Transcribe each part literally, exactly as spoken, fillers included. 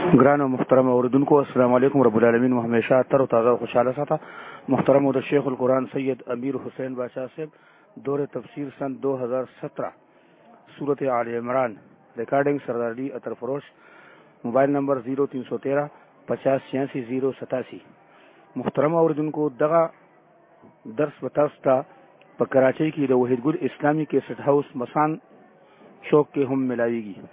ګران او محترم اوردونکو السلام علیکم رب العالمین و همیشه تر او تازه او خوشاله ساته. محترم او د شیخ القرآن سید امیر حسین بادشاہ صاحب دور تفسیر سن دو ہزار سترہ صورت آل عمران ریکارڈنگ سرداری عطر فروش موبائل نمبر زیرو تین سو تیرہ پچاس چھیاسی زیرو ستاسی. محترم اوردونکو دغه درس بتاستا په کراچۍ کې د وحید ګل اسلامی کیسټ هاوس مسان چوک کې هم ملاویږي.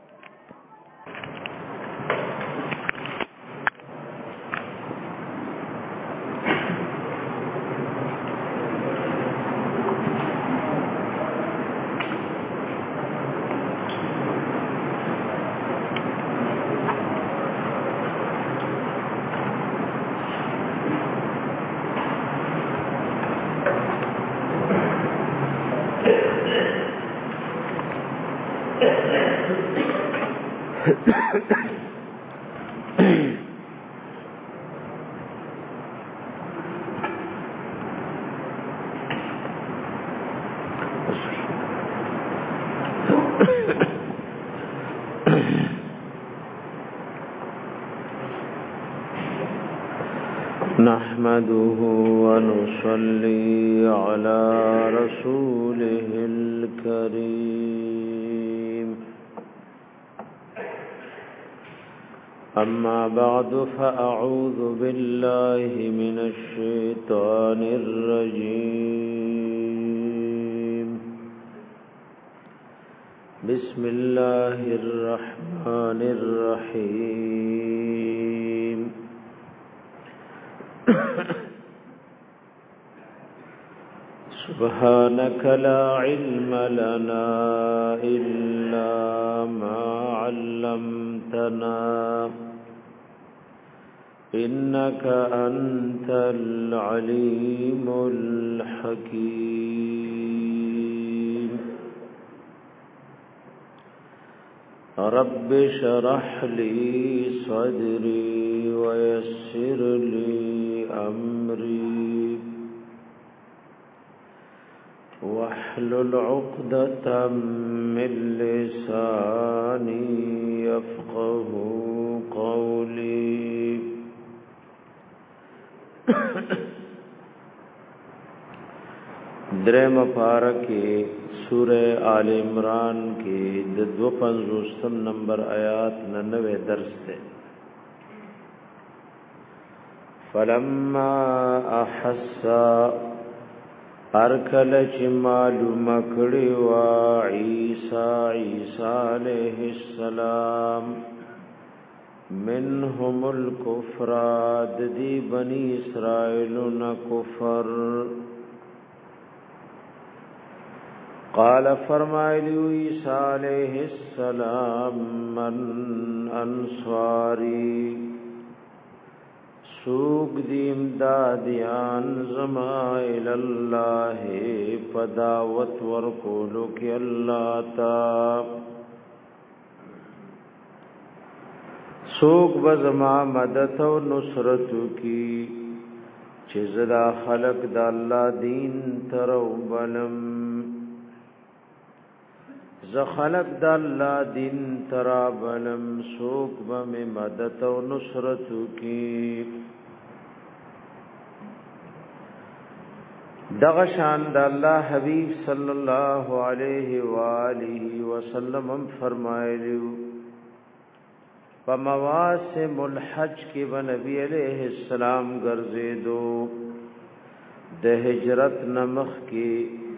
نحمده ونصلي على رسوله الكريم. أما بعد فأعوذ بالله من الشيطان الرجيم. بسم الله الرحمن الرحيم. سبحانك لا علم لنا إلا ما علمتنا إنك أنت العليم الحكيم. رب اشرح لي صدري ويسر لي أمري واحلل عقدة من لساني يفقه قولي. درم پارکه سورہ آل عمران کے دو پنځوستم نمبر آیات ننوے درس تے. فلما احس ارکل چی معلوم کڑی و عیسیٰ عیسیٰ علیہ السلام منهم الكفر دی بنی اسرائیلون کفر. قال فرمائلیو عیسیٰ علیہ السلام من انصاری سوق دیم دادیان زما الاللہ پداوت ورکولو کی اللہ تا سوق بزما مدد و نصرتو کی چیزدا خلق دا اللہ دین ترو بلم ز خلق دا اللہ دین ترابلم سوک بم مدد و نصرتو کی. دغشان دا اللہ حبیب صلی اللہ علیہ وآلہ وسلم فرمائے لیو پا مواسم الحج کی بنبی علیہ السلام گرزے دو دہ ہجرت نمخ کی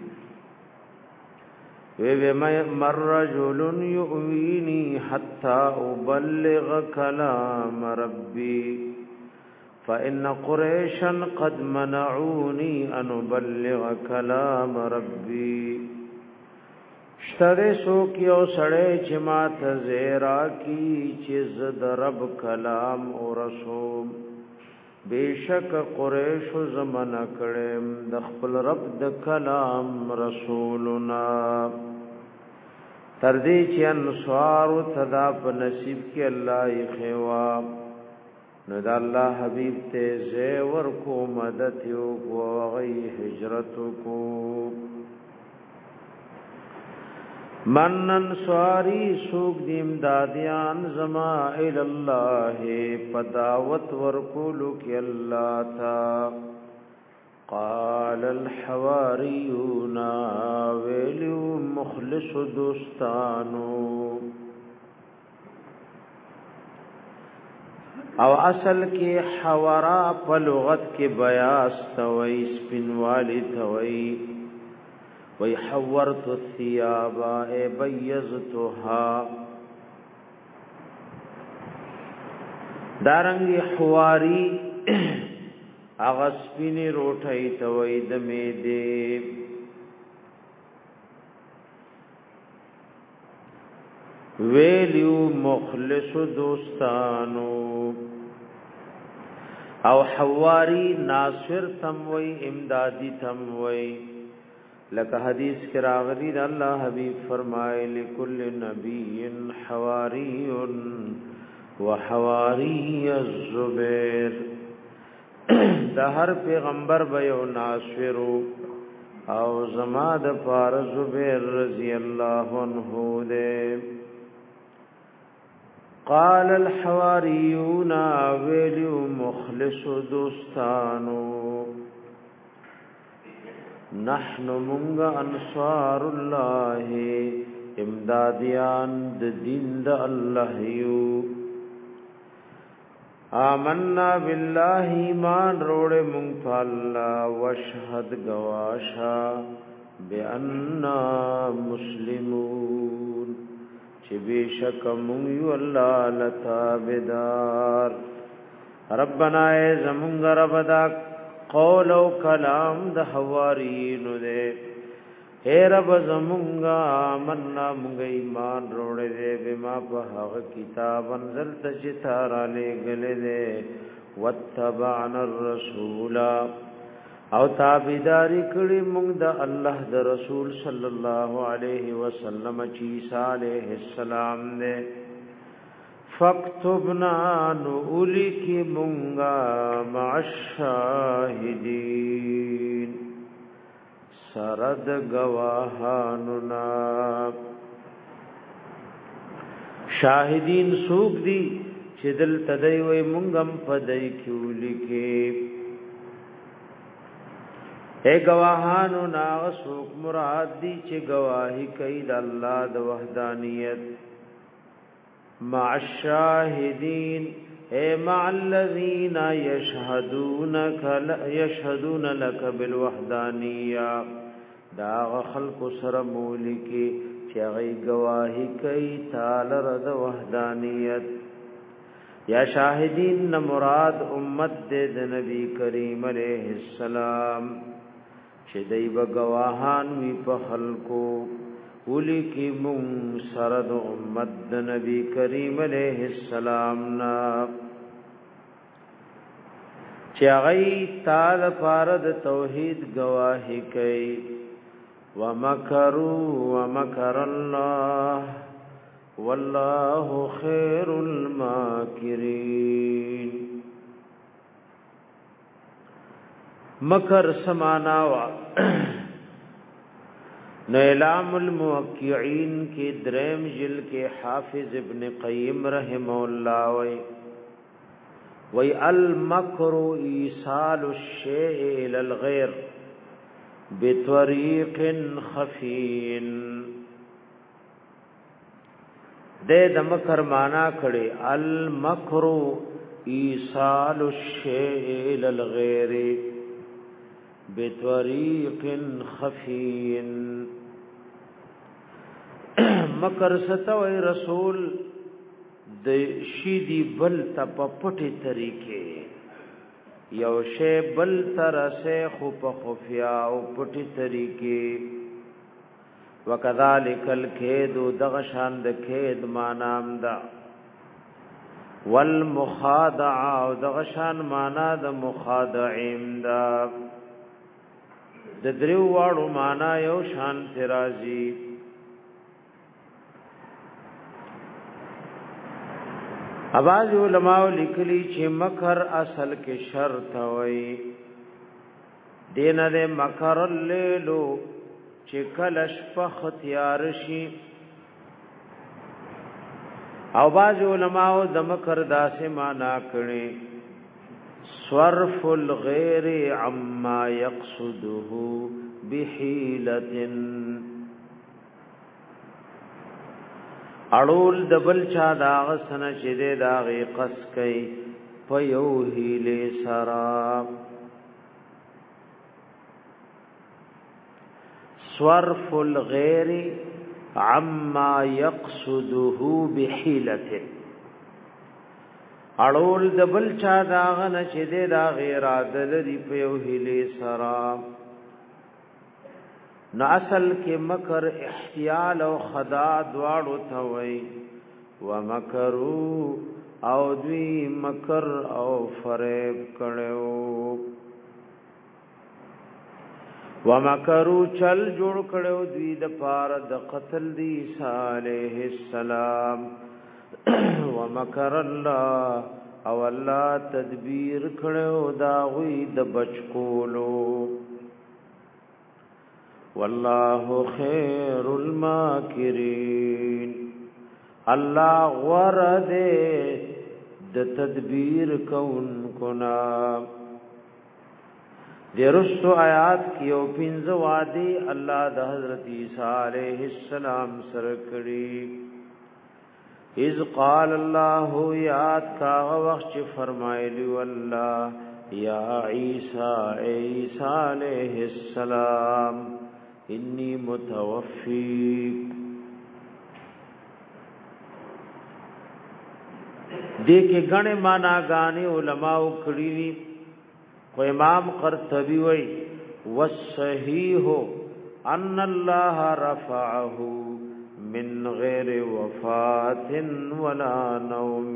مر رجل يؤويني حتى أبلغ كلام ربي فإن قريشا قد منعوني أن أبلغ كلام ربي. اشترے سو کیو سڑے چمات زیرا کی چیز درب کلام و رسوم بیشک قریش زمن کڑیم دخپل رب د کلام رسولنا تردی چی انسوار تدا پا نصیب کی اللہ خوا ند اللہ حبیب تے زیور کو مددیو کو غی حجرتو کو. من انصاری سوق دی امدادیان زما الی الله پداوت ورکولو کی اللہ تا قال الحواریون ویلو مخلص دوستانو او اصل کې حورا په لغت کې بیاس توي سپینوالی توي وي حورت الثياب اي بيزتها دارنګي حواري اغه سپینی روټي توي د مېده ویلیو مخلص دوستانو او حواری ناصر تموي امدادی تموي لکه حدیث کې راغلی د الله حبیب فرمایي لكل نبي حواری وحواری الزبير د هر پیغمبر به یو ناصر او زما د پار زبیر رضی الله عنه دې قال الحواریون ویلو مخلص دوستانو نحن منغ انصار الله امدادیان د دین د الله یو آمنا بالله ایمان روڑے مونږ الله واشهد گواشا بأننا مسلمون چې بشک مونږ یو الله لتابدار ربنا ای زمونږ رب دا قول او کلام د حواریین دې اے رب زمونږ آمنا مونږ ایمان روړې دې بما په هغه کتاب انزلت چې تارا لګلې دې واتبعنا الرسول او تابعداري کړي مونږ د الله د رسول صلی الله علیه وسلم چې عیسی علیہ السلام دې فاکتبنا نولی کی مونږه مع الشاهدین سرد گواهانو نا شاهدین سوق دی چې دل تدای وای مونږم پدای کیولی کې اے گواهانو نا سوق مراد دی چې گواہی کوي د الله د وحدانیت مع الشاهدين اي مع الذين يشهدونك يشهدون لك بالوحدانيه دا خلق سره مولکی چې غي گواہی کوي تعالی رضا وحدانیت یا شاهدین مراد امت د نبی کریم علیہ السلام چې دای په گواهان وی په خلقو اولی کی مون سرد امت د نبی کریم علیہ السلام نا چاغی تال فارد توحید گواہی کئی ومکروا ومکر اللہ واللہ خیر الماکرین مکر سماناوا نو اعلام الموقعین کی دریم جل کے حافظ ابن قیم رحمہ اللہ وی وی المکر ایصال الشیء الى الغیر بطریق خفین دے د مکر مانا کړي المکر ایصال الشیء الى الغیر بطریق خفین مکر ستوي رسول د شیدی بل ته په پټي طریقې یو شی بل تر سه خو په خفیا او پټي طریقې وکذالک الکید دغشان د کید مانام دا والمخادع او دغشان معنا د مخادعیم دا د دریو واړو معنا یو شان ترازی اواز علماء لیکلی چې مکر اصل کې شرط وای دینه د مکر الليلو چې کلش په ختیار شي او باز علماء د مکر داسې معنا کړي صرف الغیر عما يقصده بحیلة اړول د بل چا داغ سن چې د داغي قص کوي په یو هیله سرا صرف الغیر عما يقصده بحیلة اړول د بل چا داغ نه چې د داغي اراده لري په یو هیله سرا نو اصل کې مکر احتیال او خدا دواړو ته وای و مکرو او دوی مکر او فریب کړو و مکرو چل جوړ کړو دوی د پار د قتل دی صالح السلام و مکر الله او الله تدبیر کړو دا غوی د بچکولو والله خير الماكرين الله ورد د تدبیر کون کنا درستو آیات کیو پینځه وادي الله د حضرت عیسی علیہ السلام سره کړی اذ قال الله یاد کا وخت فرمایلی والله یا عیسی عیسی علیہ السلام انی متوفیک دیکھے گنے مانا گانے علماء کړي دي خو امام قرطبی وای والصحیح ان الله رفعه من غیر وفات ولا نوم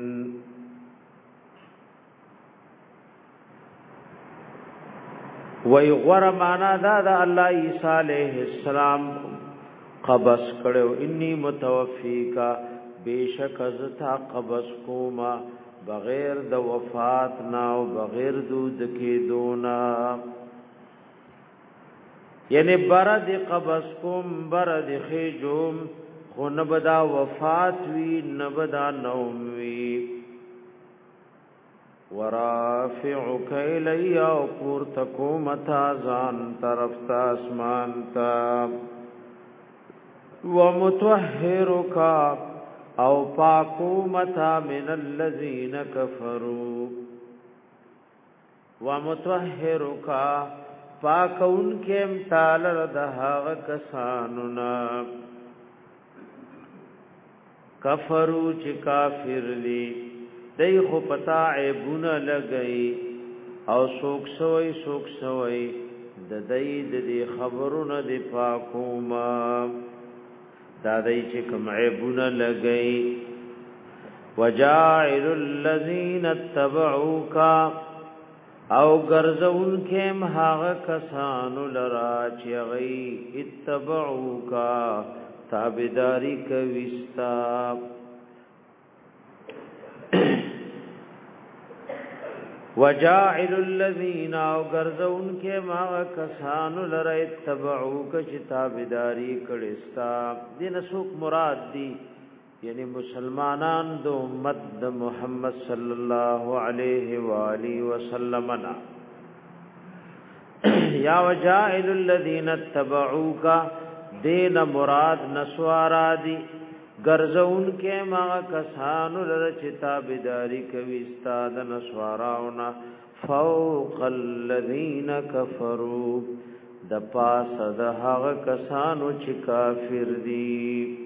وی غور معنا دا دا الله عیسی علیہ السلام قبض کړو انی متوفیکا بیشک ازتا قبض کوما بغیر د وفات نا او بغیر دود کې دونا یعنی برد قبض کوم برد خجوم خو نبدا وفات وی نبدا نوم وی ورافعک الی او پور تکومتا زان طرف تا اسمان تا ومتطهرک او پاکومتا من الذین کفروا ومتطهرک پاکون کیم تعالی دهغ کسانونا کفرو چی کافر لی دی خو پتا عیبونه لګئی او سوک سوئی سوک سوئی د دای د دې خبرونه د پاکوما دا دای چې کوم عیبونه لګئی وجاعل الذین اتبعوک او ګرځون کېم هغه کسانو لرا چې غي اتبعوک تابعداری کويستا وجاعل الذين او غرزون کې ما کسانو لره اتبعوک چې تابعداری کړستا دین سوق مراد دی یعنی مسلمانان دو امت د محمد صلی الله علیه و آله وسلم نا یا وجاعل الذين اتبعوک دین مراد نسوارا دی گرزون کې ما کسانو لره چې تابعداري کوي استاد نسواراونا فوق الذين كفروا د پاس د هغه کسانو چې کافر دي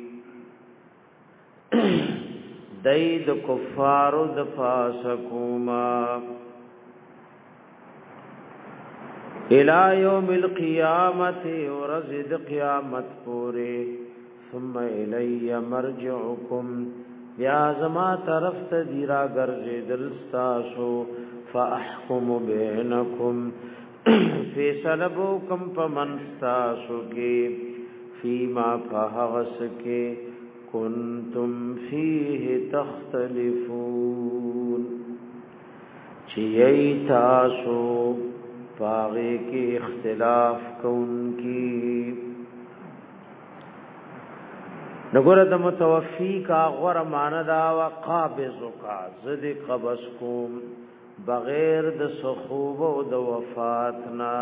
دای د کفارو د پاس کوما الى يوم القيامه ورزد قیامت پوره ثم الی مرجعکم یا زما طرف ته دیرا ګرځیدل تاسو فاحکم بینکم فیصلبکم پمن تاسو کې فیما فهوس کې کنتم فیه تختلفون چی تاسو پاغه کې اختلاف کوونکی نګور د متوفی کا غور مان دا وقابض کا زد قبض کوم بغیر د سخوب او د وفاتنا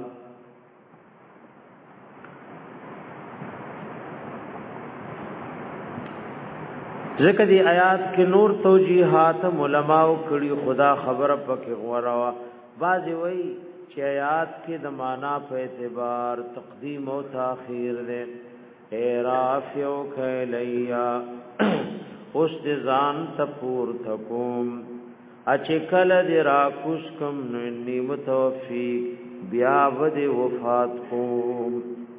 ذکر دی آیات کې نور توجیحات علماء کړي خدا خبر پکې غورا بعض وی چې آیات کې د معنا په اعتبار تقدیم او تاخير ده اے رافیو کلیا اوس د ځان تپور تکوم اچکل دی را کوس کم نی متوفی بیا ود وفات کوم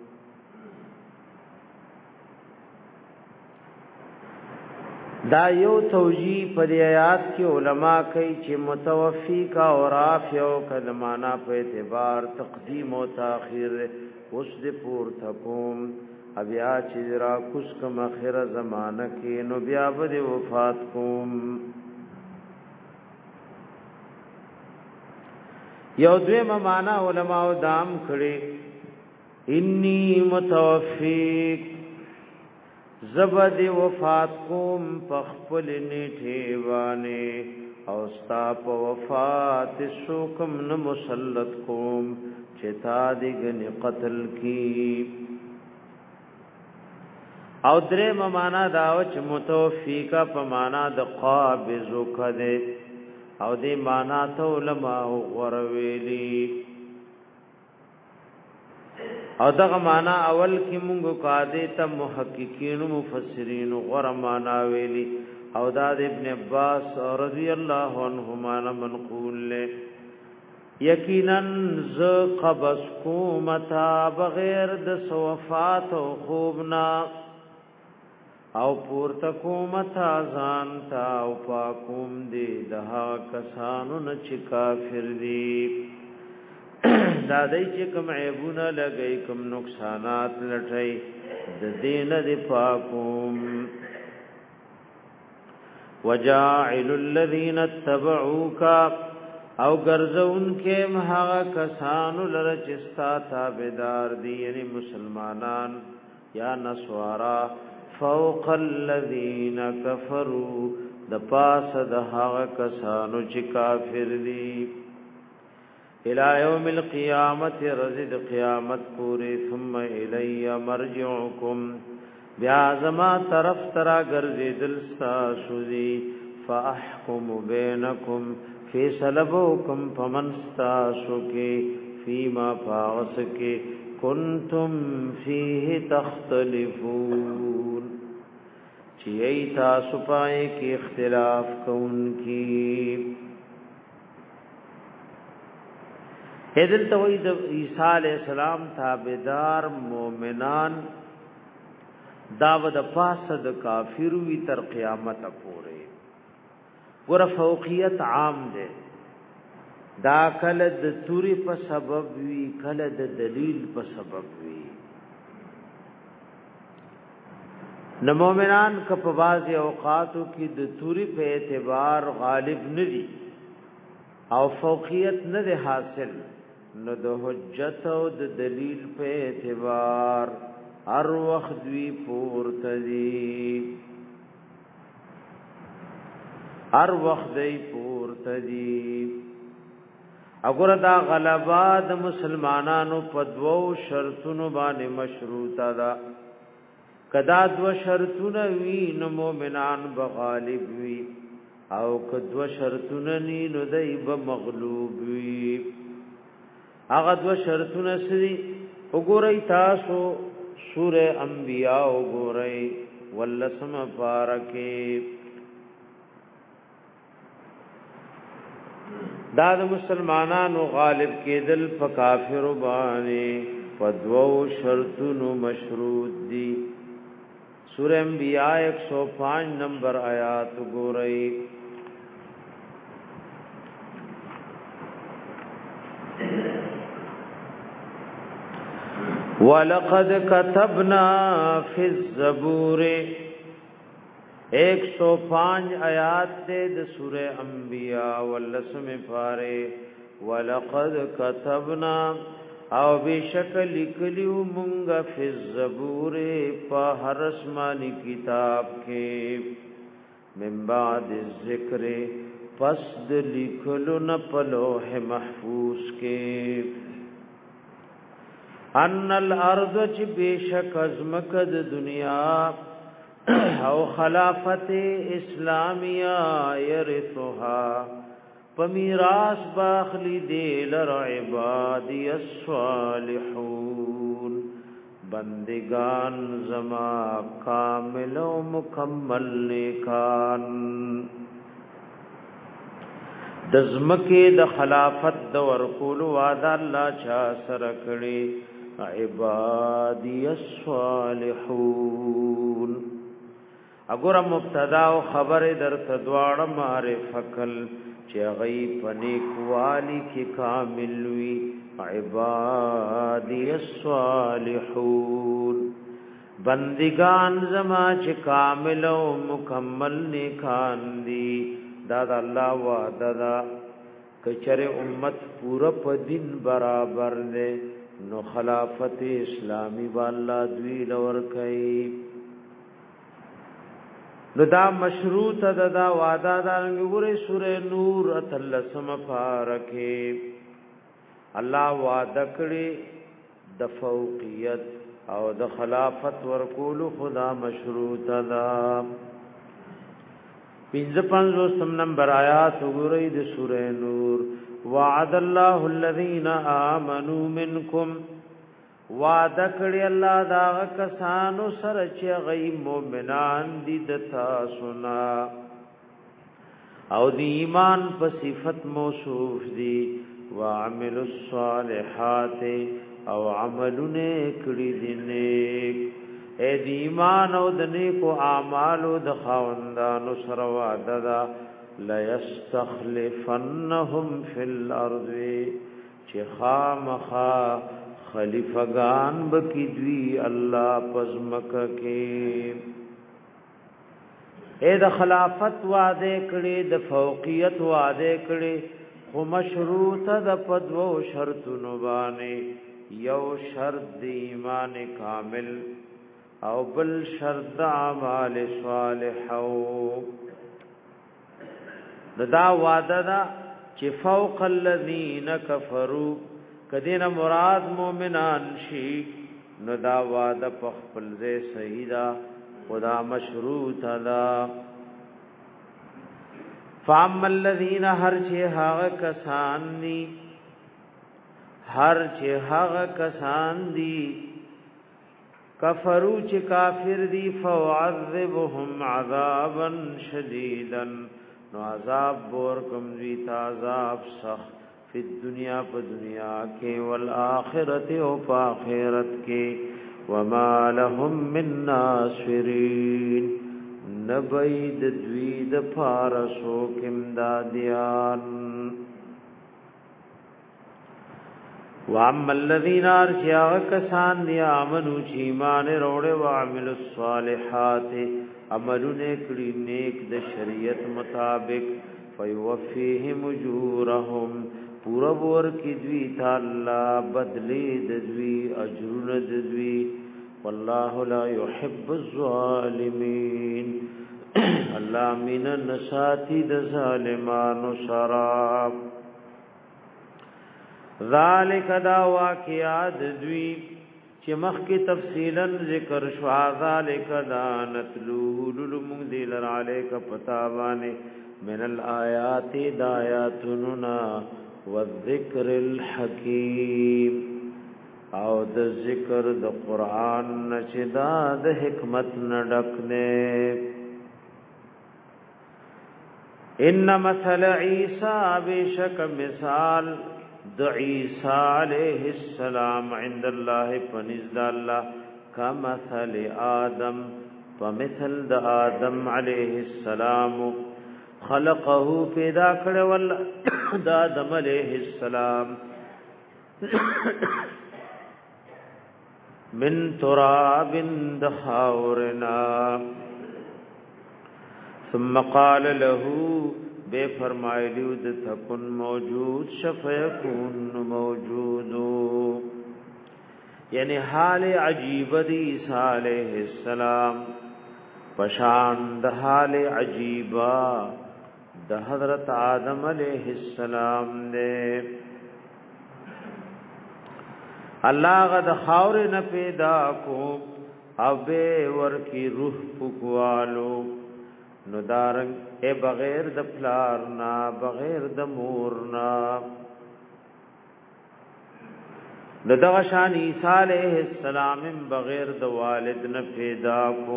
دا یو توجیه پر آیات کې علما کوي چې متوفی کا اور افیو کلمانا په اعتبار تقدیم او تاخير اوس د پور تکوم بیا چې را کوس کم اخره زمانہ کې نو بیا ود وفات کوم یو دوی معنا علماء دام کړي انی متوفیک زبد وفات کوم پخپل نیټه وانه او ستا په وفات شوکم نه مسلط کوم چې تا دې قتل کی او درې معنا دا چې متوفیکا په معنا د قابض کده او دې معنا ته علماء غورویلی او دغه معنا اول کې مونږ قاعده ته محققین او مفسرین غره معنا ویلي او دا د ابن عباس رضی الله عنهما منقول له یقینا ز قبض کومتا بغیر د صوفات او خوبنا او پورته کومتا ځان تا او پاکوم دی دها کسانو نه چې کافر دي دا دای چې کوم عیبونه لګي کوم نقصانات لټي د دین د پاکوم وجاعل الذين اتبعوك او ګرځون کې مها کسانو لره چې ستا تابعدار دي یعنی مسلمانان یا نسوارا فوق الذين كفروا د پاس د هغه کسانو چې کافر دي الى يوم القيامت رزد قیامت پوری ثم الی مرجعکم بیا زما طرف ترا گرزیدل ساسوزی فاحکم بینکم فی سلبوکم فمنستاسو کی فیما پاغس کی کنتم فیه تختلفون چی ایتا سپائے کی اختلاف کون کی هدل توید عیسی علیہ السلام تابعدار مومنان داود پاسد کافر وی تر قیامت پورې ګور فوقیت عام ده دا کله د توري په سبب وی کله د دلیل په سبب وی نو مومنان ک په بعض اوقاتو کې د توري په اعتبار غالب ندي او فوقیت نه ده حاصل نو د حجت او د دلیل په اعتبار هر وخت وی پورته دي هر وخت دی پورته دي اگر دا غلبا د مسلمانانو په دوو شرطونو باندې مشروطه ده کدا دو شرطونه وی نو مؤمنان بغالب وی او کدو شرطونه نی نو دای به مغلوب وی هغه دو شرطونه سری وګورئ تاسو سوره انبیاء وګورئ ولسم بارکه دا د مسلمانانو غالب کېدل په کافر باندې په دوو شرطونو مشروط دي سوره انبیاء ایک سو پانچ نمبر آیات وګورئ وَلَقَدْ كَتَبْنَا فِي الزَّبُورِ ایک سو پانچ آیات دے د سورہ انبیاء واللسم پارے وَلَقَدْ كَتَبْنَا او بشک لیکلیو مونږه فی الزبور په هر آسمانی کتاب کې من بعد الذکر پس د لیکلو نه په لوح محفوظ کې ان الارض چې بشک ازمکه د دنیا او خلافت اسلامیہ یرثها پمیراس باخلی دی لر عبادی الصالحون بندگان زما کامل و مکمل نیکان دزمکی د خلافت د ورکول وعده الله چا سره کړي عبادی الصالحون اگر مبتدا او خبر در تدواړه معرفکل چې غي پنیک والی کی کامل وی عبادی الصالحون بندگان زما چې کامل او مکمل نیکان دي دا د الله وعده ده کچره امت پورا په دین برابر نه نو خلافت اسلامی والله دوی لور کوي نو دا مشروط ده دا وعده ده وګوره سوره نور اتلسم پارکه الله وعده کړی د فوقیت او د خلافت ورکول خدا مشروط ده پنځه پنځوستم نمبر آیات وګورئ د سوره نور وعد الله الذين آمنوا منكم وعده کړی الله دا کسانو سره چې غي مؤمنان دي د تاسو نه او د ایمان په صفت موصوف دي وعملوا الصالحات او عملونه کړی دي نیک اے دی ایمان او د نیکو اعمالو د خاوندانو سره وعده ده لا یستخلفنهم فی الارض چې خامخا خلیفگان بکی دوی الله پزمک کې اے د خلافت وعده کړي د فوقیت وعده کړي خو مشروط د پدو شرطونو باندې یو شرط د ایمان کامل او بل شرط اعمال صالحو دا وعده دا چې فوق الذين كفروا کدینا مراد مومنان شي نو دا وعده په خپل ځای صحیح دا خدا مشروط دا فاما الذين هر چې هغه کسان دي هر چې هغه کسان دي کفرو چې کافر دي فوعذبهم عذابا شديدا نو عذاب بور کوم دي عذاب سخت په دنیا په دنیا کې والآخرت او په آخرت کې وما لهم من ناصرين نبید دوی د فارسو کمدادیان واما الذين ارجعوا كسان دي امنو چې ایمان وروړي او عمل الصالحات عملونه کړي نیک د شریعت مطابق فيوفيهم اجورهم پورا ور کی دوی تعالی بدلی د دوی اجرونه د دوی والله لا يحب الظالمين الله من النساتی د ظالمانو شراب ذالک دا واقعات دوی چې مخکې تفصیلا ذکر شو ذالک دا نتلو للمون دی لر علیک پتاوانه من الآیات دا آیاتنا والذکر الحکیم او د ذکر د قران نشدا د حکمت نډکنے ان مثل عیسی بشک مثال د عیسی علیہ السلام عند الله فنزد الله کمثل آدم فمثل د آدم علیہ السلام خلقه پیدا کړ ول د آدم علیہ السلام من تراب دخاورنا ثم قال له بے فرمایلیو د تکن موجود شفیکون موجودو یعنی حال عجیب دی عیسی علیہ السلام پشان د حال عجیبا د حضرت آدم علیہ السلام دے اللہ غد خاور نه پیدا کو او به ور کی روح پکوالو نو دارنګ اے بغیر د پلار نا بغیر د مور نا نو دغه شان عیسی علیہ السلام بغیر د والد نه پیدا کو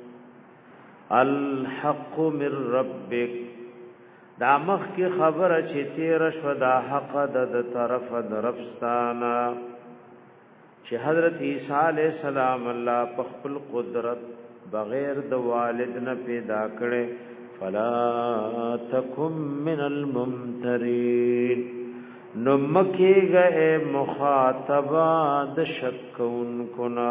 الحق من ربک دا مخ کی خبر چې تیر شو دا حق د طرف د ربستانا چې حضرت عیسی علیہ السلام الله په خپل قدرت بغیر د والد نه پیدا کړي فلا تکم من الممترین نو مکی گئے مخاطبہ د شکون کنا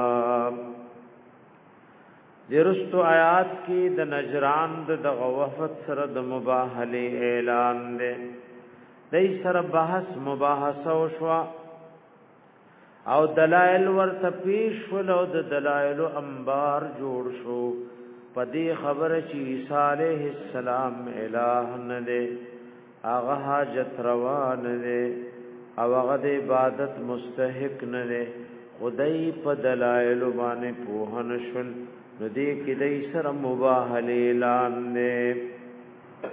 درستو آیات کی د نجران د غوفت سره د مباهله اعلان دے دای سره بحث مباحثه وشوا او دلائل ورته پیش ولو د دلائل انبار جوړ شو پدې خبره چې عیسی علیہ السلام الہ نه دی هغه حاجت روان دی او هغه د عبادت مستحق نه دی خدای په دلایل باندې پوهن شول نو دې کې دای سره مباهله اعلان دی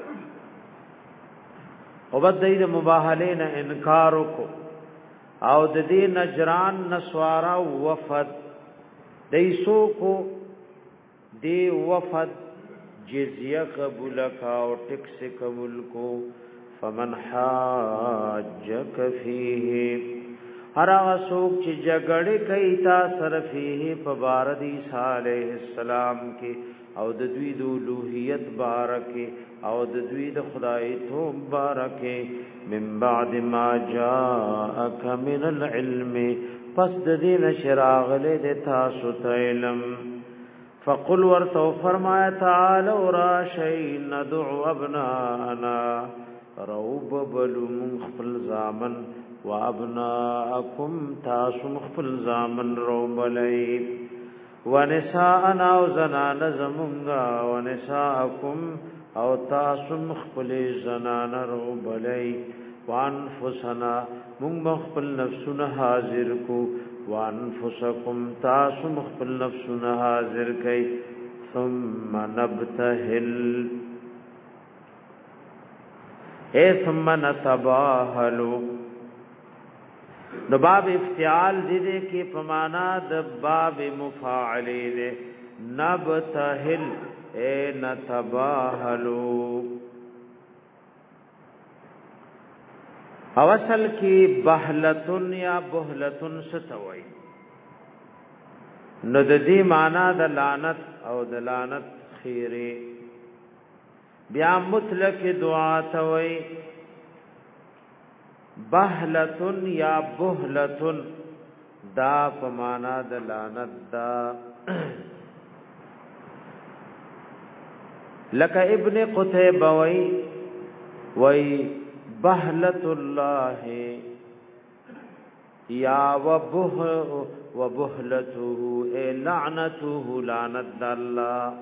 او بد دې مباهله نه انکار وکړو او د دې نجران نسوارا وفد دې سو کو دې وفد جزیه قبول کا او ټیکس قبول کو فمن حاجک فیه هر هغه څوک چې جګړه کوي تا سره فيه په بار د عیسی علیہ السلام کې او د دوی د الوهیت بارکه او د دوی د خدای توب بارکه من بعد ما جاءک من العلم پس د دین شراغ له تاسو ته علم فقل ورتو فرمایا تعالی را شی ندعو ابناءنا روب بلو مخفل زامن و ابناءکم تاسو مخفل زامن روب لئی و نساءنا و زنان زمونگا و نساءکم او تاسو مخفل زنان روب لئی و انفسنا مونگ مخفل نفسنا حاضر کو و انفسکم تاسو مخفل نفسنا حاضر کئی ثم نبتهل اے ثم نتباهلو نو باب افتعال دې کې پمانا د باب مفاعل دې نبتهل اے نتباهلو او اصل کې بهلتن یا بهلتن ستوي نو د دې معنا د لعنت او د لعنت خیره بیا مطلق دعا توي بهلتن یا بهلتن دا پمانا د لعنت دا لک ابن قتيبه وی وی بهلت الله یا وبه وبهلته اے لعنته لعنت الله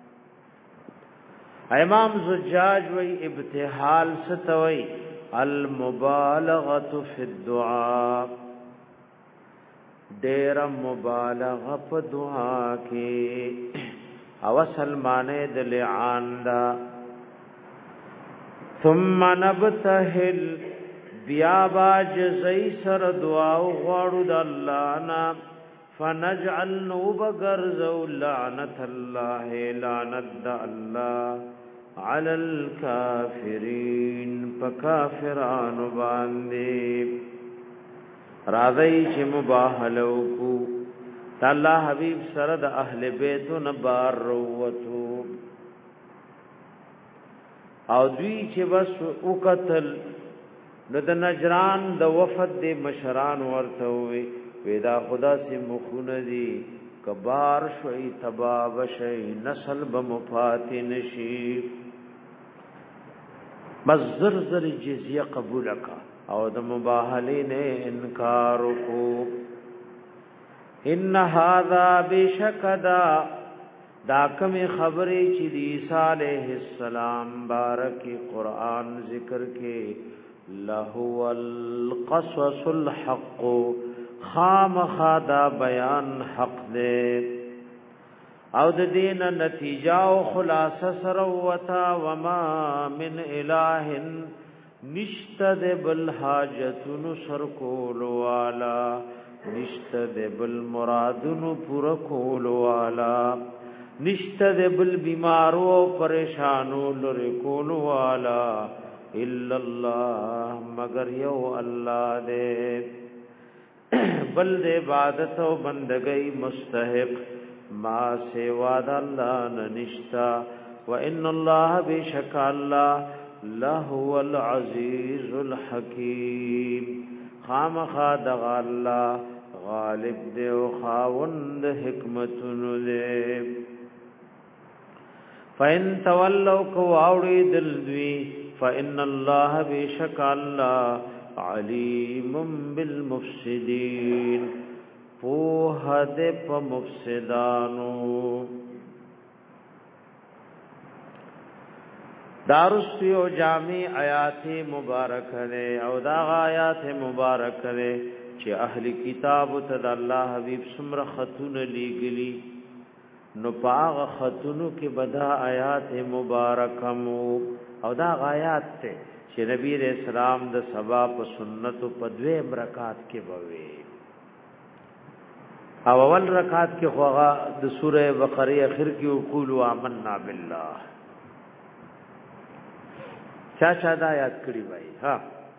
امام زجاج وی ابتحال ستوي المبالغه فی الدعاء ډیر مبالغه په دعا کې او سلمانه د لعان دا ثم نبتهل بیا باج زئی سر دعا غواړو د الله نا فنجعل نوبغرزو لعنت الله لعنت الله على الكافرين فكافران باندې راځي چې مباهلو کو الله حبيب سره د اهل بیت نبار وروتو او دوی چې بس وکتل نو د نجران د وفد د مشران ورته وي ودا خدا سي مخونه دي کبار شوي تباب شي نسل بمفات نشي بس زر زر جزیه قبول کا او د مباهله نه انکار کو ان هذا بشکدا دا کوم خبرې چې د عیسی علیه السلام بارکی قران ذکر کې لهو القصص الحق خامخا دا بیان حق دې او د دین نتیجه او خلاصه سره وتا وما من اله نشتد بل حاجتن سر کول والا نشتد بل مرادن پر کول والا نشتد بل بیمارو پریشانو لری کول والا الا الله مگر یو الله دې بل دې عبادت او بندګۍ مستحق ما سوا د الله نه نشتا وان الله بشک الله لهو العزیز الحکیم خامخا د الله غالب دې او خاوند حکمتونو دې فَإِن تَوَلَّوْا كَوَاوْرِي دِلْدُوِي فَإِنَّ اللَّهَ بِشَكَ اللَّهَ عَلِيمٌ بِالْمُفْسِدِينَ پوهه دې په مفسدانو دارستی او جامع آیات مبارکه ده او دا آیات مبارکه ده چې اهل کتاب ته الله حبیب سمره خطونه لګلی نو پاغ خطونو کې بدا آیات مبارکمو او دا آیات ته چې نبی رسول الله د سبا په سنت په دوه برکات کې بوي او اول رکعت کې خوغه د سوره بقره اخر کې وقولوا آمنا بالله چا چا دا آیات کړی وای ها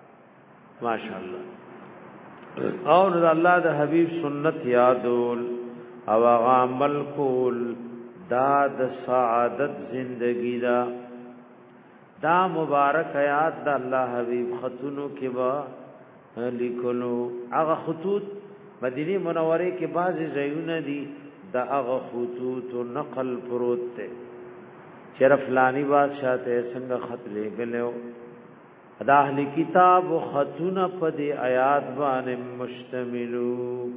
ماشاءالله او د الله د حبیب سنت یادول او عمل کول دا د سعادت زندگی دا دا مبارک آیات د الله حبیب خطونو کې با لیکلو هغه خطوط مدینه منوره کې بعضی ځایونه دي دا هغه خطوط نقل پروت ته شرف لانی بادشاہ ته څنګه خط لګلو دا اهل کتاب خطونه په دې آیات باندې مشتملو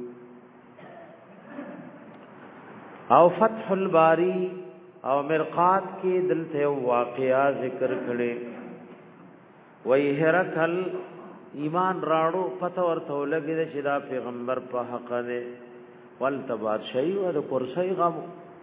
او فتح الباری او مرقات کې دلته واقعا ذکر کړي وای هرکل ایمان راړو پته ورته لګی چې دا پیغمبر په حق نه ول تبار شی او د کرسی غم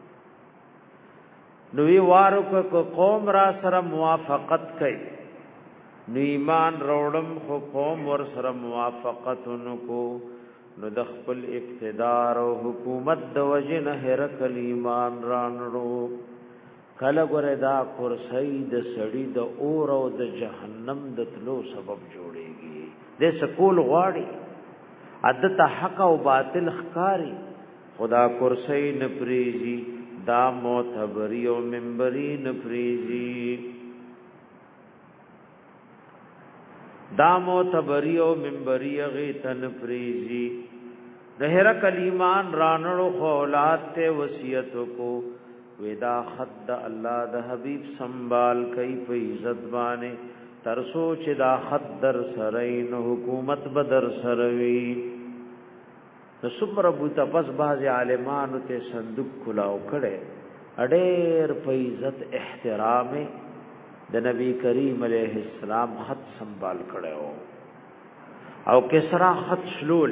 نو وی وارو کو قوم را سره موافقت کوي نو ایمان راوړم خو قوم ور سره موافقت نکو نو د خپل اقتدار او حکومت د وجنه هرکل ایمان رانړو کله ګره دا کرسی د سړی د اور او د جهنم د تلو سبب جوړيږي د سکول غواړي عدت حق او باطل ښکاری خدا کرسی نپریزي دا معتبری او منبری نپریزي دا معتبری او منبری غیتن پریزی دهره کلیمان رانړو خولات ته وصیت کو ودا خد الله د حبیب سنبال کای په عزت باندې تر سوچ دا خد در سرین حکومت بدر سروي صبر ابو تپس باز عالمانو ته صندوق کلاو کړي اډېر په عزت احترام د نبی کریم علیہ السلام خط سنبال کړو او کسرا خط شلول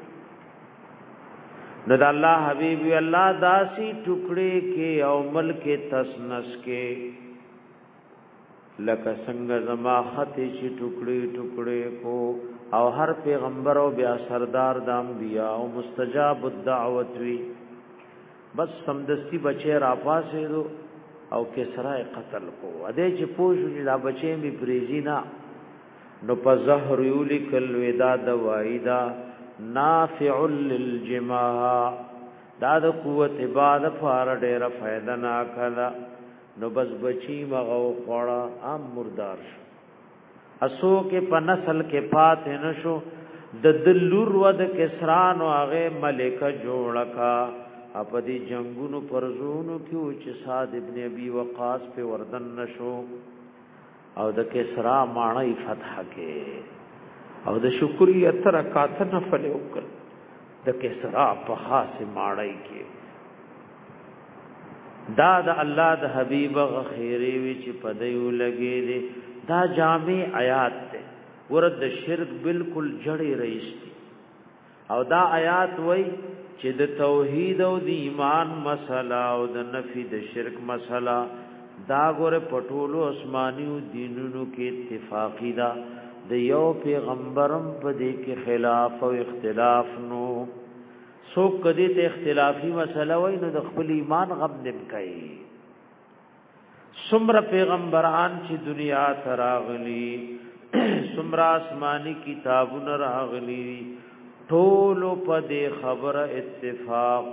نو د الله حبیب الله داسی ټوکړي کې او ملک تسنس کې لکه څنګه زما خط چې ټوکړي ټوکړي کو او هر پیغمبر او بیا سردار د انبیاء او مستجاب الدعوت وی بس سمدستی بچی را پاسې دو او کسرا قتل کو اده چې پوښو چې دا بچی می پریزینا نو په زهر یلکل ودا د وایدا نافع للجماع دا د قوت عبادت فار ډېر فائدہ نا کړه نو بس بچی مغو خوړه ام مردار شو اسو کې په نسل کې پات نشو د دلور ود کسران او هغه ملک جوړکا اپدی جنگونو پرزونو کیو چې صاد ابن ابي وقاص په وردن نشو او د کسرا مانای فتح کې او د شکرې اتر کاته نفل وکړ د کسرا په خاص ماړی کې دا د الله د حبیب غخیری وی چې پدیو لګی دی دا جامع آیات ده ورته شرک بالکل جړې رئیستی او دا آیات وای چې د توحید او د ایمان مسله او د نفی د شرک مسله دا ګوره پټولو آسمانیو دینونو کې اتفاقی دا د یو پیغمبرم په دې کې خلاف او اختلاف نو سو کدی ته اختلافی مسله وای نو د خپل ایمان غم نم کوي سمر پیغمبران چې دنیا تراغلی سمر آسمانی کتابونه راغلی ټول په دې خبره اتفاق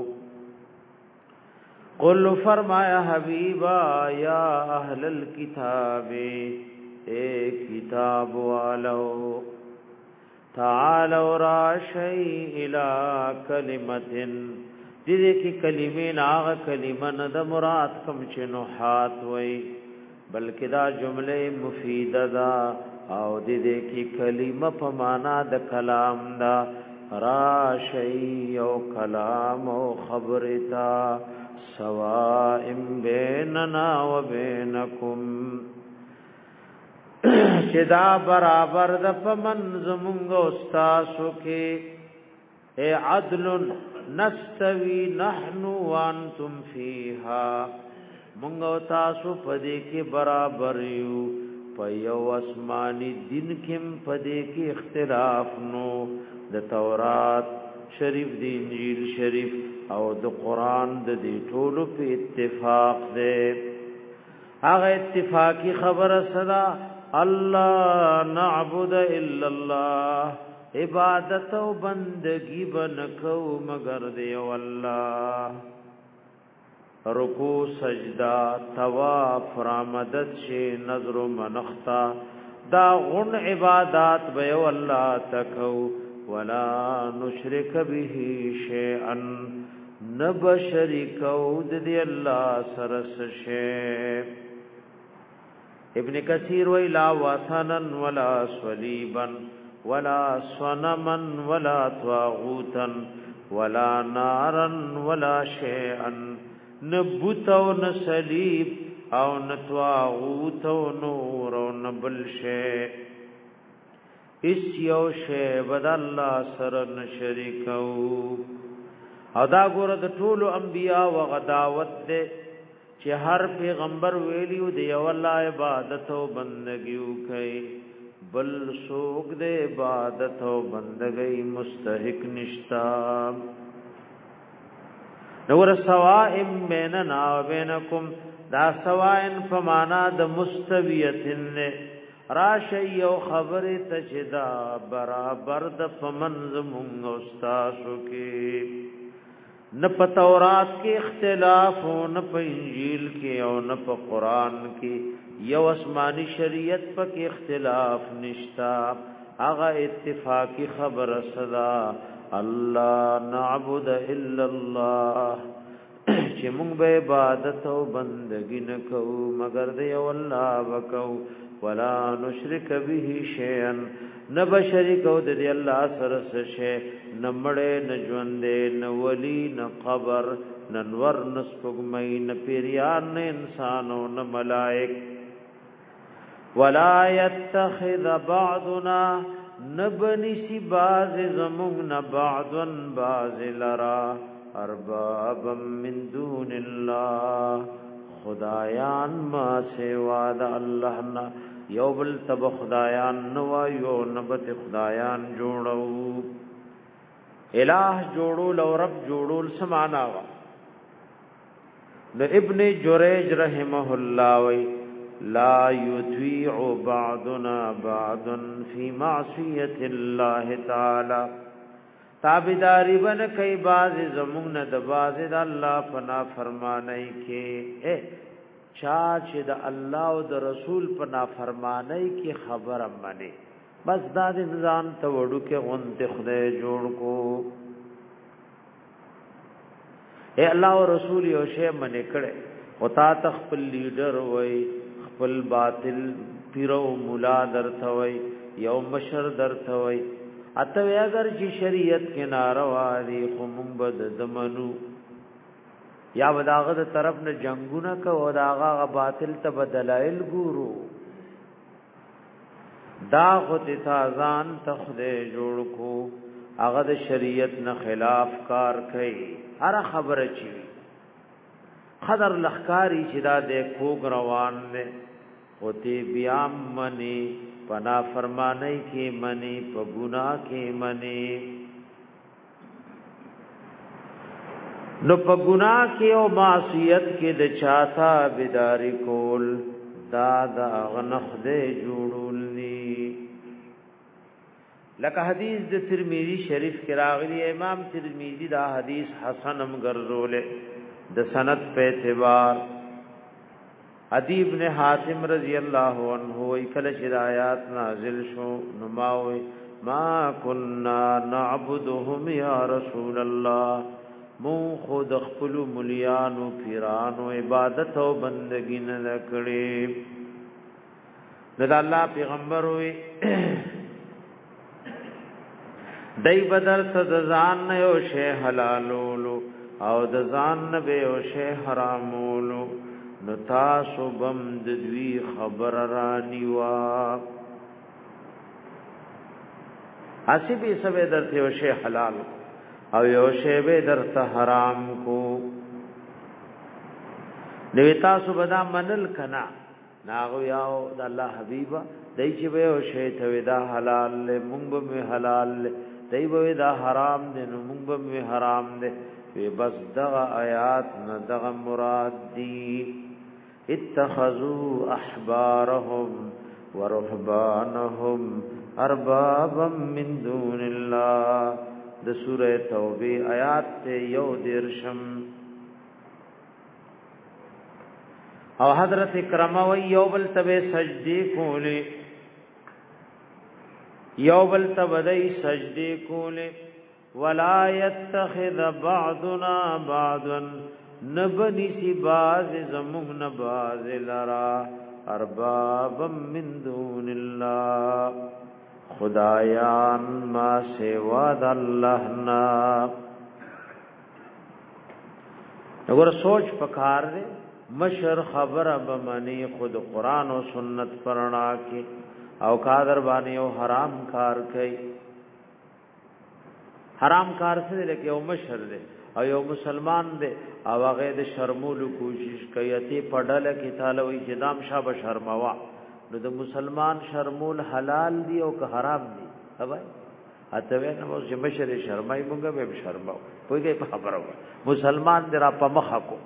قل فرمایا حبیبا یا اهل الكتاب اے کتاب والو تعالوا راشی الى کلمتن دې کې کلمې ناغه کلمه نه د مراد کم چې نحات وای بلکې دا جمله مفیده ده او دې دې کې کلمه په معنا د کلام دا راشی او کلام او خبرتا سواء بیننا و بینکم چې دا برابر د پمن زمونږ استاسو کې اے عدل نستوی نحن وانتم فیها مونږ تاسو پدې کې برابر یو په یو آسمانی دین کې پدې کې اختلاف نو د تورات شریف دی انجیل شریف او د قران د دې ټولو په اتفاق ده هغه اتفاقی خبره صدا الله نعبد الا الله عبادت او بندگی بنکو مگر دی الله رکوع سجدا طواف رامدد شي نظر منختا دا غن عبادت به الله تکو ولا نشرک به شیئا نبشرکو د الله سرس شی ابن کثیر وی لا وثنا ولا صلیبا ولا صنما ولا طاغوتا ولا نارا ولا شیئا نبوت او نصلیب او نطاغوت او نور او نبل شی اس یو شی بد الله سره نشریکو او دا ګور د ټولو انبیا او غداوت ده چې هر پیغمبر ویلیو دی او الله عبادت او بندگی کوي بل سوق دے عبادت او بندگی مستحق نشتا نور سوائم بیننا و بینکم دا سوائن فمانا دا مستویتن راشی او خبر تچدا برابر دا فمنز منگ استاسو کی نہ پا تورات کے اختلاف ہو نہ پا انجیل کے او نہ پا قرآن کے یو اسمانی شریعت پا کے اختلاف نشتا اغا اتفاقی خبر صدا اللہ نعبد الا اللہ چی مونگ بے عبادت و بندگی نکو مگر دے واللہ بکو ولا نشرک به شیئا نبشرکو دے اللہ سرس شے نمڑے نجوندے نولی نقبر ننور نسپگمئی نپیریان انسانو نملائک ولا يتخذ بعضنا نبنسی باز زمون بعضن باز لرا اربابا من دون اللہ خدایان ما سوا دا اللہ نا یو بل تب خدایان نوا یو نبت خدایان جوڑو الہ جوڑو لو رب جوڑو سمانا وا نو ابن جریج رحمہ اللہ وی لا يطيع بعضنا بعضا في معصية الله تعالى تابعداری بن کئی باز زمون د باز د الله پنا فرمانای کې اے چا چې د الله او د رسول پنا فرمانای کې خبر امنه بس دا د نظام ته وړو کې غونته خدای جوړ کو اے الله او رسول یو شی منه کړي او تا تخپل لیډر وای خپل باطل پیرو مولا درته وای یو مشر درته وای اته اگر چې شریعت کې ناروا دي خو مونږ بد دمنو یا وداغه د طرف نه جنگونه کو او داغه باطل ته بدلایل ګورو دا خود تازان تخده جوړ کو هغه د شریعت نه خلاف کار کوي هر خبره چی خضر لخکاری چې دا د کوګ روان نه ہوتی بیا منی پنا فرمانی کې منی په ګناه کې منی نو په ګناه کې او معصیت کې د چاته بیداری کول دا دا غنخده جوړولني لکه حدیث د ترمذی شریف کې راغلی امام ترمذی دا حدیث حسن هم ګرځول د سند په اعتبار عدی ابن حاتم رضی الله عنه وی کله چې آیات نازل شو نماوي ما كنا نعبدهم یا رسول الله مو خود خپل مليانو پیرانو عبادت او بندگی نه کړې د الله پیغمبر وي دای بدر ته ځان نه او شی حلالولو او د ځان نه به او شی حرامولو نو تاسو بم د دوی خبر رانی وا حسبي سبه درته او شی حلال او یو شی به درته حرام کو نو تاسو بدا منل کنا ناغو یاو د الله حبیبا دای چې به او شی ته دا حلال له مونږ به حلال له دای به دا حرام دي نو مونږ به حرام دي وی بس دغه آیات نه دغه مراد دي اتخذوا احبارهم ورهبانهم اربابا من دون الله د سوره توبه آیات ته یو درشم او حضرت کرما و یوبل تبه سجدی کولی یوبل تبدی سجدی کولی ولا يتخذ بعضنا بعضا نبني سی باز زمون باز لرا اربابا من دون الله خدایان ما سوا د الله نا وګوره سوچ پکار دے مشر خبر بمنی خود قرآن و سنت پرنا کی او قادر بانی او حرام کار کئی حرام کار سے لکه او مشر دے او یو مسلمان دے او هغه د شرمولو کوشش کوي ته پډل کې تعالی وي چې دام شابه شرموا نو د مسلمان شرمول حلال دی او که حرام دی هاوای اته نو چې مشر شرمای مونږ به شرماو پوهیږي په خبرو مسلمان درا په مخه کو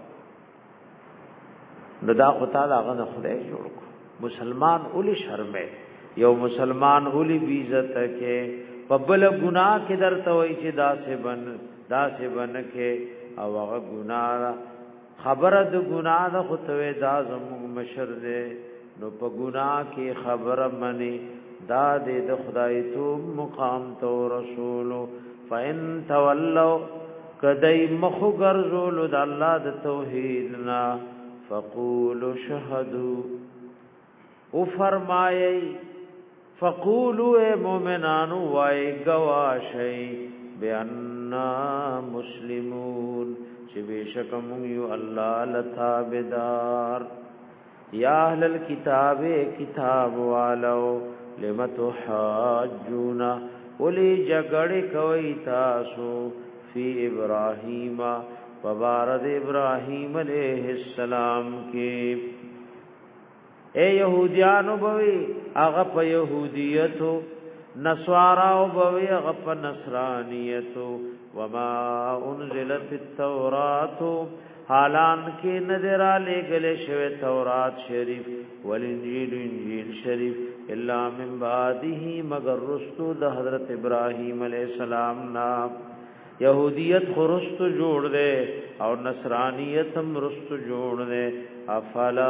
نو دا خدای هغه نه خدای جوړ کو مسلمان اولی شرمه یو مسلمان اولی بی عزت کې په بل ګناه کې درته وای چې داسې بن داسې بن کې او هغه ګناه خبره د ګناه د خطوه دا زموږ مشر دی نو په ګناه کې خبره منی دا د خدای تو مقام تو رسول فین تولوا کدی مخ ګرځول د الله د توحید نا فقولوا شهدوا او فرمایي فقولوا اے مومنانو وای گواشی بیاننا مسلمون چې بشک مون یو الله لتابدار یا اهل الكتاب کتاب والو لمتو حاجونا ولی جګړه کوي تاسو فی ابراهیم وبارد ابراهیم علیہ السلام کې اے یهودیانو بوي هغه په يهودیتو نصاراو بوي هغه په نصرانیتو وما انزلت التوراۃ حالان کې نظر علی گله شوی تورات شریف والانجیل انجیل شریف الا من بعده مگر رستو د حضرت ابراهیم علیہ السلام نا یهودیت خرست جوړ دے او نصرانیت هم رست جوړ دے افلا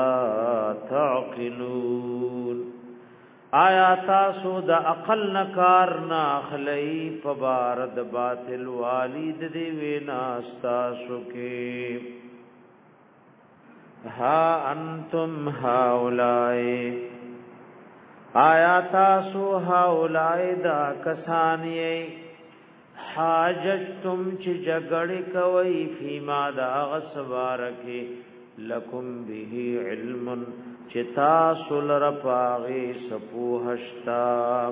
تعقلون آیا تاسو د عقل نکار نا اخلی فبارد باطل والد دی وینا استاسو کی ها انتم هاولائی آیا تاسو هاولای دا کسانی حاجتم چې جګړې کوي فيما دا غسبارکه لکم به علم چې تاسو لره پاغي سپوهشتا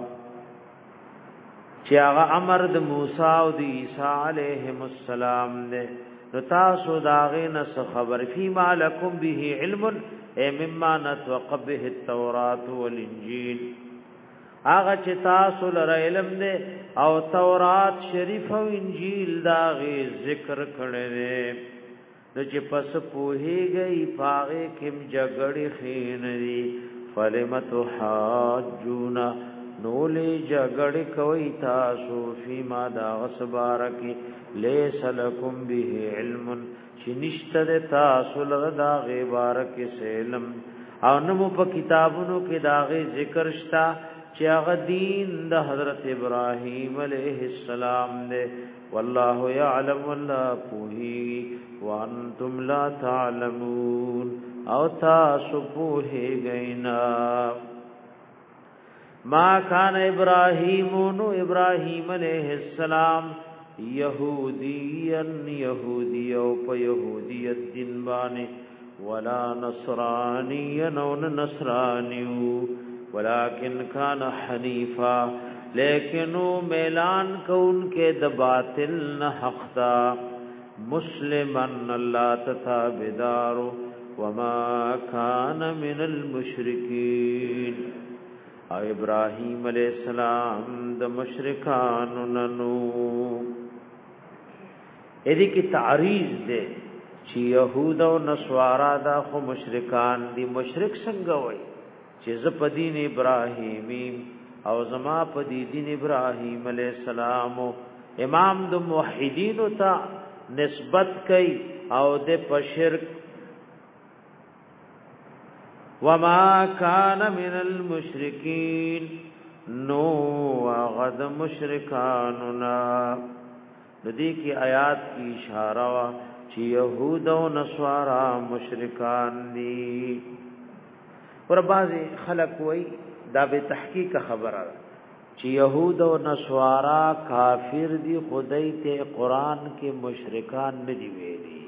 چې هغه امر د موسی او د عیسی علیهم السلام نه نو تاسو داغه نس خبر فيما لکم به علم اے مما نطق به التوراۃ والانجیل هغه چې تاسو لره علم ده او تورات شریف او انجیل داغه ذکر کړي دي نو چې پس پوهیږي پاغه کم جګړې خینري فلمت حاجونا نولې جګړې کوي تاسو فيما دا غسبارکی ليس لكم به علم چې نشته تاسو لره دا غبارک سلم او نو په کتابونو کې داغه ذکر شتا چې هغه دین د حضرت ابراهیم علیه السلام دی والله يعلم ولا پوهی وانتم لا تعلمون او تاسو پوهی غینا ما کان ابراهیم نو ابراهیم علیہ السلام یهودین یهودی او په یهودیت دین باندې ولا نصرانی نو نصرانیو ولكن كان حنیفا لیکنو میلان کون کے د باطل نہ حق تا مسلمن اللہ تتابدار وما كان من المشرکین او ابراہیم علیہ السلام د مشرکان ننو ایدی کی تعریض دے چی یہود و نصوارا دا خو مشرکان دی مشرک سنگوئی چې ز په دین ابراهیمی او زما په دین ابراهیم علی السلام امام د موحدین ته نسبت کوي او د پشرک وما كان من المشرکین نو غد مشرکاننا ندی کی آیات کی اشاره وا چې يهود او نصارا مشرکان دي ور بعضی خلق وای دا به تحقیق خبره چې يهود او نصارا کافر دي خدای ته قران کې مشرکان نه دی ویلي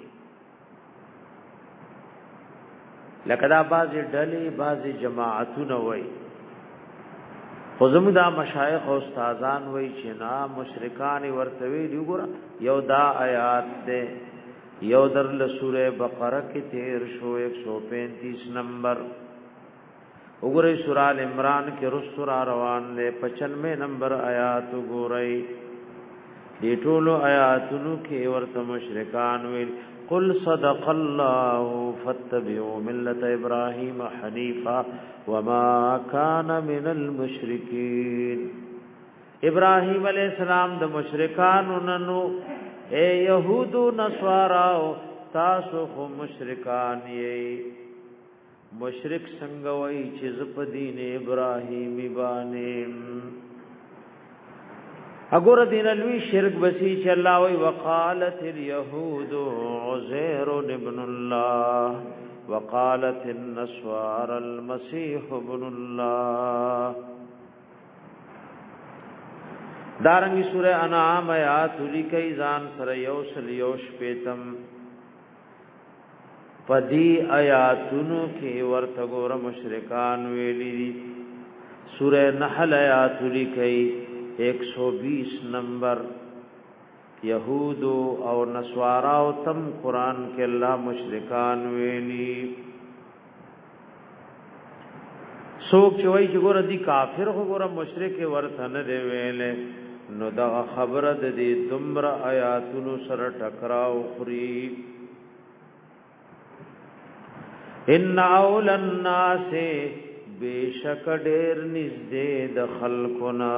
لکه دا بعضی ډلې بعضی جماعتونه وای خو زموږ دا مشایخ او استادان وای چې نا مشرکان ورته ویلي ګور یو دا آیات ده یو در له سوره بقره کې تیر شو ایک سو پینتیس نمبر وګورئ سورہ ال عمران کې رسول روان له پچانوے نمبر آیات وګورئ دې ټولو آیاتونو کې ورته مشرکان ویل قل صدق الله فاتبعوا ملة ابراهيم حنيفا وما كان من المشركين ابراهيم عليه السلام د مشرکانو ننو اے يهودو نصاراو تاسو خو مشرکان یې مشرک څنګه وای چې ز په دین ابراهیمی باندې اګور دین الوی شرک بسی چې الله وی وقالت اليهود عزير ابن الله وقالت النصارى المسيح ابن الله دارنګي سوره انعام آیات لیکي ځان سره یوسل یوش پیتم پدی آیاتونو کې ورته ګور مشرکان ویلي دي سوره نحل آیات لیکي ایک سو بیس نمبر یہود او نصارا او تم قران کې الله مشرکان ویلي سوک چوي چې ګور دي کافر خو ګور مشرک ورته نه دی ویلې نو دا خبره د دې دمر آیاتونو سره ټکراو خوري ان اول الناس بیشک ډیر نږدې د خلقنا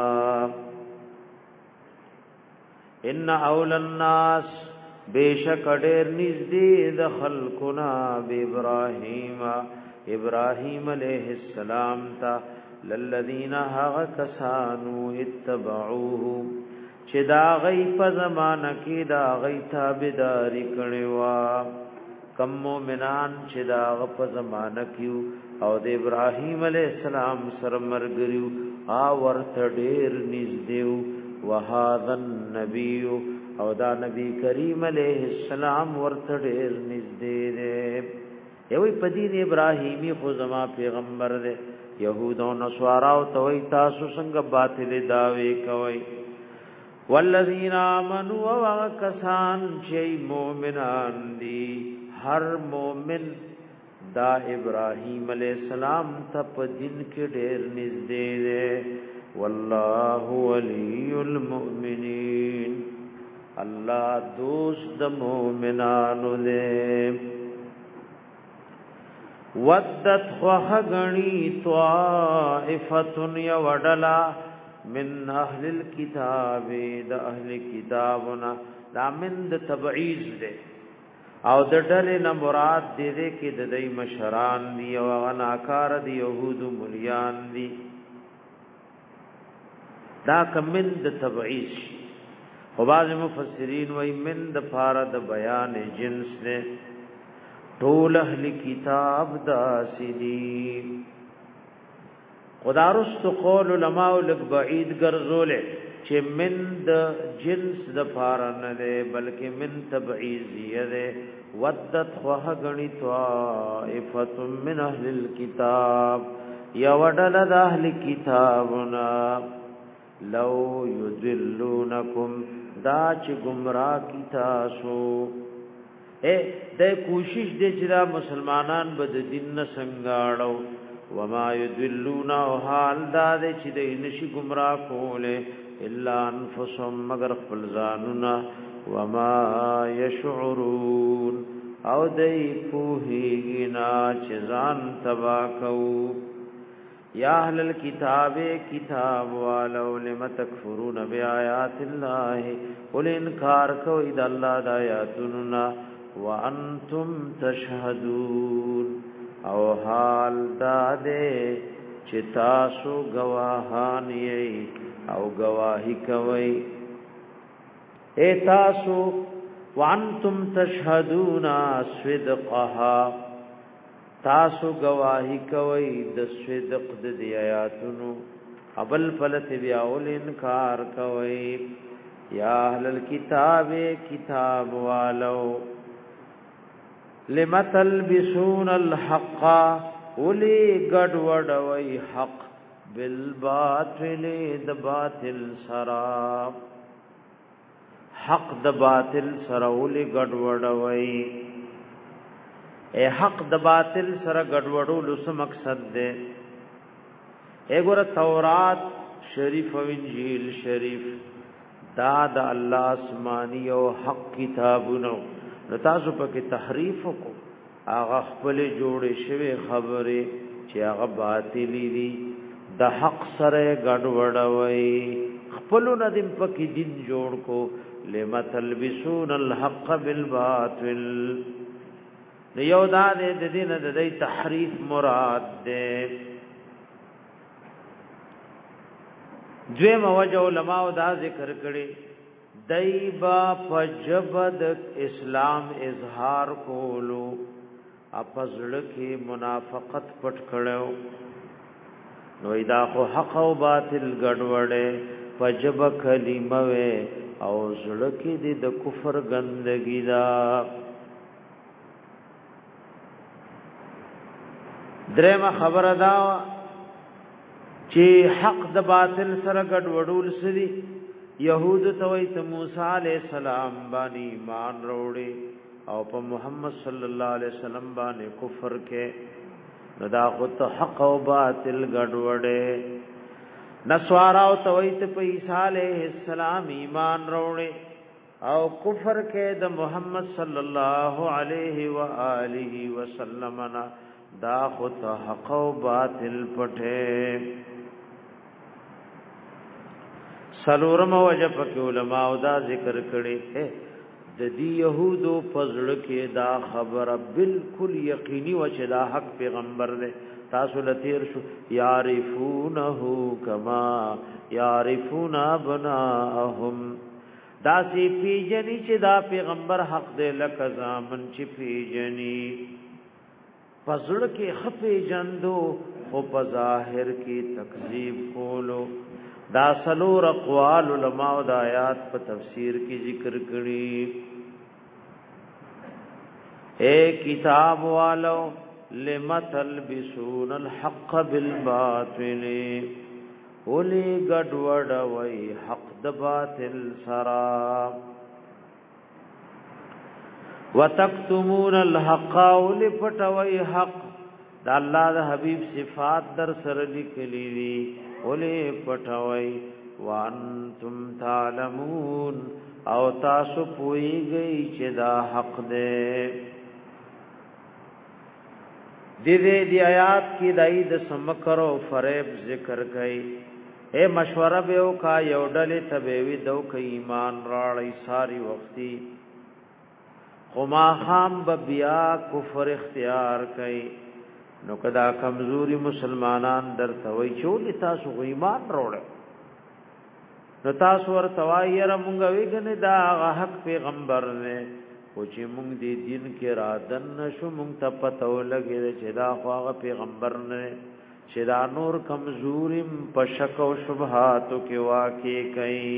ان اول الناس بیشک ډیر نږدې د خلقنا به ابراهیم ابراهیم علیہ السلام تا للذین ها کسانو اتبعوه چې دا غي په زمانہ کې دا غي تابعداري کړي وا کم مومنان چې دا په زمانہ کې او د ابراهیم علیہ السلام سره مرګریو ا ورته ډیر نږدې وهذا النبي او دا نبی کریم علیہ السلام ورته ډیر نږدې دی یوې په دین ابراهیمی خو زما پیغمبر دی یهود او نصارا او توي تاسو څنګه باطل داوي کوي والذین آمنوا وکسان چې مؤمنان دي هر مؤمن دا ابراهیم علیہ السلام ته په دین کې ډېر نږدې دی والله ولی المؤمنین الله دوست د مؤمنانو دی ودت خوغنی طائفه یودلا من اهل الكتاب د اهل کتابنا دا من د تبعیض دی او د ډلې نه مراد دې دې کې د دې مشران دی او غناکار دی يهود مليان دي دا کمن د تبعیض او بعض مفسرین وایي من د فار د بیان جنس نه ټول اهل کتاب دا سیدی خدارست قول علماء لک بعید ګرځولې چې من د جنس د فار نه ده بلکې من تبعیضیه ده ودت وهغنی طائفه من اهل الكتاب یا وډل د اهل کتابنا لو یذلونکم دا چې گمراه کی تاسو اے د کوشش دې چې دا مسلمانان به د دین نه څنګهړو وما یذلون او حال دا دې چې د نشي گمراه کوله الا انفسهم مگر خپل ځانونه وما يشعرون او دای پوهیږي چې ځان تبا کو یا اهل الكتاب کتاب والو لم تکفرون بیاات الله قل انکار کوي د الله د آیاتنا وانتم تشهدون او حال داده چې تاسو گواهان یې او گواہی کوي اے تاسو وانتم تشهدون صدقها تاسو گواہی کوي د صدق د آیاتونو ابل فلت بیا ول انکار کوي یا اهل الكتاب کتاب والو لمتلبسون الحق ولي گډ وډوي حق بالباطل د باطل سرا حق د باطل سره ولي گډ وډوي اے حق د باطل سره گډ وډول څه مقصد ده اګور تورات شریف او انجیل شریف دا د الله آسمانی او حق کتابونو نو تاسو پکې تحریف کو هغه خپل جوړې شوی خبره چې هغه باطلی دي د حق سره ګډوډوي خپل ندیم پکې دین جوړ کو لمتلبسون الحق بالباطل یو دا د دین د دې تحریف مراد ده دوی موجه علماء دا ذکر کړي دایبا فجبد اسلام اظهار کولو اپزړ کې منافقت پټ کړو نو دا خو حق او باطل ګډوډه فجب کلمه و او زړه کې د کفر ګندګی دا درېما خبره دا چې حق د باطل سره ګډوډول سړي يهود توي ته موسی عليه السلام باندې ایمان وروړي او په محمد صلی الله علیه وسلم باندې کفر کې ندا خود حق او باطل ګډوډه نسوارا او توي ته په عیسی علیه السلام ایمان وروړي او کفر کې د محمد صلی الله علیه و آله وسلم نا دا خود حق او باطل پټه سلورم وجه پک علماء او دا ذکر کړي د دې يهودو پزړه کې دا خبره بالکل یقیني و چې دا حق پیغمبر دی تاسو لتیر شو یعرفونه کما یعرفون ابناهم دا سی پیجنی چې دا پیغمبر حق دی لکه زامن چې پیجنی پزړه کې خفه جندو او په ظاهر کې تکذیب کولو. دا سلور اقوال علماء د آیات په تفسیر کې ذکر کړي. اے کتاب والو لم تلبسون الحق بالباطل اولی گډوډ وای حق د باطل سرا وتکتمون الحق اولی پټوي حق. د الله د حبیب صفات در سره لیکلي وي اولی پټوي. وانتم تعلمون او تاسو پويږئ چې دا حق دی. دی دی دی آیات کی دای د سمکر او فریب ذکر کئ. اے مشوره به او کا یو ډلې تبوی دو ک ایمان راړی ساری وختي خما خام بیا کفر اختیار کئ. نو کدا کمزوری مسلمانان در توي چول تاسو ایمان راړل نو تاسو ور توای را مونږ ویګنه دا حق پیغمبر نه او چې مونږ دې دین کې را دن شو مونږ ته پته ولګي چې دا خواغه پیغمبر نه چې دا نور کمزوریم په شک او شبهاتو کې واقع کئ.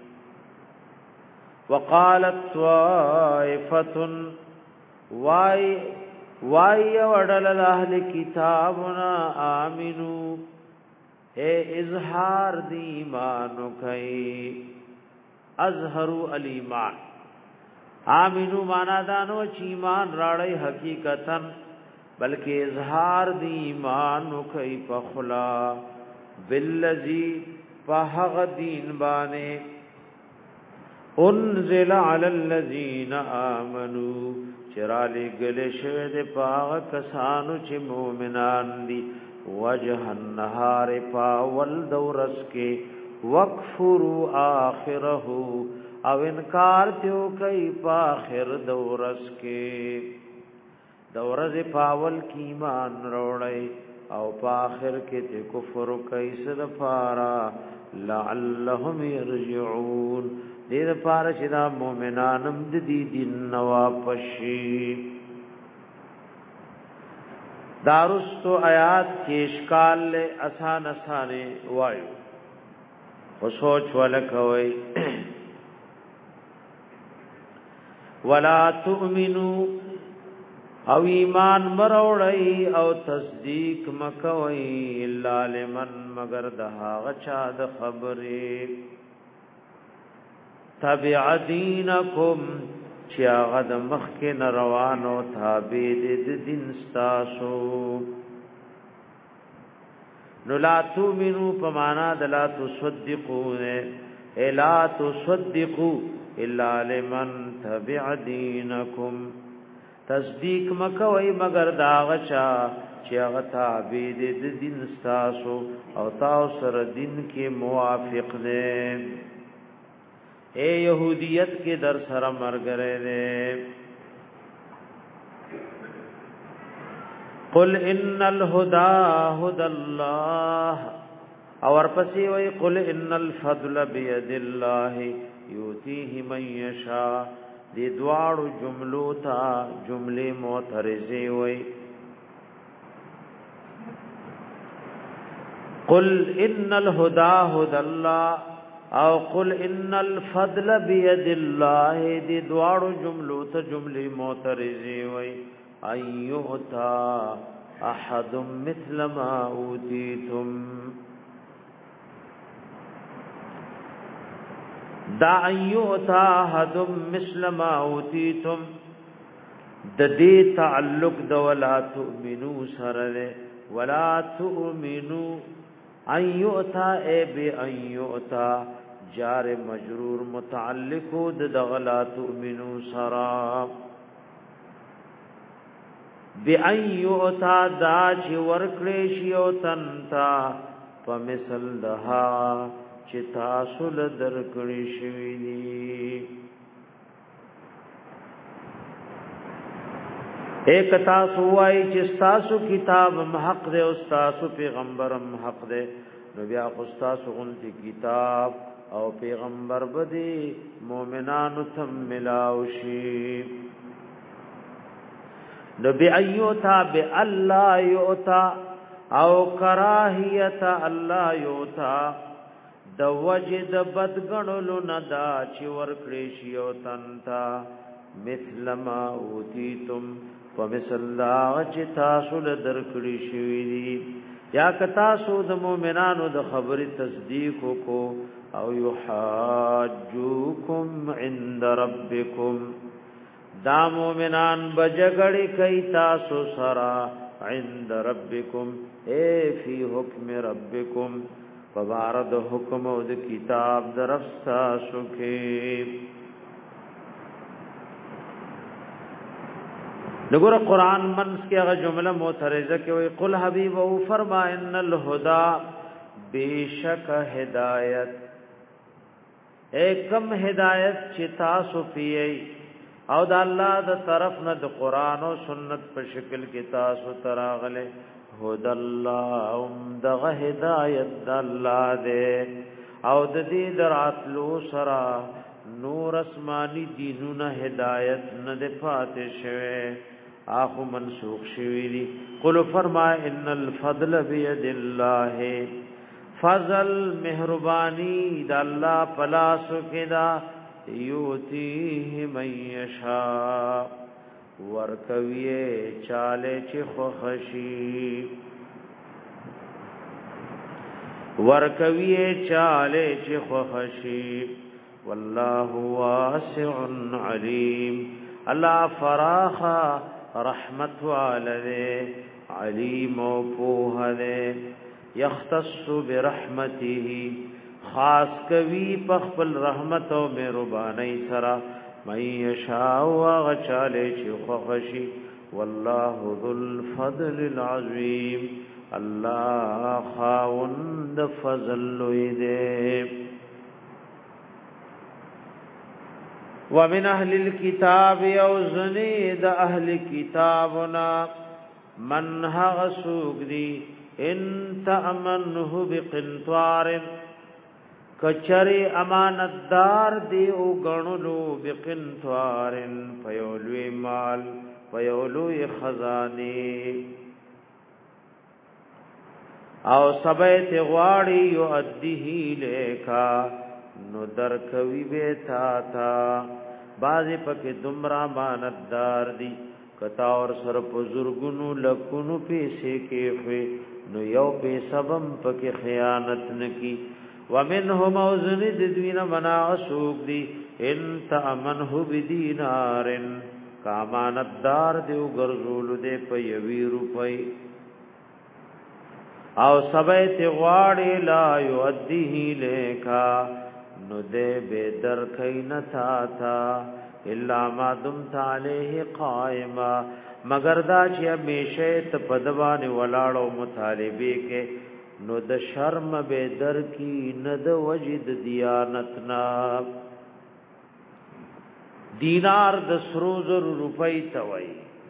وقالت طائفه وای وای وړل اهل کتابنا امنو اے اظهار دی ایمان کئ. اظهروا الایمان آمینو مانا دانو چې ایمان راړی حقیقتا بلکې اظهار دی ایمان کوي په خلا بالذی فهغ دین باندې انزل علی الذین آمنو چرالی گله شوه د پاغ کسانو چې مؤمنان دي وجه النهار پاول دورس کې وکفروا آخره او انکار تیو کئی پا آخر دورس کے دورز پاول کی ایمان روڑی او پا آخر کے تی کفر کئی صد پارا لعلهم یرجعون دید پارا چدا مومنانم دی دین نواپشی. دارستو آیات کی اشکال لے اسان اسانے وایو و سوچ ولکوئی. ولا تؤمنو او ایمان مروڑی او تصدیق مکوئی الا لمن مگر دہا غچا د خبری تبع دینکم چیا غد مخکن روانو تابع د دین ستاسو. نو لا تؤمنو پمانا د لا تصدقون الا تصدقو الا لمن تبع دینکم تصدیق مکوئی مگر داغچا چی اغتا بید دین ستاسو او تاو سر دین کے موافق دے. اے یہودیت کے در سر مرگرے دے. قل ان الہدا ہد اللہ اور پسی وی قل ان الفضل بید اللہ یوتیه من یشاء. دی دوارو جملو تا جملے معترضی وی. قل ان الہدا هدى الله او قل ان الفضل بيد الله دی دوارو جملو تا جملے معترضی وی. ایوتا احد مثل ما اوتیتم دا ایوتا حدم مثل ما اوتیتم د دې تعلق د ولا تؤمنو سره ولا تؤمنو ایوتا ای بی ایوتا جار مجرور متعلق د ولا تؤمنو سره بی ایوتا دا چې ورکړې شی او تنتا په مثل دها چې تاسو له درکړې شوې دي. ایک تاسو وای چې تاسو کتاب حق دی او تاسو پیغمبرم حق دی نو بیا خو تاسو غونتی کتاب او پیغمبر بدی مؤمنانو تم ملاوشي. نو بی ایوتا بی اللہ یوتا او کراہیت اللہ یوتا د وجد بدگنلو ندا چی ورکڑیشی او تنتا مثل ما اوتیتم فمثل دا چی تاسو لدرکڑی شوی دی یا کتاسو د مومنانو د خبر تصدیق کو او یحاجوکم عند ربکم دا مومنان بجگڑی کئی تاسو سرا عند ربکم اے فی حکم ربکم فبارد حکم او د کتاب درفتا سکی نگور قرآن منس کی اغا جملہ معترضہ کی وی قل حبیب او فرما ان الہدا بیشک ہدایت اے کم ہدایت چتا سفیئی او دا اللہ دا طرف نه د قرآن و سنت په شکل کی تاسو تراغلے هد الله ام دغه هدایت د الله دے او د دې دراتلو سرا نور اسمانی دینونه هدایت نه د فاتح شوه اخو منسوخ شوی دی قل فرما ان الفضل بيد الله فضل مهربانی د الله پلاسو کدا یوتیه من یشاء ورکویه چاله چی خوخشی ورکویه چاله چی خوخشی والله واسع علیم الله فراخ رحمت والده علیم و پوهده یختص برحمته خاص کوي پخپل رحمت او مهرباني سرا مَن يَشَاءُ وَغَچَالَ شِخَخَشِ والله ذو الفضل العظيم الله خاوند فضل لويده ومن اهل الكتاب يوزني د اهل كتابنا من هغ سوق دي ان تأمنه بقنطار کچری امانتدار دی او غنلو بقنطارن فیولوی مال فیولوی خزانی او سبیت غواړي یو ادیه لیکا نو درکوي به تا تا بازي پکې دمرا امانتدار دی کتا اور سر بزرګونو لکونو پیسې کې وي نو یو په سبم پکې خیانت نکی ومنهم اوزنی دوینا منا سوق دی ان تامنه بدینارن کامانتدار دیو ګرځول دې په یوی روپۍ او سبیت غواړي لا یؤدیه لیکا نو دې به در کین تا تا الا ما دمت علیه قائما مگر دا چې همیشه ته پدوانه ولاړو مطالبه کې نو د شرم به در کی نه د وجد دیانتنا دینار د سروزر روپۍ توي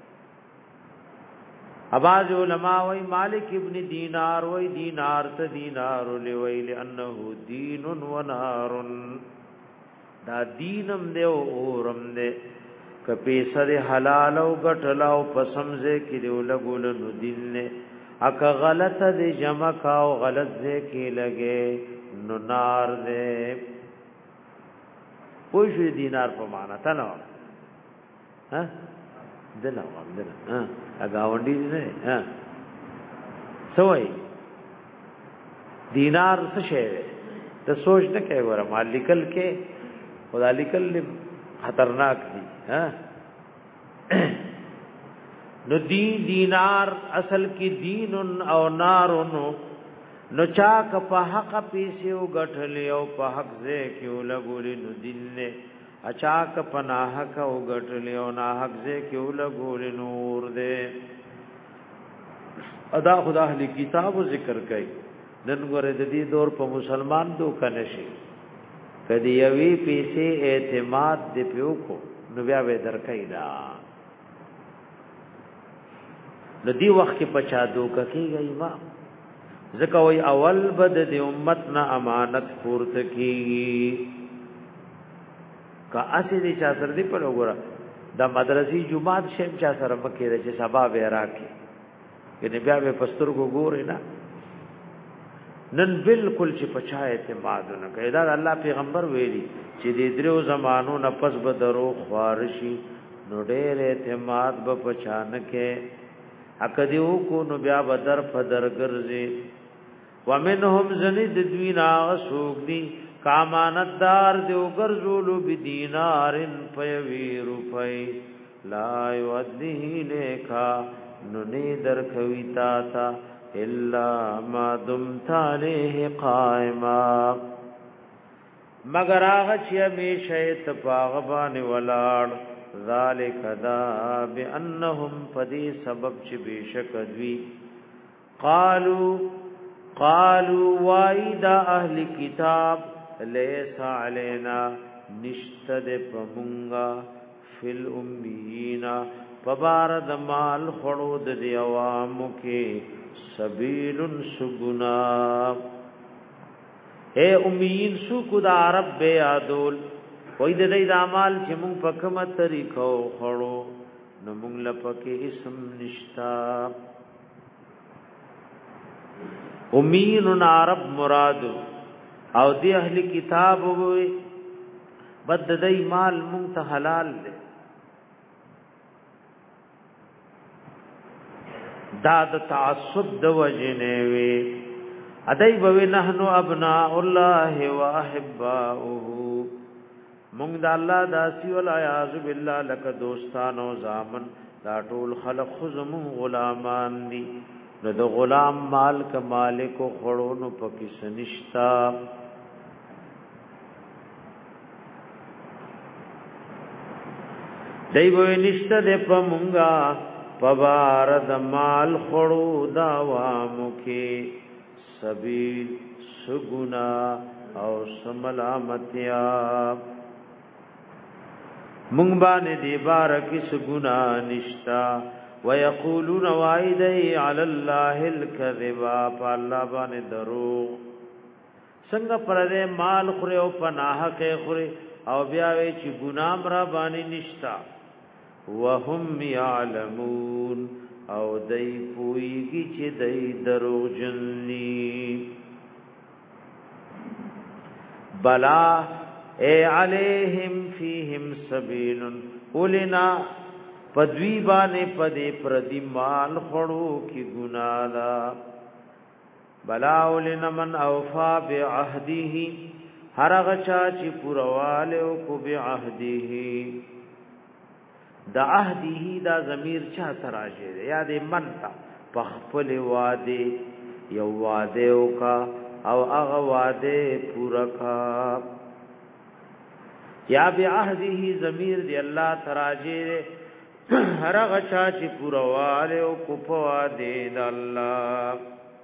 اباظ علماء وی مالک ابن دینار وی دینار ته دینار لوی لانه دین و نار دا دینم دی او اورم دی کپی سره حلال او غټلاو پسمزه کې دی لګول نو دین نه اک غلط دی جمع کاو غلط دے کی لگے نو نار دے پوشوی دینار پا مانا تا نو ها دل اوام دل ها اگاونڈی دی نه ها سوئی دینار سشے تا سوچ نکے گورا مال لکل کے خدا لکل خطرناک دی ها نو دی دینار اصل کی دین او نارن نو چاک په حق پیسې او غټلې او په حق زه کې ولګولې نو دین نه اچاک په ناحق او غټلې او ناحق زه کې ولګولې نور دې ادا خدا اهل کتاب ذکر کوي نن غره د دې دور په مسلمان دو کنه شي کدی یوی پیسې اعتماد دې پیو کو نو بیا به درکې دا نو دی وخت کې پچا دوک کېږي امام زکه وی اول بد د امت نه امانت پورته کیږي کا اسی دې چا سر دې په وګړه دا مدرسې جمعات شیم چا سره مکه چې سبا به راکې کنه بیا به پستر کو ګورې نه نن بالکل چې پچا اعتماد نه کوي دا الله پیغمبر ویلي چې د درو زمانو نه پس به درو خوارشي نو ډېر اعتماد به پچا نه کې اکدیو کو نو بیا بدر فدر ګرځي ومنهم زنید دوینا سوګدي کامانتدار دیو ګرځولو بدینارن پيوي روپي لا يوديه لیکا نو نه در کوي تا تا الا ما دمت عليه قائما مگر هغه چې همیشه تپاغبان ولاړ ذالک دا بانهم فدی سبب چې بشک دوی قالوا قالوا وايدا اهل کتاب ليس علينا نشتد پمونگا فل امینا فبارد مال خړود دی عوامو کې سبیل سگنا اے امیین سو کو دا عرب بے عدول وای د دې د اعمال چې مونږ په کومه طریقو خړو نو مونږ لپاره اسم نشتا امیین عرب مراد او دی اهل کتاب وي بد دې مال مونږ ته حلال دی دا د تعصب د وجنه وي ادای به نحنو ابناء الله واحباؤه مونږ د الله داسی ولا یعذ بالله لک دوستانو زامن دا ټول خلق خزم غلامان دي نو د غلام مال ک مالک خړو نو پکې سنشتا دای به نشته د پمونګه پبارد مال خړو دا وامو کې سبیل سګنا او سملامتیا مونږ باندې دی بارکی سګنا نشتا ويقولون وایدی علی الله الکذب فالله باندې درو څنګه پردې مال خوري او پناه کې خوري او بیا وی چې ګنام را باندې نشتا وهم يعلمون او دای پویږي چې دای دروغجنی بلا اے علیہم فیہم سبیل اولنا پدوی باندې پدې پردی مال خړو کی ګنا دا بلا اولنا من اوفا بعهده هرغه چا چې پرواله او کو بعهده دا عهده دا ضمیر چا تراجه ده یاد من تا پخپل واده یو واده او کا او هغه واده پورا کا یا بعهده ضمیر دی الله تراجه هر هغه چا چې پورا واله او کو پواده د الله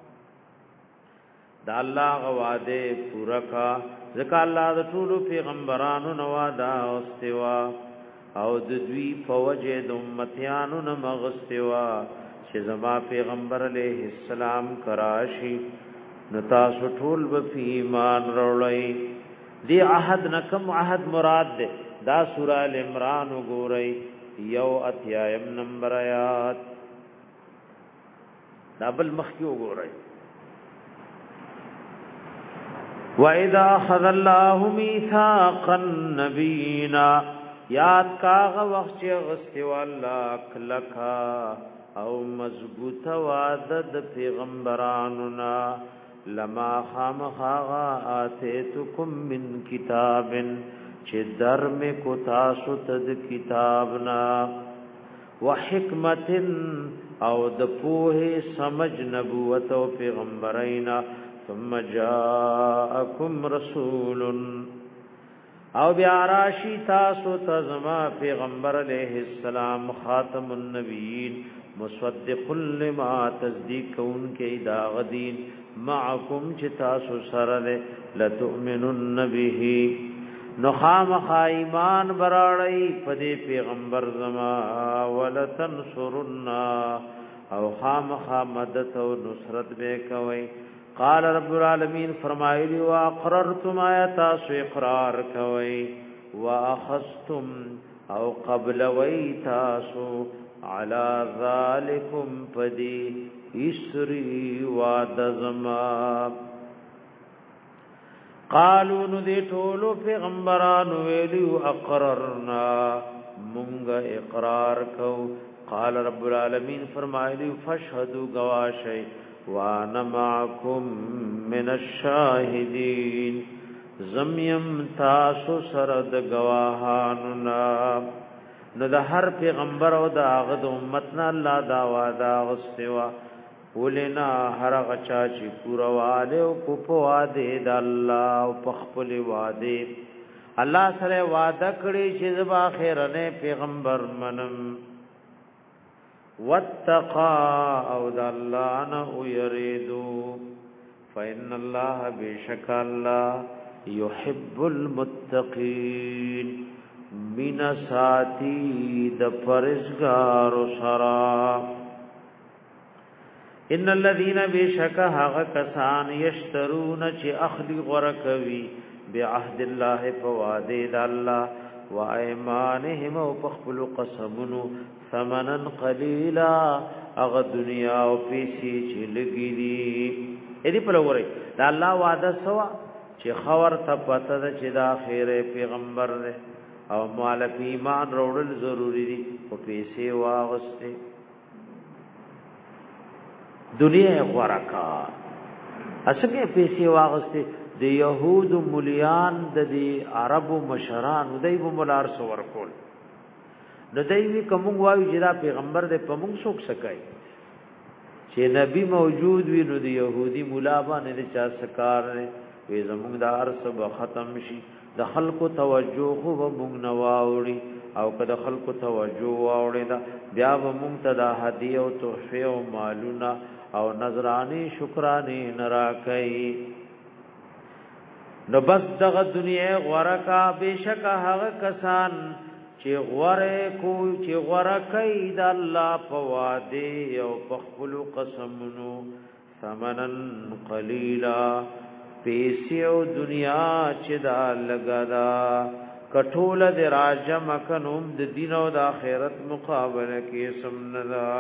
دا الله غواده پورا کا ځکه الله د ټولو پیغمبرانو نو واده واستوا او د دوی فوجه د امتیانو نه مغستوا چې زما پیغمبر علیه السلام کراشي نو تاسو ټول به ایمان وروړی دی عهد نکم عهد مراد ده دا سورہ ال عمران وګورئ یو اتیایم نمبر آیات دابل مخکی وګورئ وَإِذَا أَخَذَ اللَّهُ مِيثَاقَ النَّبِيِّينَ یاد کاغه وخت چې غستو الله کلکا او مضبوط وعده د پیغمبرانو نا لما خامخا اتیتکم من کتابن چې در می کو تاسو ته کتابنا وحکمتن او د پوهه سمج نبوت او پیغمبرینا ثم جاءکم رسول او بیا راشی تاسو تزما پیغمبر علیہ السلام خاتم النبیین مصدق لما تصدیق کون کې دا غدین معکم چې تاسو سره لتؤمنن به نخام خایمان براړی پدې پیغمبر زما ولتنصرن او خام خامدت او نصرت به کوي قال رب العالمین فرمایلی واقررتم آیات سو اقرار کوي واخذتم او قبل وی تاسو علی ذالکم فدی اسری وادزما قالو نو دی ټولو پیغمبرانو ویلو اقررنا مونږ اقرار کو قال رب العالمین فرمایلی فاشهدوا گواشی وانا معکم من الشاهدین زمیم تاسو سره د گواهاننا نو د هر پیغمبر او د هغه د امتنا الله دا وعده غستوا ولنا هر غچا چې پورواله او په واده د الله او په خپل واده الله سره وعده کړی چې د اخرنه پیغمبر منم واتقا او د الله نه یریدو فإن الله بشک الله يحب المتقين من ساتي د پرزګار سرا ان الذين بشک هغه کسان یشترون چې اخلي غرکوي بعهد الله فواده د الله وایمانهم او پخپل قسمونو ثمنا قليلا اغه دنیا او پیسې چې لګي دي اې دې په لوري دا الله وعده سوا چې خبر ته پته ده چې دا خیره پیغمبر ده او مالک ایمان وروړل ضروری دي او پیسې واغسته دنیا غورکا اسکه پیسې واغسته د يهود مليان د دې عربو مشران دوی په ملار سو ورکول نو دوی کوم وایي چې دا پیغمبر دې په موږ څوک سکای چې نبی موجود وي نو د يهودي مولا باندې چا سکار نه وي زموږ د ارس به ختم شي د خلکو توجه خو موږ نه واوړي او کله خلکو توجه واوړي دا بیا موږ ته د هدیه او تحفه او مالونه او نظرانی شکرانی نراکای نو بس دغه دنیا غورکا بشک هغه کسان چې غوره کو چې غوره کوي د الله په واده او په خپل قسمونو ثمنن قلیلا پیسې او دنیا چې دا لګدا کټوله د راجم کنوم د دین او د آخرت مقابله کې سمندا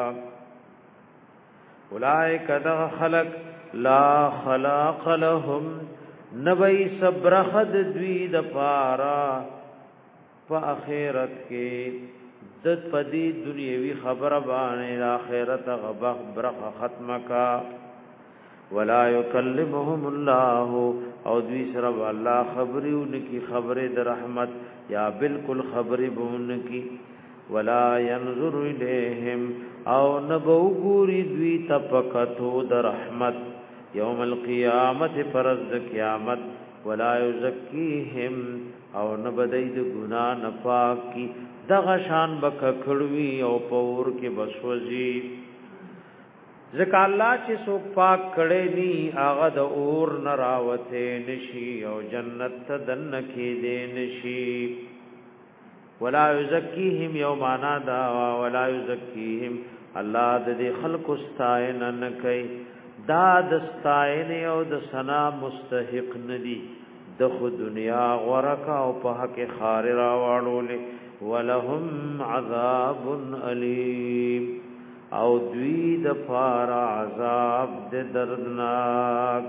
اولائک دغ خلق لا خلاق لهم نبی صبر خد دوی د پارا په اخرت کې د پدی دنیوي خبره باندې اخرت غبخ برخه ختمه کا ولا يكلمهم الله او دوی سره الله خبرونه کی خبره د رحمت یا بالکل خبره بون کی ولا ينظر اليهم او نبو ګوري دوی تپکتو د رحمت یوم القیامت فرض قیامت ولا یزکیهم او نبدید ګنا نفاق کی دغه شان بک کړوي او پور کې بسوځي ځکه الله چې څوک پاک کړي ني هغه د اور نراوته نشي او جنت ته دن کې دي نشي ولا یزکیهم یومانا دا ولا یزکیهم الله د خلق استاین نه کوي دا د استاین او د ثنا مستحق ندي د خو دنیا غورکا او په حق خار را واړول ولهم عذاب الیم او دوی د فار عذاب د دردناک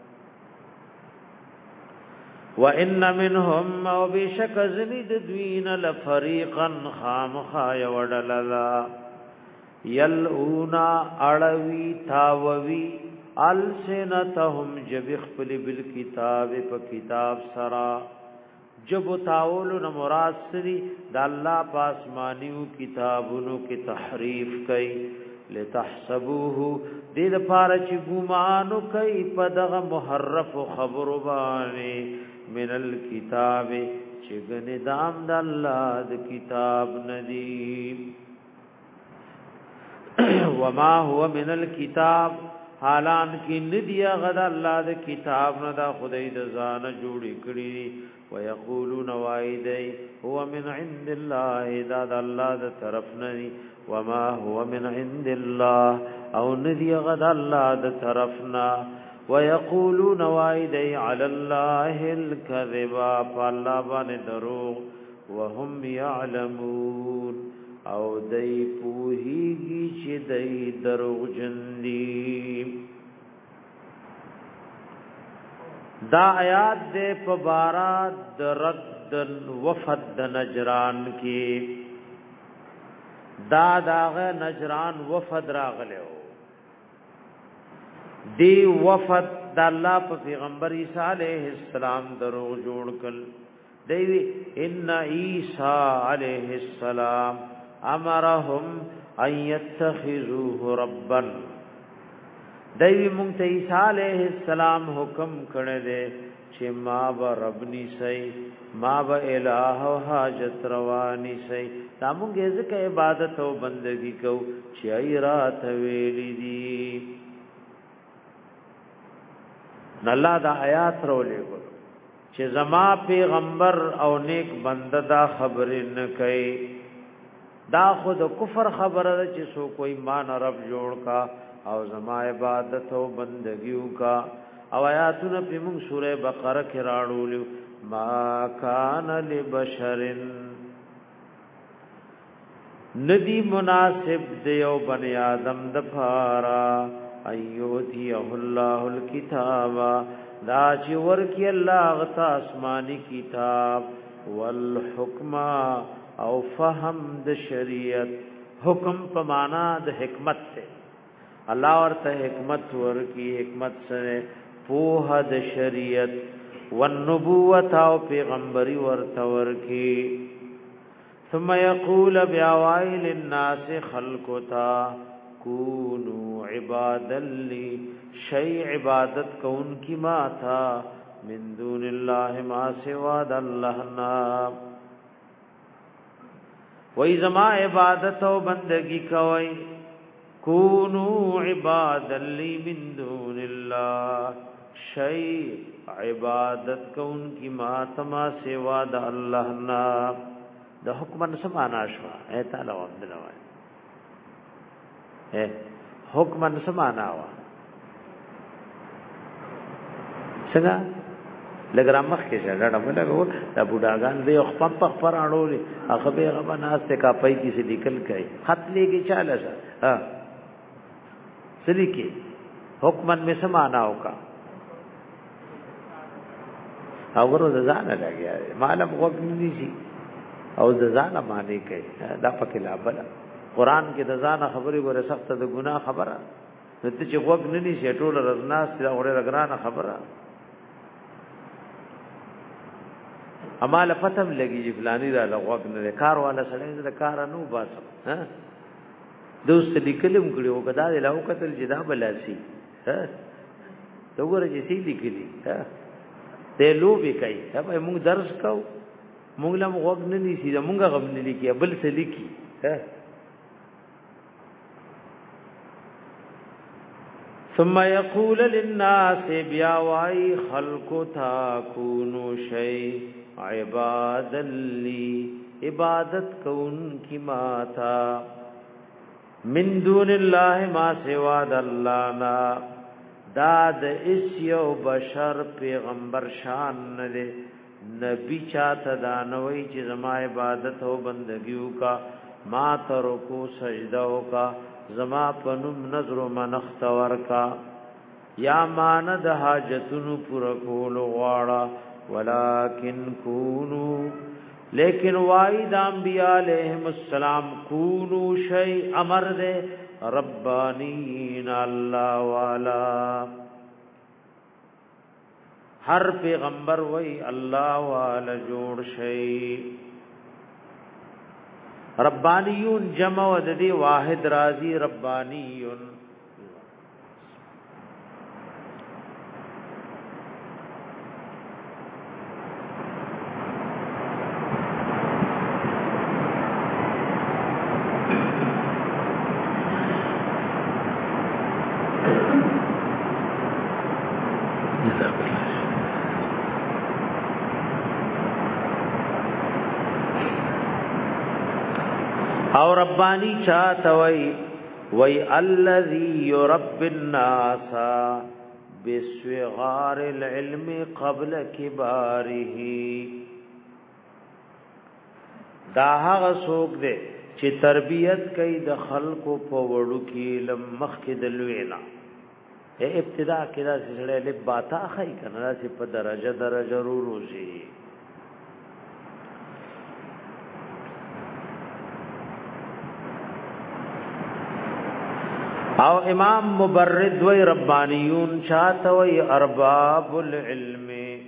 وان منهم او بشک زنید دوین لفریقا خامخا یوډللا یلونا اړوی تاووی السنتهم جبخ پل بالکتاب په کتاب سرا جب تاول نو مراد سری د الله پاسمانیو کتابونو کې تحریف کئ لتحسبوه دې لپاره چې ګمانو کئ په دغه محرف خبر باندې من الكتاب چې ګنې دام د الله د کتاب ندی وما هو من الكتاب حالان کې ندی غد الله د کتاب نه دا خدای د ځان جوړی کړی ويقولون وایدی هو من عند الله دا د الله د طرف نه وما هو من عند الله او ندی غد الله د طرف نه ويقولون وایدی علی الله الكذب فالله باندې دروغ وهم يعلمون او دای پوهیږي چې دای دروغجن دي. دا آیات دې په بارا د رد وفد د نجران کې دا داغه نجران وفد راغلو. دی وفد د الله په پیغمبر عیسی علیه السلام دروغ جوړ کړ. دی ان عیسی علیه السلام امرهم ان يتخذوه ربا. دی مونږ ته عیسی علیه السلام حکم کړی دی چې ما به رب نیسئ، ما به الہ او حاجت روا نیسئ. دا مونږ ځکه عبادت او بندگی کو چې ای رات ویلی دي. الله دا آیات رولې ګو چې زما پیغمبر او نیک بنده دا خبر نه کوي. دا خود کفر خبره ده چې سو کوئی مان رب جوړ کا او زما عبادت او بندگیو کا. او آیاتونه په موږ سوره بقره کې راړو. ما کان لبشر ندی مناسب دیو بنی آدم د پارا ایوتیه الله الکتاب دا چې ورکی الله غتا آسمانی کتاب والحکم او فهم د شریعت. حکم په معنا د حکمت ته الله ورته حکمت ورکی، حکمت سره پوهه د شریعت والنبوت او پیغمبري ورته ورکی. ثم يقول بیاوای للناس خلقتا کونوا عبادا لی، شیء عبادت کون کی ما تھا من دون اللہ ما سوا د اللہ نا. وای زما عبادت او بندگی کوي. کونوا عبادا لی من دون اللہ، شیء عبادت کون کی ما تما سوا د اللہ نا. د حکمن سمانا شوا اے تعالی عبد الله اے حکمن سمانا وا څنګه لګرام مخ کې څنګه ډمله ګور دا بوډاګان به خپل په خبر اړولې هغه به هغه ناس ته کا پای کې لیکل کوي خط لګي چاله ها سلی کې حکمن میں سمانا ہوگا او ورو ځان لګیا معلوم وګ نشي او د ځان معنی کوي دا پکې لا بل قران کې د ځان خبرې ګوره سخت د ګناه خبره نو ته چې وګ نه نشي ټول رزناس دا وړه رګرانه خبره امال فتم لګي چې فلانی را لغوګ نه کار والا سړی د کار نه وباسم ها دوست لیکلم کړي او کدا له وکتل جدا بلاسي ها تو ګوره چې سي لیکلي ها ته لو به کوي دا موږ درس کو موږ له وګ نه نشي موږ غو نه لیکي بل څه لیکي ها. ثم يقول للناس بیاوای خلق تکونوا شی عبادا لی، عبادت کون کی ما تھا من دون اللہ ما سوا د اللہ نا. داد اس یو بشر پیغمبر شان نه نبی چاته دانوي چې زما عبادت او بندگیو کا ما ترکو سجدو کا زما پنم نظر منخت ورکا یا ماند حاجتونو پر کول غواړه. ولکن کونو لیکن وائد انبیاء علیہم السلام کونو شی امر دے ربانین اللہ والا. ہر پیغمبر وی اللہ والا جوڑ شی. ربانیون جمع وددی واحد رازی ربانیون. او ربانی چاہتا وی وی الذی یرب الناس بسوغار العلم قبل کباره. دا هغه څوک دی چې تربیت کوي د خلقو په وړو کې لم مخکې د لوینا ابتدا کې دا سړی له باتا خای کنه چې په درجه درجه رو روزي او امام مبرد وی ربانیون چاته وی ارباب العلم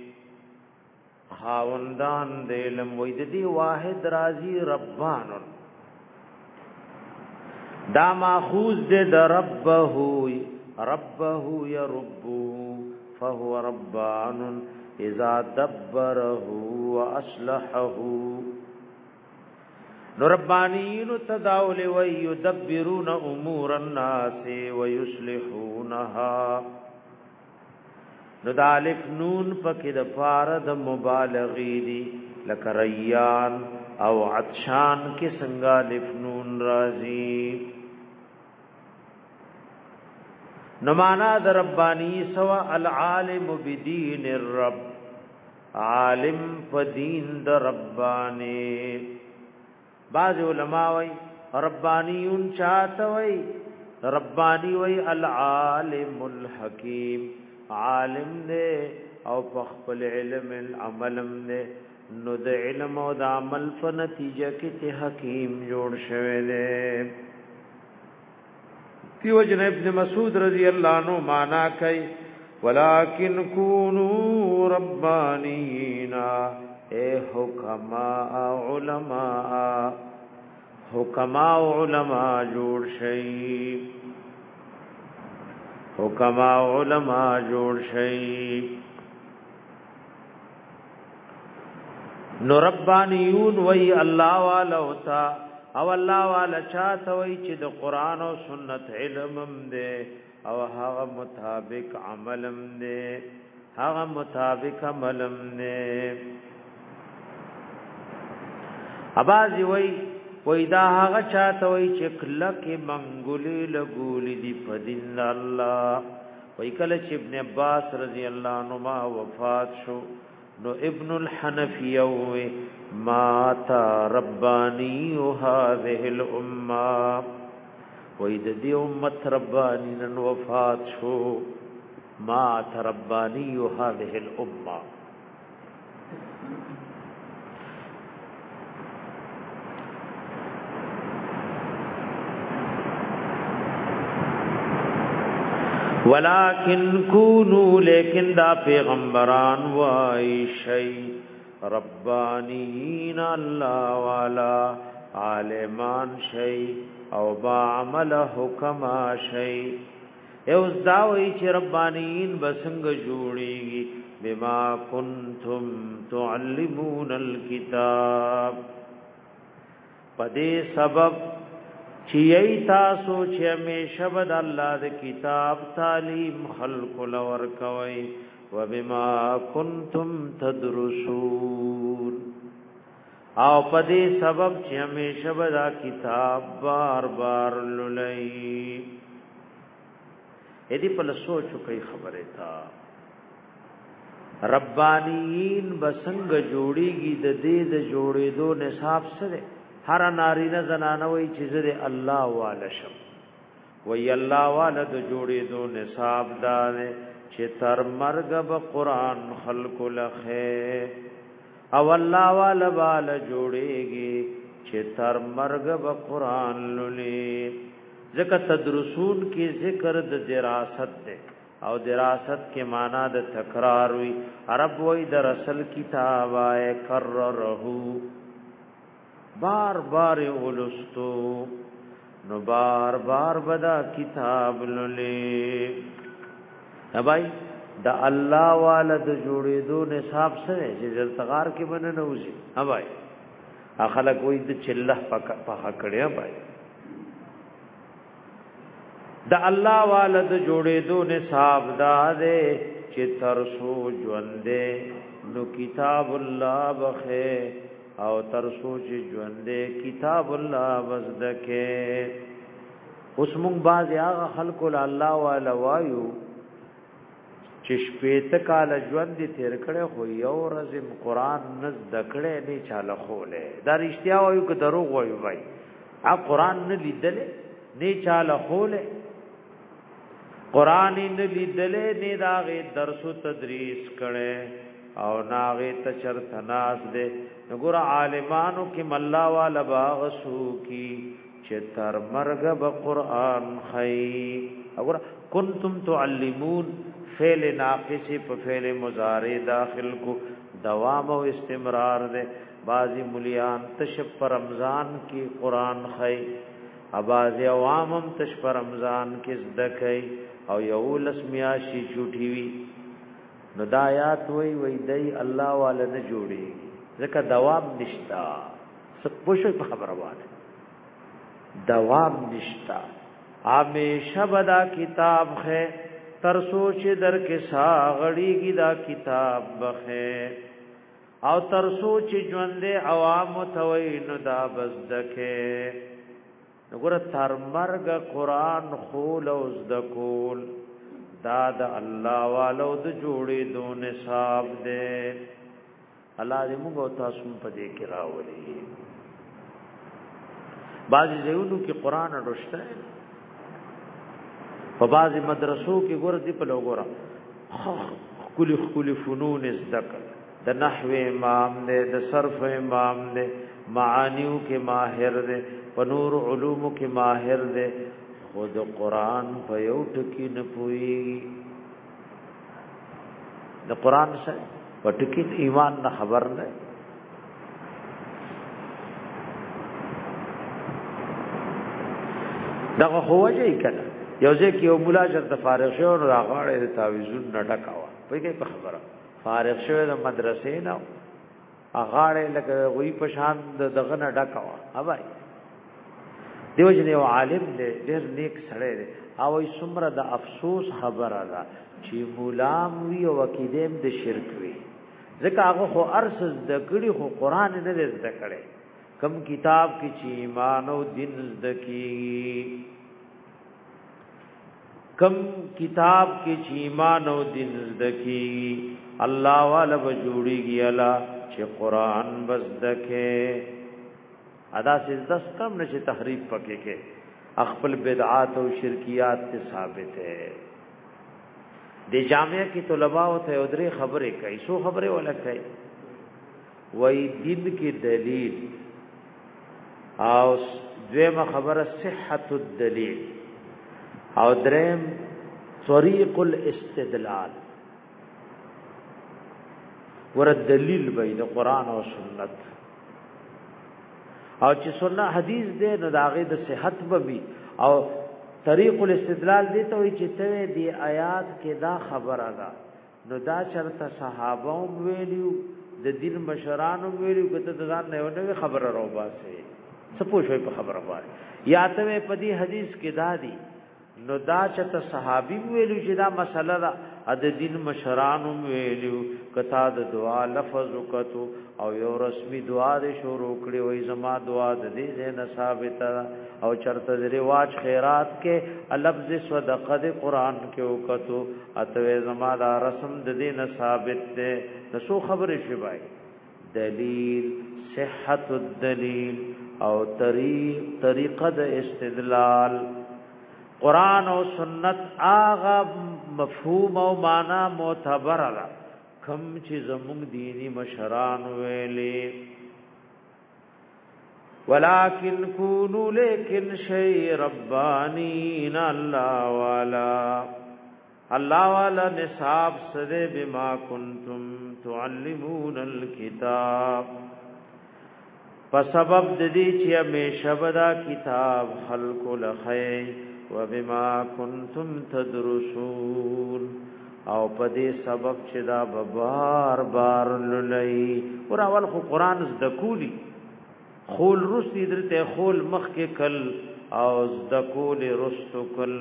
خاوندان د علم وی د دی واحد رازی ربان دا ماخوذ د ربه ربه يربو فهو ربان اذا دبره واصلحه نو ربانیون تداول ويدبرون امور الناس ويصلحونها نو دالف نون پکې د فارد مبالغی دی لک ریان او عطشان کې څنګه الف نون راضی نو معنا د ربانی سوا العالم بدین الرب عالم فدین د ربانی بعض علماء وی ربانیون چاہتا وی ربانی وی العالم الحکیم عالم دے او پخپل علم العملم دے نو د علم او د عمل په نتیجه کې ته حکیم جوړ شوه دے دیو جن ابن مسعود رضی اللہ عنہ معنا کوي ولکن کونوا ربانینا اے حکماء علماء حکماء علماء جوړ شي حکماء علماء جوړ شي نو ربانیون وی الله والا ہوتا او الله والا چاته وی چې د قران او سنت علمم دے او هغه مطابق عملم دے هغه مطابق عملم دے اباځي وای وای دا هغه چاته وای چې کلکه منګولې لګولې دی په دین الله وای کله چې ابن عباس رضی الله عنهما وفات شو نو ابن الحنفیه ما تا ربانی هذه الامه وای د دې امت ربانی نن وفات شو ما تا ربانی هذه الامه ولکن کونو لیکن دا پیغمبران وای شی ربانین الله والا عالمان شی او با عمل حکما شی اوس دا وای چې ربانین بسنګ جوړیږي بما کنتم تعلمون الكتاب پدې سبب چی تاسو چې همیشه بد الله د کتاب تعلیم خلق لور کوي وبما کنتم تدرسون او پدې سبب چې همیشه بد کتاب بار بار لولای اې دې په سوچو کوي خبره تا ربانیین بسنګ جوړیږي د دې د جوړېدو نصاب سره هر نارینه زنانه وای چې زه الله والا شم وای الله والا د جوړېدو نصاب دار چې تر مرګ به قران خلق لخه او الله والا والا جوړېږي چې تر مرګ به قران لولي ځکه تدرسون کې ذکر د دراست ده او دراست کې معنا د تکرار وي عرب وای د رسل کتاب آئے کررهو بار بار ولستو نو بار بار بدا کتاب للی ابای دا الله والا د جوړېدو نصاب سره چې زلتغار کې بنه نوځي ابای اخلق وې د چله پک په کړیا بای دا الله والا د جوړېدو نصاب دا دے چې ترسو ژوندې نو کتاب الله بخه او تر سوچ ژوندې کتاب الله وزدکه اوس مونږ باز هغه خلق الله والا وایو چې چې شپې ته کال ژوند دي تیر کړي خو یو ورځ قرآن نه دکړې نه چاله خوله دا رښتیا وایو که دروغ وایو وای ا قرآن نه لیدل نه چاله خوله قرآن نه لیدل نه داغه درس او تدریس کړي او ناغه تچرته ناس دے نګور عالمانو کې ملا والا باغ سو کی چې تر مرګ به قرآن خی وګور کنتم تعلمون فعل ناقص په فعل مضارع داخل کو دوام او استمرار دے بعضی مليان تشب پر رمضان کی قرآن خی اباز عوامم تش پر رمضان کې زدکای او یو لسمیا شي چوټی وی نو دا آیات وی وی دی الله والا نه جوړي ځکه دوام نشتا څه پوښي په خبره باندې دوام نشتا همیشه بدا کتاب ہے تر سوچ در کے ساغړی کی دا کتاب بخه او تر سوچ ژوند عوام توي نو دا بزدکه وګوره تر مرګ قرآن خول او زدکول دا د الله والو د جوړې دو نصاب دې الله دې موږ تاسو په دې کې راولي بعض ځایونو کې قرآن اړشته په بعض مدرسو کې ګور دې په لوګورا کلی کلی فنون ذکر د نحو امام دې د صرف امام دې معانیو کې ماهر دې په نور علوم کې ماهر دې خود قرآن په یو ټکی نه پوي د قرآن سره په ټکی ایمان نه خبر نه دغه هوځي کړه یو ځکه یو مولا چې د فارغ شو نو هغه د تعویذون نه ډکاوه په کې په خبره فارغ شو د مدرسې نه هغه لکه وی په شان دغه نه ډکاوه اوبای دیو جن یو عالم دې ډېر نیک سره دی او ای څومره د افسوس خبره ده چې مولام وی او عقیدم د شرک وی ځکه هغه خو ارس د کړي خو قران نه دې زده کړي کم کتاب کې چې ایمان او دین زده کی کم کتاب کې چې ایمان او دین زده کی الله والا بجوړيږي الا چې قران بزدکه ادا سز دس کم نشي تحریف پکې کې خپل بدعات او شرکیات ته ثابت ہے د جامعہ کی طلباء او ته ادري خبره کوي سو خبره ولا کوي وای دین کی دلیل او دویمه خبره صحت الدلیل او دریم طریق الاستدلال ور دلیل بین قران او سنت او چې سنت حدیث دې نو داغه د صحت به او طریق الاستدلال دې ته وي چې ته دې آیات کې دا خبره ده نو دا چرته صحابه ویلو د دین مشرانو ویلو کته ځان نه ونه خبره راو باسه څه پوښوي په خبره وای یا ته په دې حدیث کې دا دي نو دا چرته صحابي ویلو چې دا مسله ده د دین مشرانو ویلو کتا د دعا لفظ وکتو او یو رسمي دعا دې شروع کړې وای زما دعا د دې نه ثابت او چرته د رواج خیرات کې لفظ صدقه د قران کې وکتو اته زما دا رسم د دې نه ثابت ده نو خبره شي بای دلیل صحت الدلیل او طریق طریقه د استدلال قران او سنت آغا مفهوم او معنا معتبر را کم چې زموږ دینی مشران ویلي ولکن کونوا لیکن شی ربانین الله والا الله والا نصاب سره بما کنتم تعلمون الكتاب په سبب د دې چې همیشه بدا کتاب خلق لخی وبما کنتم تدرسون او په دې سبب چې دا بار بار للی اور اول خو قران ز دکولی خول رستی درته خول مخ کې کل او ز دکول رست کل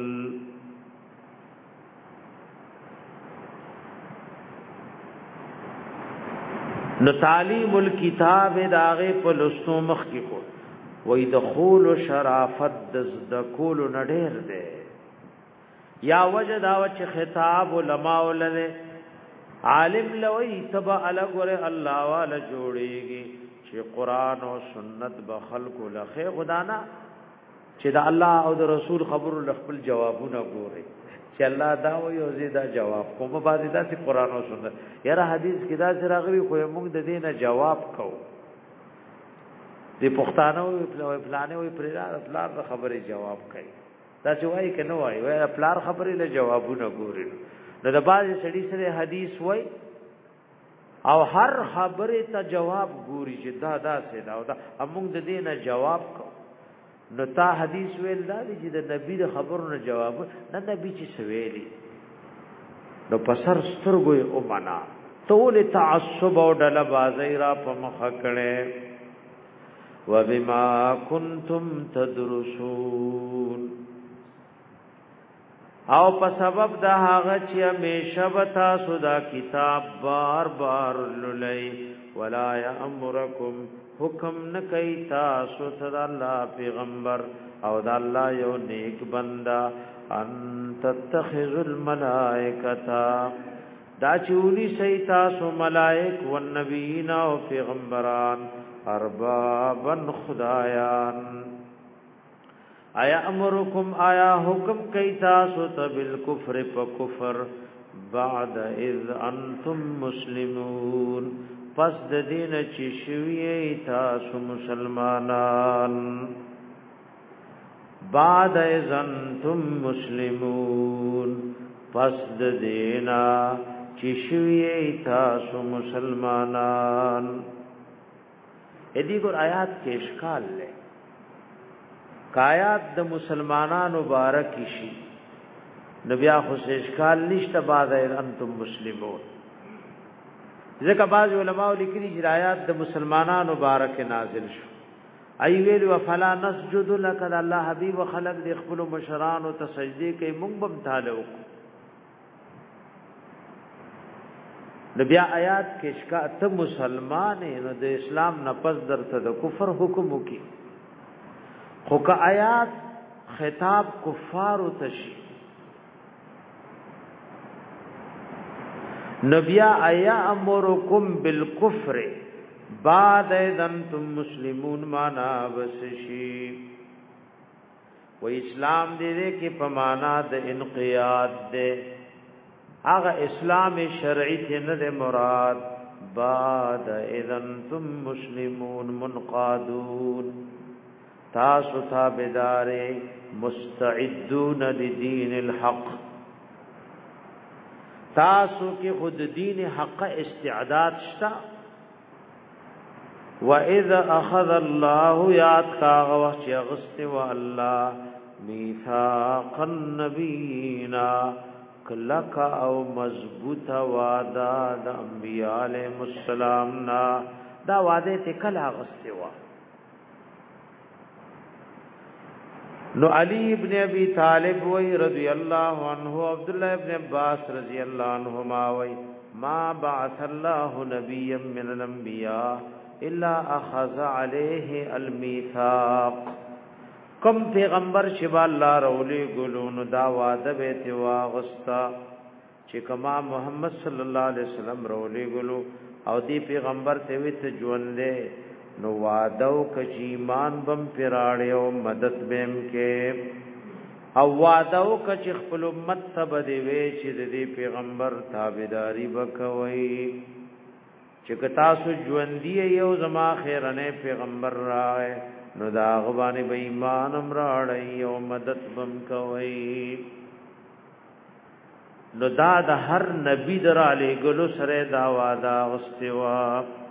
نو تعلیم الكتاب داغه په لستو مخ کې کو وې دخول شرافت د دکول نډیر ده یا وجدا وچ خطاب علماء ولله عالم لوی تبا الګره الله والا جوړيږي چې قران او سنت به خلق لخه غدانا چې دا الله او د رسول خبر خپل جوابونه ګوري چې الله دا وی او زیدا جواب کوم بعد دا چې قران او سنت یاره حدیث کې دا راغلی خو موږ د دینه جواب کوو دی پښتانه او فلانه او پرلار فلار خبره جواب کوي دا چې وایي کنه وایي وای فلار خبره له جوابونه ګوري نو د باز سړي سره حدیث وای او هر خبره ته جواب ګوري چې دا دا څه دا او دا موږ د دینه جواب کو نو تا حدیث ویل دا چې د نبی د خبرونو جواب نه نبی چې سویلی نو پسر سترګو او معنا تول تعصب او ډل بازی را په مخ کړه وبما کنتم تدرسون او په سبب د هغه چې همیشه وتا سودا کتاب بار بار للی ولا یامرکم حکم نکای تاسو ته الله پیغمبر او د الله یو نیک بندا ان تتخذوا الملائکه دا چولی سي تاسو ملائک و نبیین او پیغمبران اربابن خدایان آیا امرکم آیا حکم کئی تاسو تا بالکفر پا کفر بعد اذ انتم مسلمون پس د دین چی شوی تاسو مسلمانان بعد اذ انتم مسلمون پس د دینا چی شوی تاسو مسلمانان ادی ګور آیات کې اشکال لے کایات د مسلمانانو مبارک شي نبی اخو اشکال نشته بعد انتم مسلمون ځکه بعض علماء لیکلي چې آیات د مسلمانانو مبارک نازل شو ای ویل وفلا نسجد لك الله حبيب خلق د خپل مشران او تسجدي کوي مونږ بم تعالی نبی آیات کې اشکال ته مسلمان نو د اسلام نه پس درته د کفر حکم وکي خو که آیات خطاب کفار تشی نبی آیا امرکم بالکفر بعد انتم مسلمون مانا بسشی و اسلام دے دے کہ پمانا د انقیاد دے آغا اسلام شرعی تے ند مراد بعد انتم مسلمون منقادون تاسو تابدار مستعدون لدین الحق تاسو کی خود دین حق استعداد شتا وَإِذَا أَخَذَ اللَّهُ يَاتْ كَاغَوَحْ يَغْسْتِ وَاللَّهُ مِيثَاقَ النَّبِيِّينَ کلک او مضبوط وعده د انبیاء علیهم السلام نا دا وعده ته کله غسته وا نو علی ابن ابي طالب وی رضی الله عنه عبد الله ابن عباس رضی الله عنهما وی ما بعث الله نبيا من الانبياء الا اخذ عليه الميثاق کم پیغمبر شبا الله رولي ګلون دا وعده به تی واغستا چې کما محمد صلی الله علیه وسلم رولي ګلو او دی پیغمبر ته وی ته ژوندې نو وعدو کچی ایمان بم پیراړې او مدد بهم کې او وعدو کچ خپل امت ته بده وی چې دی پیغمبر تابعداري وکوي چې تاسو ژوندې یو زما خیرنه پیغمبر راغی نو دا غبانی به ایمان امراړی او مدد بم کوي نو دا د هر نبی در علی ګلو سره دا وعده واستوا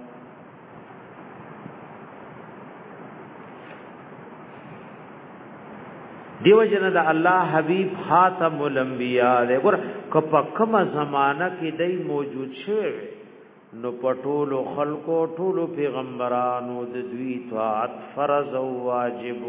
دیو جن دا الله حبیب خاتم الانبیاء له ګور کپ کما زمانہ کې دای موجود شوی نو پټولو خلقو ټولو پیغمبرانو د دوی طاعت فرض او واجب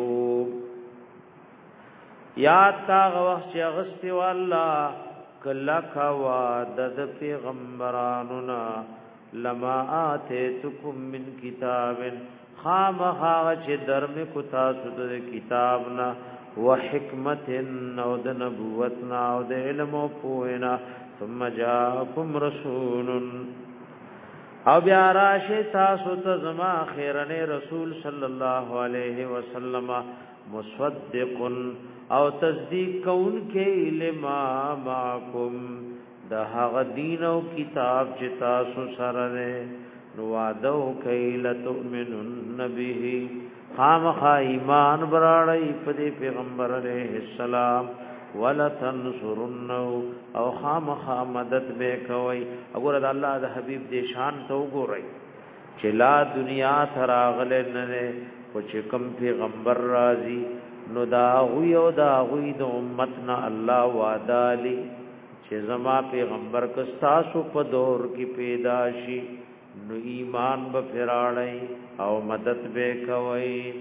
یا تا وخت چې غست والله کلا کا وعد پیغمبرانو نا لما اتیتکم من کتاب خامخا چې درم کو تاسو د کتاب نا وحکمت او د نبوتنا او د علم او پوهنا ثم جاءكم رسول او بیا راشه تاسو ته زما خیرنه رسول صلی الله علیه وسلم مصدق او تصدیق کون کې لما معکم د هغه دین او کتاب چې تاسو سره ده نو وعده کوي لتؤمنن به خامخ ایمان براړی په پیغمبر علیه السلام ولتنصرن او خامخ مدد به کوي وګوره د الله د حبيب دې شان ته وګورئ چې لا دنیا تراغله نه او چې کوم پیغمبر راضي نو دا غوی او دا غوی د امتنا الله وعدالی چې زما پیغمبر کستاسو په دور کې پیدا شي نو ایمان به فراړی او مدد به کوي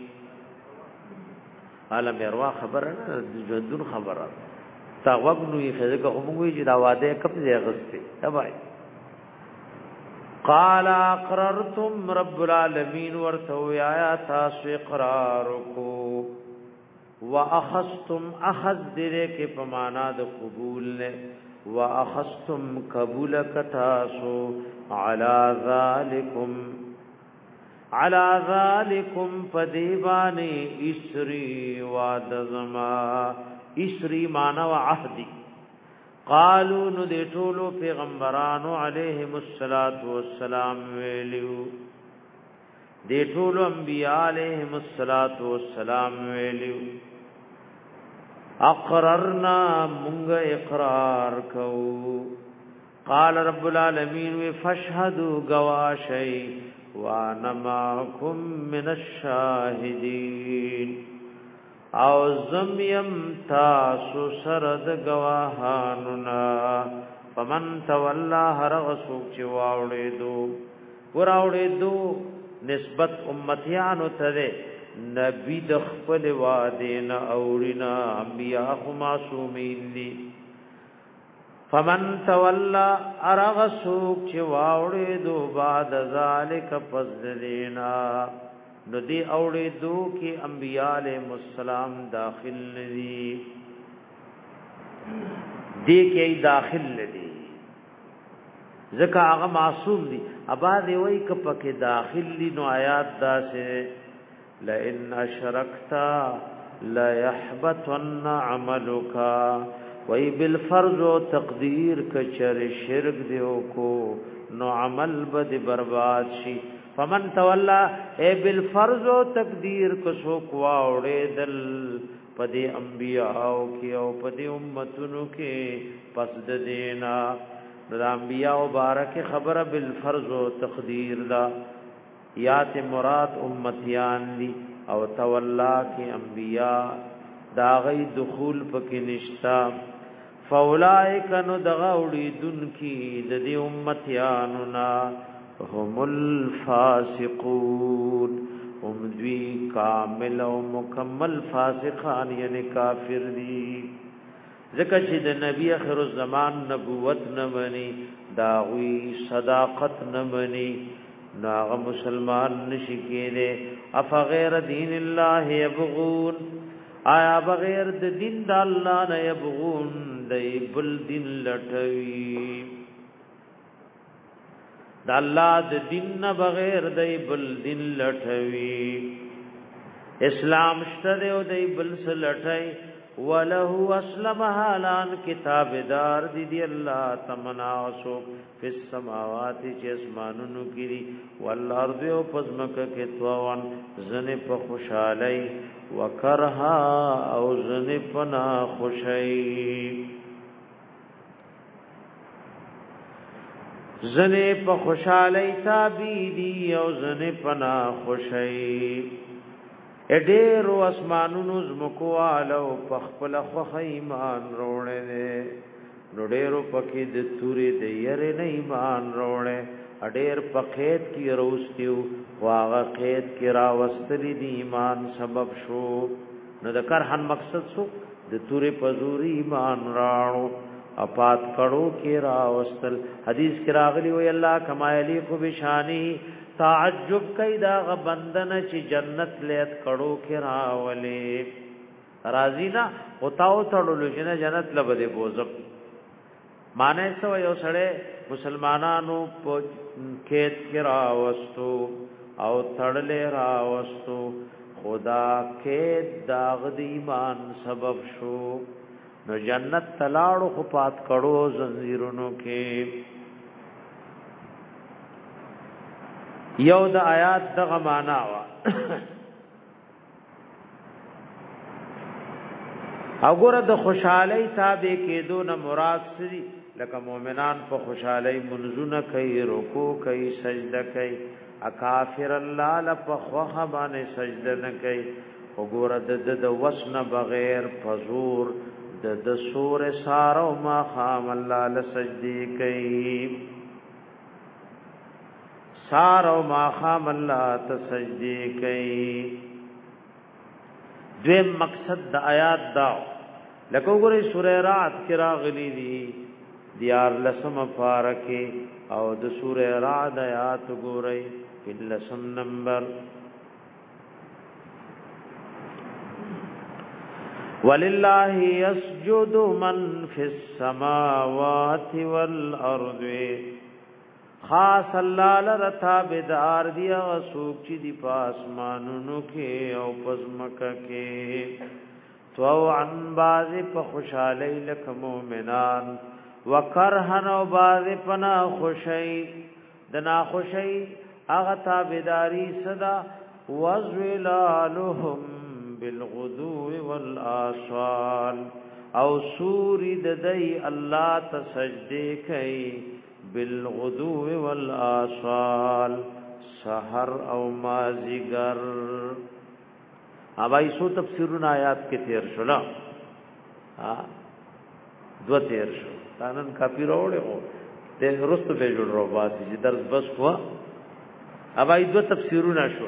عالم اروا خبره ژوندون خبره تا وګنو یې خزه کوم وی چې دا وعده کب ځای غسته تبای قال اقررتم رب العالمین ورته یا تاسو اقرار کو واخذتم اخذ دې کې په معنا د قبول نه واخذتم قبول کتاسو علی ذالکم علی ذالکم فدیبانی اسری وعد زما اسری معنا وعهدی قالوا نو دې ټولو پیغمبرانو علیهم الصلاۃ والسلام ویلو دې ټولو انبیاء علیهم الصلاۃ والسلام ویلو اقررنا منغ اقرار کو قال رب العالمین فاشهدوا گواشی وانا معكم من الشاهدین او زمیم تاسو سرد گواهاننا فمن تولا هرغسوک چی واوڑی دو وراوڑی دو نسبت امتیانو تده نبی د خپل وادین اورینا انبیاء معصومین دي فمن تولا ارغسوک چې واوړې دو بعد ذالک فذلینا ندی اوړې دو کې انبیاء علیهم السلام داخل دي دې کې داخل دي ځکه هغه معصوم دي ابا دی وای ک پکې داخل دي نو آیات داسه لئن اشرکتا لا يحبطن عملك وای بالفرض و تقدیر کچر شرک دیو کو نو عمل بد برباد شي فمن تولا اے بالفرض و تقدیر کو سو کوا وړې دل پدې انبیاء کی او پدې امتونو کې پس د دینا د انبیاء مبارک خبره بالفرض و تقدیر دا یات مراد امتیان دی او تولا کی انبیاء دا غی دخول پکې نشتا فاولائک نو دغاوڑی دن کی ددی امتیاننا هم الفاسقون هم دوی کامل و مکمل فاسقان یعنی کافر دی ذکر چی د نبی اخر الزمان نبوت نمانی داوی صداقت نمانی ناغ مسلمان نشکی دے افا غیر دین اللہ یبغون آیا بغیر د دین د الله نه یبغون دی بل دین لټوي د الله د دین نه بغیر دی بل دین لټوي اسلام شته او دی بل څه لټای وله اسلم حالان کتابدار دی دی الله تمناسو فی السماوات چې اسمانونو کړي والارض او پزمک کې توان زنه په خوشالۍ وکرها او زنه پنا خوشی زنه په خوشالۍ تابیدی او زنه پنا خوشی اډېرو اسمانونو زمکوالو په خپل خو ایمان وروړي نو ډېرو پکې د توري د یری نه ایمان وروړي اډېر پخېت کی روستیو واغه قید کی راوستلی دی ایمان سبب شو نو د کرهن مقصد شو د توري پزوري ایمان راړو اپات کړو کی راوستل حدیث کی راغلی وی الله کمایلی خو بشانی تعجب کیدا غ بندن چې جنت لیت کړو کی راولې راضی نه اوتاو تړلو چې نه جنت لبه دې بوزق معنی سو یو سړی مسلمانانو په کېت کې راوستو او تړلې راوستو خدا کې داغ د ایمان سبب شو نو جنت تلاړو خو پات کړو زنجیرونو کې یو د آیات دغه معنا وا وګوره د خوشحالي تابع کېدو نه مراد سری لکه مؤمنان په خوشحالي منځونه کوي رکوع کوي سجده کوي اکافر الله لپخوخه باندې سجده نه کوي وګوره د د وسن بغیر فزور د د سور سارو ما خام الله لسجدي کوي سارو ما خام الله تسجدي کوي دویم مقصد د آیات دا لکه وګوره سوره رعد کې راغلي دي دیار لسم پارکه او د سوره رعد آیات وګورئ لسم نمبر وللہ یسجد من فی السماوات والارض خاص الله لرتا بدار دی غسوک چی دی پاسمانونو کې او پزمکه کې تو عن باز په خوشالی لک مومنان وکرهن او باز پنا خوشی دنا خوشی اغه تابیداری صدا وذلالهم بالغدو والآصال او سوری ددی الله تسجدی کوي بالغدو والآصال سحر او مازیگر اوای سو تفسیرون آیات کې تیر شولا ها دو تیر شو تانن کافی روړې او ته رستو به جوړ رو باسي چې درس بس هوا اوای دو تفسیرونه شو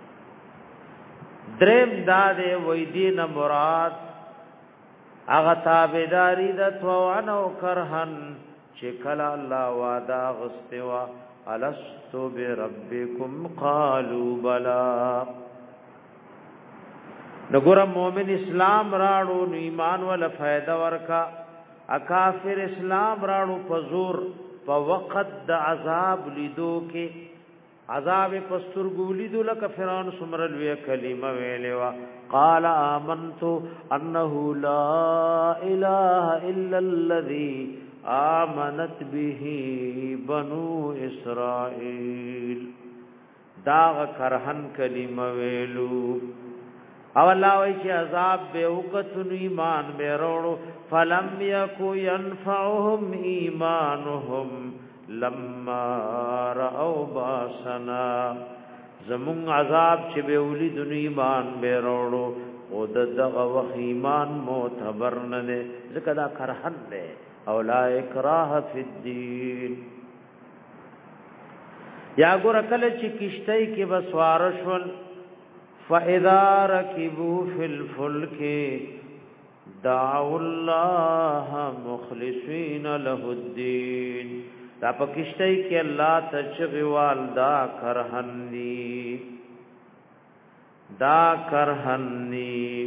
دریم داده وې دین مراد اغه تابعداري د توان او کرهن چې کلا الله وعده غستوا الستو بربکم قالوا بلا نګور مومن اسلام راړو نو ایمان ول فائدہ ورکا اکافر اسلام راړو پزور په وخت د عذاب لیدو کې عذاب پستر ګولی دو لک فرعون سمرل وی کلمه ویلوا قال آمنت انه لا اله الا الذي آمنت به بنو اسرائيل دا کرهن کلمه ویلو او الله وی چې عذاب به وکتن ایمان به وروړو فلم يكو ينفعهم ایمانهم لما رأوا باسنا زمون عذاب چې به ولید ایمان به وروړو او دغه وخت ایمان معتبر نه ده ځکه دا کرهن ده او لا اکراه فی الدین یا ګور کله چې کشتۍ کې بسوار شول فاذا ركبوا في الفلك دعوا الله مخلصين له الدين دا پکشتای کې الله تشغوال دا کرهنی دا کرهنی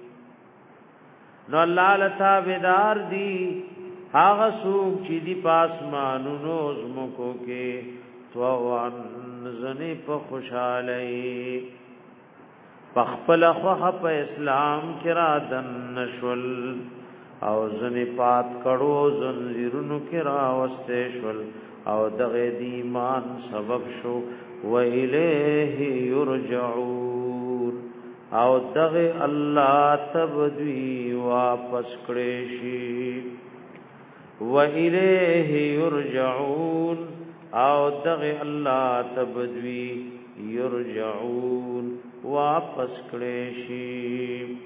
نو الله لتا ودار دی هغه سوق چې دی پاسمانونو زمکو کې توان زنی په خوشالۍ پخپل خوخه په اسلام کې را دن نشول او زنی پات کړو زنجیرونو کې را وسته شول او دغه دی ایمان سبب شو و الیه یرجعون او دغه الله تبدی واپس کړي شي و الیه یرجعون او دغه الله تبدی یرجعون واپس کړي شي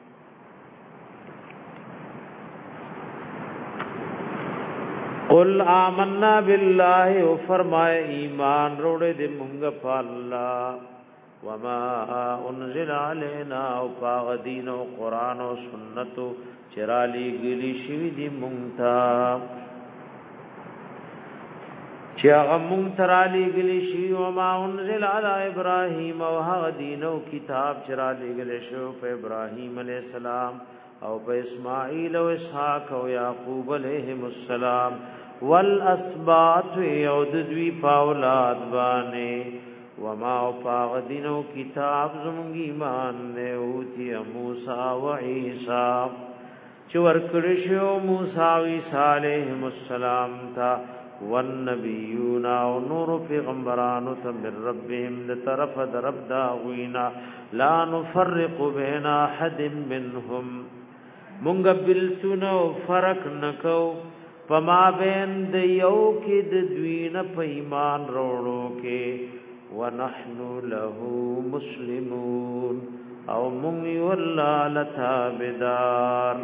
قل آمنا بالله او فرمائے ایمان روڑے دے مونږ په الله وما انزل علينا او پاغ دین او قران او سنت چرالی گلی شوی دی مونږ تا چې هغه مونږ ترالی گلی شی او ما انزل علی ابراهیم او هغه دینو کتاب چې را لګل شو په ابراهیم علیه السلام او په اسماعیل او اسحاق او یعقوب علیهم السلام والاسباط یود دوی پاولاد باندې وما فاغ دینو کتاب زمونږ ایمان نه اوتی موسی او عیسی چې ورکړی شو موسی او عیسی علیهم السلام تا والنبیون او نور پیغمبرانو ته من ربهم لطرف درب دا غوینا لا نفرق بین احد منهم مونږ بلتونو فرق نکو پما بین د یو کې د دوی نه په ایمان وروړو کې ونحن له مسلمون او مونږ والله لتابدار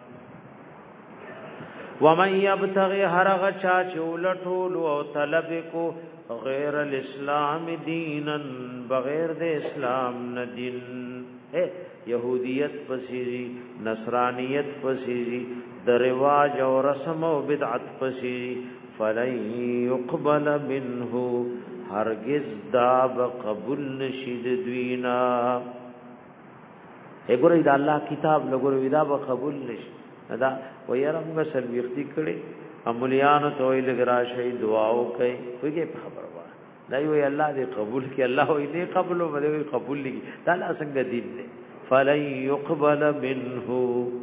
ومن يبتغي هرغ چا چولټول او طلب کو غیر الاسلام دینا بغیر د اسلام نه دین اے يهوديت پسیری نصرانیت پسیری د رواج او رسم او بدعت پسیری فلن يقبل منه هرگز دا قبول نشید دوینا اے ګورې دا الله کتاب لګورې دا به قبول نشي دا ويرمغه سلويختي کړي امليان ته ویل غرا شي دعاو کوي وګي خبر واه دا وی الله دې قبول کړي الله وی دې قبول او دې قبول لګي دا څنګه دین دې فلن يقبل منه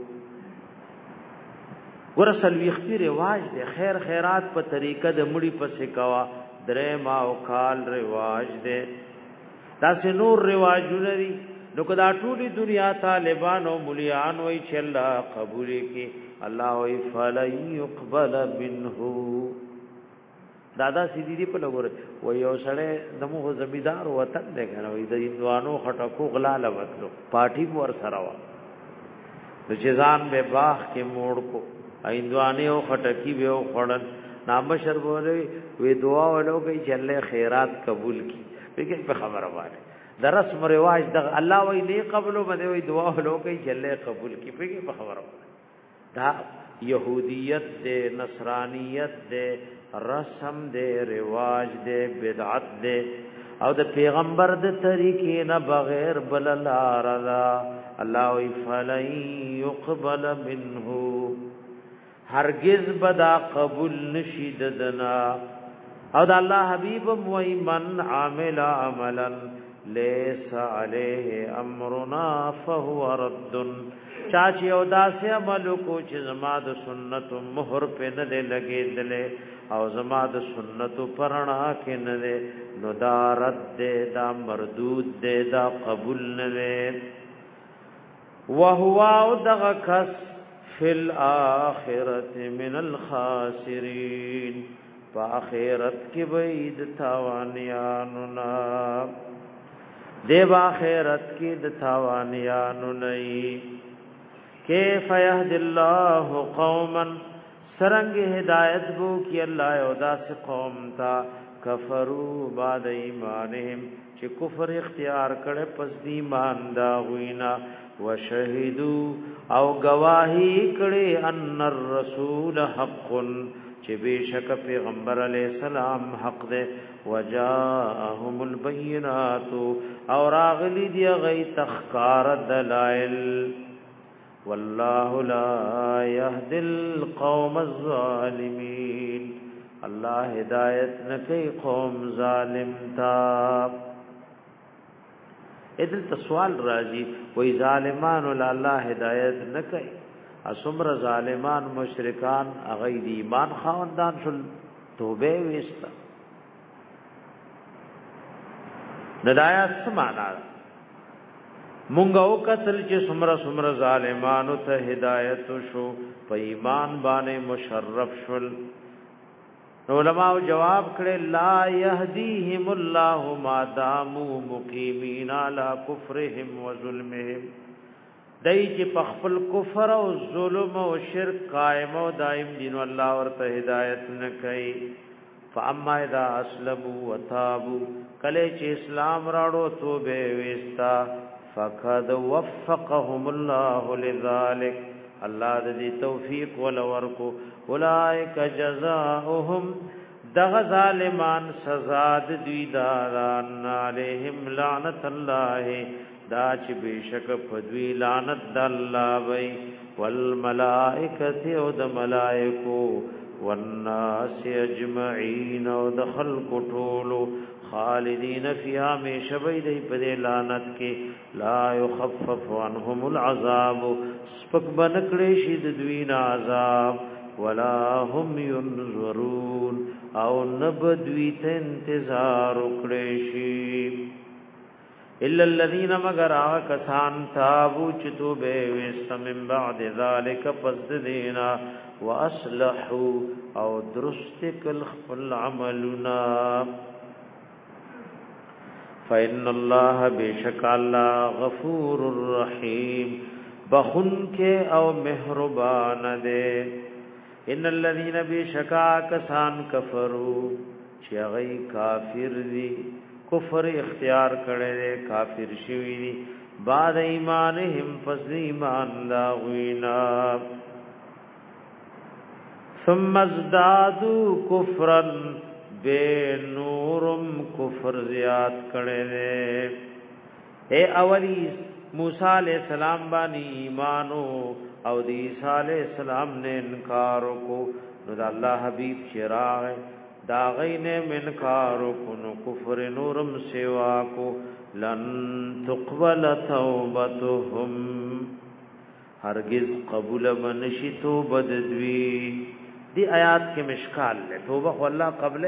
ګور سلويختي رواج دې خیر خیرات په طریقه د مړي پسې کوا درې ما او کال رواج دې دا سه نور رواجونه دي نو کدا ټولي دنیا طالبان او مليان وای چې الله قبول کړي الله وای فلا يقبل منه دادا سیدی دی په لګور وای یو سړی دمو زمیدار وطن دی کنه وای د هندوانو خټکو غلا لوتلو پارٹی ور سره وا د جزان به باغ کې موړ کو هندوانه او خټکی به خړل نام شربوي وی دعا ولوګي چې الله خیرات قبول کړي بګي په خبره وای د رسم رواج د الله وی لی قبول بده وی دعا ولوګي چې الله قبول کړي بګي په خبره دا يهوديت دې نصرانيت دې رسم دې رواج دې بدعت دې او د پیغمبر د طریقې نه بغیر بل لار الله وی فلن يقبل منه هرگز بدا قبول نشید دنا او د الله حبيب وی من عامل عملا ليس عليه امرنا فهو رد چاچی او داسې عمل کو چې زما د سنت مہر په نه لګېدلې او زما د سنت پرنا کې نه نو دا رد دا مردود دې دا قبول نه وهو او دغه کس فی الاخرة من الخاسرین فآخرت کی بید تاوانیانو نا دیب آخرت کی دتاوانیانو نئی کیف یهد اللہ قوما سرنگ ہدایت بو کی اللہ یودا سے قوم تا کفرو بعد ایمانهم چی کفر اختیار کڑے پس دیمان دا غوینا وشہدو او گواہی کڑے ان الرسول حق چی بیشک پیغمبر علیہ السلام حق دے وجاءهم البینات اور اغلی دی غی تخکار دلائل والله لا يهدي القوم الظالمين الله ہدایت نکي قوم ظالم تا ادل سوال راځي وای ظالمان ول الله ہدایت نکي اسمر ظالمان مشرکان اغه دی ایمان خواندان شل توبه وستا ندایا سمانا مونږ او قتل چې سمره سمره ظالمانو ته هدایت شو په ایمان باندې مشرف شول علماء جواب کړي لا يهديهم الله ما داموا مقيمين على كفرهم وظلمهم دای چې په خپل کفر او ظلم او شرک قائم او دائم دین الله ورته هدایت نه کوي فاما اذا اسلموا وتابوا کله چې اسلام راړو توبه وستا فقد وفقهم الله لذلك الله دې توفیق ول ورکو اولئک جزاؤهم دغ ظالمان سزا د دوی داران علیہم لعنت الله دا چې بشک فدوی لعنت د الله وی والملائکه او د ملائکو والناس اجمعین او د خلق ټولو خالدین فیها می شبی دی په لعنت کې لا یخفف عنهم العذاب سپک بنکړي شي د دوی نه عذاب ولا هم ينظرون او نبدوی ته انتظار وکړي شي الا الذين مگر کسان تابو چتو به وسمن بعد ذلك فسدینا واصلحوا او درست کل خپل عملنا فإن الله بشک الله غفور الرحیم بخن کې او مهربان دے ان الذين بشکا کسان کفروا چغی کافر دی کفر اختیار کړي کافر شوی دی بعد ایمانهم پس ایمان دا غوینا ثم ازدادوا کفرا بے نورم کفر زیاد کړي اے اولی موسی علیہ السلام باندې ایمانو او د عیسی علیہ السلام نے انکار کو نو د الله حبیب چراغ دا غین منکار کو نو کفر نورم سوا کو لن تقبل توبتهم هرگز قبول منشی توبه دوی دی آیات کې مشکال ہے توبه خو الله قبل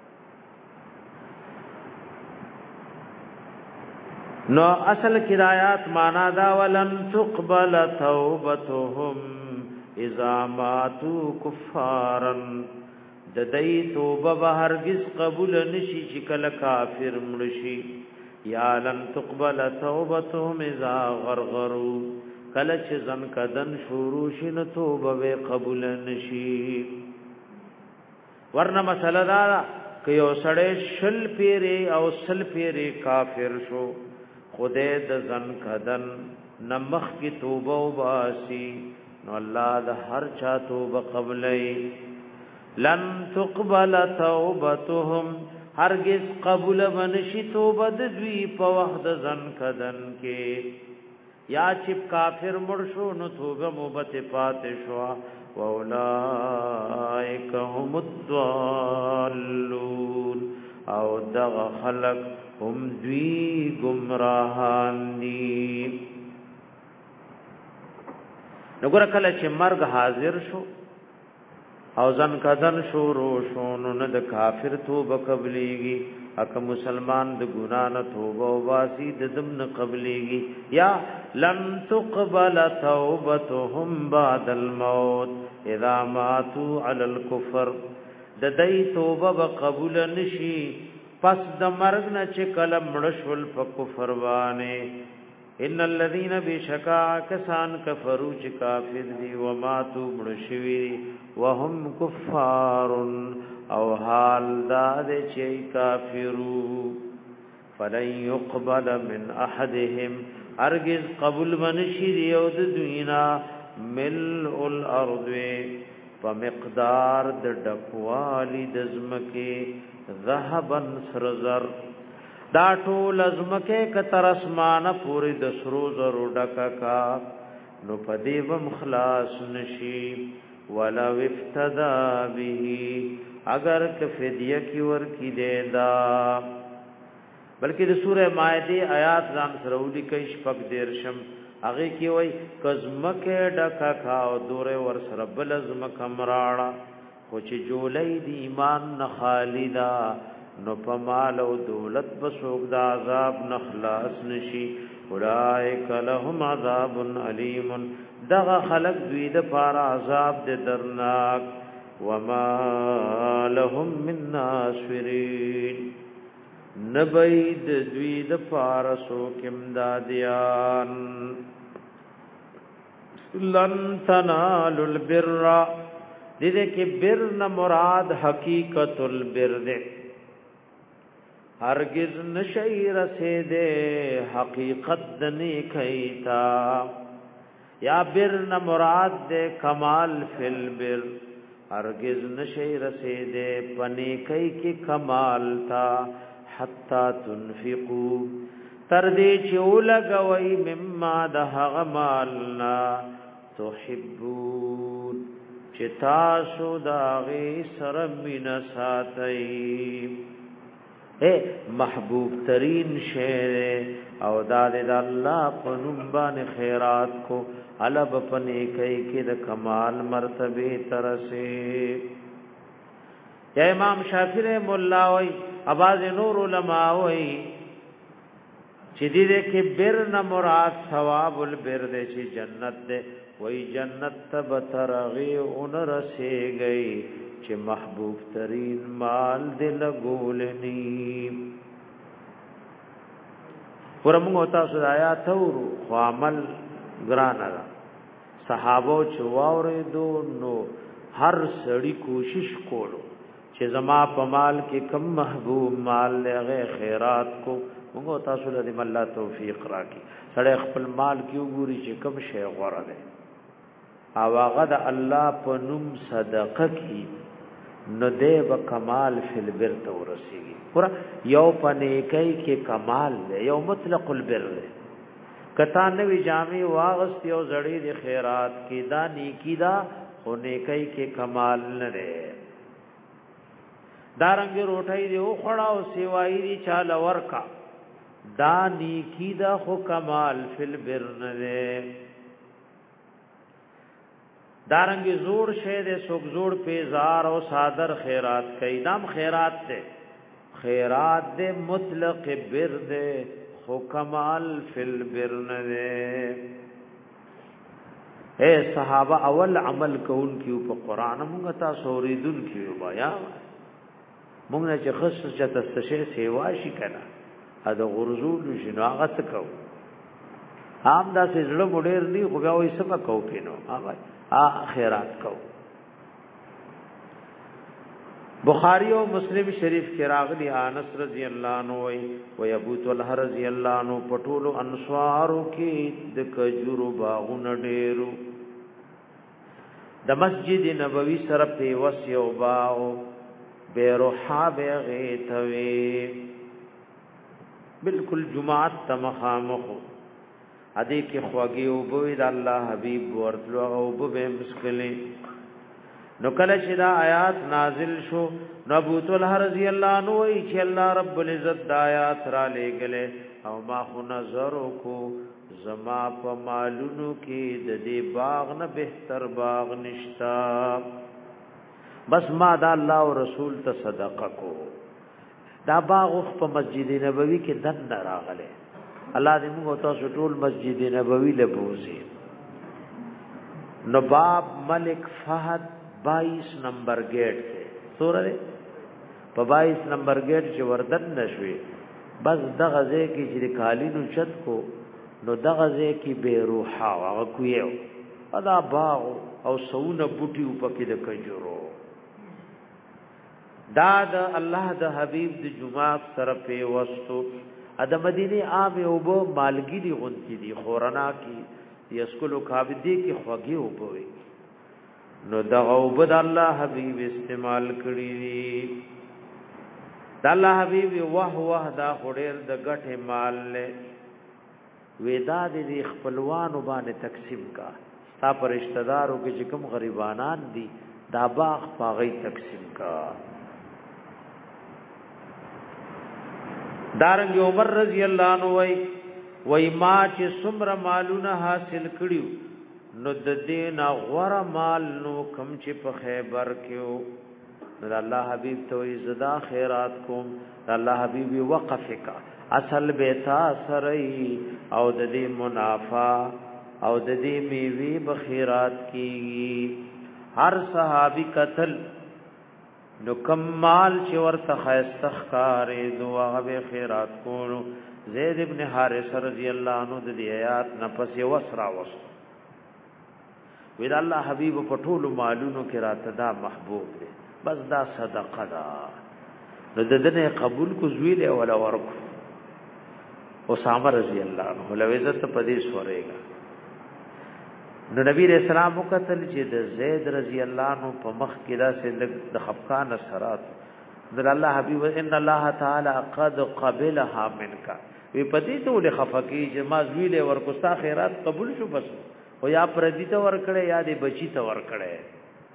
نو اصل کرایات معنا دا ولن تقبل توبتهم اذا ماتوا كفارا د دې توبه به هرگز قبول نشي چې کله کافر مړشي یا لن تقبل توبتهم اذا غرغروا کله چې ځن کدن شروع شي نو توبه به قبول نشي ورنه مسله دا که یو سړی شل پیری او سل پیری کافر شو خدای د ځن کدن نمخ کی توبه وباسي نو الله د هر چا توبه قبلې لن تقبل توبتهم هرگز قبول ونشي توبه د دوی په وخت ځن کدن کې یا چې کافر مړ شو نو توبه موبت پاتې شو واولائک هم الضالون او دغ خلق هم دوی گمراهان دي نګور کله چې مرګ حاضر شو او ځن کدن شروع شو نو نه د کافر توبه قبليږي اک مسلمان د ګنا نه توبه او واسي د دم نه قبليږي یا لن تقبل توبتهم بعد الموت اذا ماتوا على الكفر د دې توبه قبول نشي پس د مرګ نه چې کلم مړشول په کفر باندې ان الذين بشکا کسان کفروا چې کافر دي و ماتوا مړشوي وهم کفار او حال دا چې کافرو فلن يقبل من احدهم ارجز قبول منشي یو د دوینا ملء الارض فمقدار د ډکوالی د زمکه ذهبا سرزر دا ټول ازمکه کتر اسمانه پوری د سرو زرو ډکا نو پدی و مخلاص نشی ولا افتدا به اگر ک فدیه کی ور کی دیدا بلکې د سوره مائده آیات ځان سرودی کې شپږ دیرشم هغه کی وای کزمکه ډکا کا او دوره ور سره بل ازمکه مراړه خو چې جولې دی ایمان نه خالدا نو پمال او دولت بسوک دا عذاب نخلاص نشي اولائک لهم عذاب علیم دغه خلق دوی د پار عذاب د درناک وما لهم من ناصرین نبید دوی د پار سوک امدادیان لن تنالوا البر دې کې بر نه مراد حقیقت البر دې هرگز نشی رسیده حقیقت دنی کئیتا یا بر نہ مراد دے کمال فی البر هرگز نشي رسیدې پنی کوي کې کمال تا حتا تنفقوا تر دې چې ولګوي مما د هغه مالنا تحبون چې تاسو داغه سره مینا ساتي اے محبوب ترین شعر او داد د الله په نوم باندې خیرات کو علب پنی کوي کې د کمال مرتبه ترسه یا امام شافعی مولا وای اواز نور علماء وای چې دې کې بر نه مراد ثواب البر دې چې جنت دې وای جنت تب ترغي اون رسي گئی چې محبوب ترین مال دې لګولنی ورمغه تاسو د آیات ورو خو عمل ګران را صحابه چواورې دو نو هر سړی کوشش کولو چې زما په مال کې کم محبوب مال لغه خیرات کو موږ تاسو له دې الله توفیق راکړي سړی خپل مال کې وګوري چې کم شی غوړه ده او هغه د الله په نوم صدقه کی نو دې به کمال فل بر ته ورسیږي ور یو پنه کوي کې کمال ده یو مطلق البر ده کتا نوی جامع واغست یو زړی د خیرات کې دا نیکی دا خو نیکی کې کمال نه ده دارنګ روټي دی او خړا او سیوای دی چاله ورکا دا نیکی دا خو کمال فل بر نه ده دارنګ زور شه دے سوک زور پیزار او صادر خیرات کئی نام خیرات دے خیرات دے مطلق بر دے خو کمال فل بر دے اے صحابہ اول عمل کون کیو په قران موږ تاسو اوریدون کیو بیا موږ نه چې خص چې تاسو سیوا شي کنه دا غرزول شنو هغه څه کو عام دا سجړه مډیر دی خو بیا وې سبا کو کینو هغه ا خیرات کو بخاری او مسلم شریف کې راغلی انس رضی الله عنه وی او ابو طلحه رضی الله عنه پټولو انصارو کې د کجورو باغونه ډیرو د مسجد نبوي سره په وسیو باو بیروحا بغیتوی بالکل جمعات تمخامخو ادي کې خواږي او بوي د الله حبيب ورتلو او به مسکلي نو کله چې دا آیات نازل شو نبو طلحه رضی الله عنه وی چې الله رب العزت د آیات را لېګله او ما خو نظر کو زما په مالونو کې د دې باغ نه بهتر باغ نشتا بس ما دا الله او رسول ته صدقه کو دا باغ په مسجد نبوي کې دن راغله الله دې موږ تاسو ټول مسجد نبوي له بوزي نواب ملک فہد بائیس نمبر گیٹ ته سورہ په بائیس نمبر گیٹ چې وردن نشوي بس دغه ځای کې چې کالینو چت کو نو دغه ځای کې به روحا هغه کویو ادا باغ او سونه بوټي په کې د کجورو دا د الله د حبيب د جمعه سره په وستو اد مدینه آب او بو مالګری غونتی دي خورنا کی یسکلو کابدی کی خوږی او بوي نو دغه وبد الله حبیب استعمال کړی دي د الله حبیب واه واه دا خډیر د غټه مال له ودا دي خپلوانو باندې تقسیم کا تا پر رشتہ دارو کې چې کوم غریبانان دي دا باغ پاغي تقسیم کا دارنګ عمر رضی الله عنه وای وای ما چې څومره مالونه حاصل کړیو نو د دین غوړه مال نو کم چې په خیبر کېو نو الله حبیب ته زدا خیرات کوم الله حبیب وقف کا اصل بیتا سرئی او د دې منافع او د دې میوي بخیرات کی هر صحابي قتل نو کمال چې ورته خاستخکارې دوه به خیرات کولو زید ابن حارث رضی الله عنه د دې آیات نه پسې وسرا وس وید الله حبیب په ټولو مالونو کې راته دا محبوب دی بس دا صدقه ده نو د دې قبول کو زویل ولا ورکو اسامه رضی الله عنه لو عزت په دې سورېګا نو نبی رسول الله وکتل چې د زید رضی الله عنه په مخ کې دا سه د خفقان اثرات در الله حبیب ان الله تعالی قد قبلها منک وی پدې ته له خفقی چې ما زویله ورکوستا خیرات قبول شو بس او یا پردی ته ورکړې یا دې بچی ته ورکړې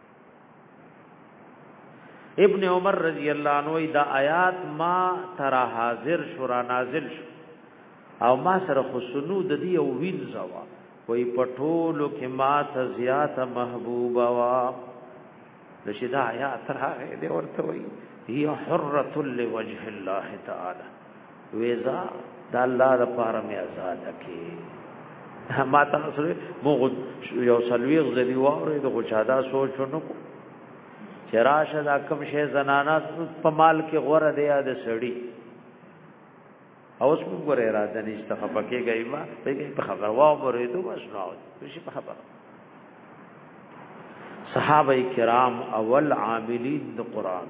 ابن عمر رضی الله عنه دا آیات ما ترى حاضر شورا نازل شو او ما سره خصنو د دې او وین زوا وی پټولو کې ما ته زیات محبوبا وا رشدا آیات راغې دې ورته وی هي حرة لوجه الله تعالی ویزا دا الله لپاره مې آزاد کړي ما تاسو مو یو سلویغ زدي واره د غچادا سوچونو چراشه دا کم شی زنانا په مال کې غوړه دی د سړی اوس موږ غره را ده نشته خپکه گئی ما په خبر واو ورېدو بس نو شي په خبر صحابه کرام اول عاملین د قران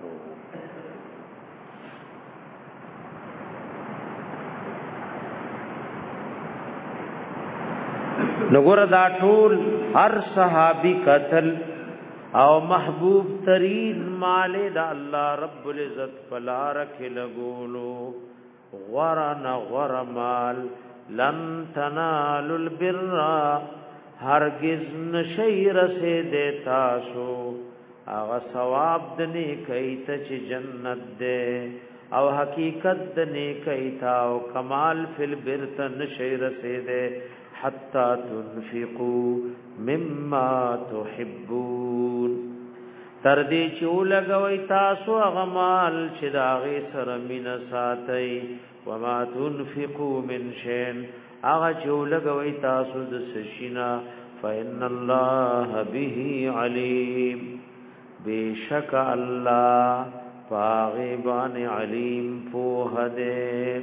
نګور دا ټول هر صحابي قتل او محبوب ترین مال دا الله رب العزت فلا رکھ لگولو غرن غرمال لن تنالوا البر هرگز نشیر سے دیتا سو اغا ثواب دنی کئیتا چی جنت دے او حقیقت دنی کئیتا او کمال فی البر تا نشیر سے دے حتی تنفقوا مما تحبون تردی چو لگوی تاسو اغمال چداغی سرمین ساتي وما تنفقوا من شین اغا چو لگوی تاسو دسشنا فإن الله به علیم بیشک اللہ پاغیبان علیم پوہ دے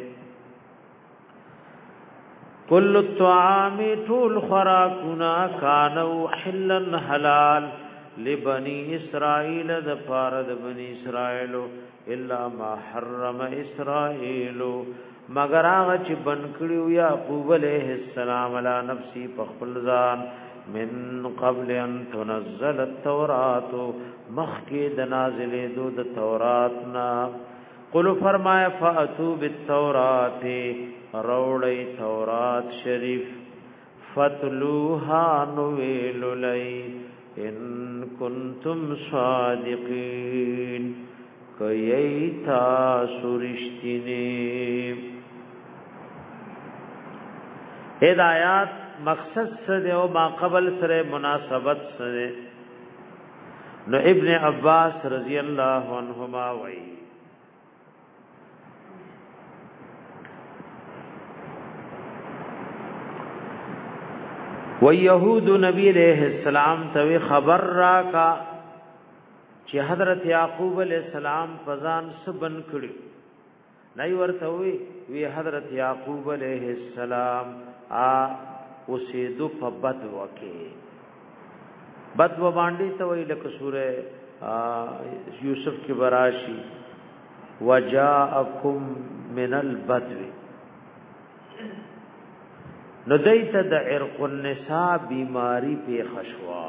کل الطعام طول خراکنا کانو حلا حلال لبنی اسرائیل د پارد بنی اسرائیل الا ما حرم اسرائیل مگر هغه چې بنکړیو یعقوب علیہ السلام علی نفسی فخل ځان من قبل ان تنزل التوراۃ مخکی د نازلې دو د تورات نا قل فرمایا فاتو بالتوراۃ روڑی تورات شریف فتلوها نویل لئی ان کنتم صادقین کئیتا سرشتینی ہدایات مقصد سدے و ما قبل سرے مناسبت سدے نو ابن عباس رضی اللہ عنہما وئی و یہود نبی علیہ السلام ته خبر را کا چې حضرت یعقوب علیہ السلام فزان سبن کړي نای ورته وی وی حضرت یعقوب علیہ السلام ا اوسېدو په بدو کې بدو باندې ته وی لکه سوره یوسف کې براشي وجاءکم من البدو نو دیت د عرق النساء بیماری په خشوا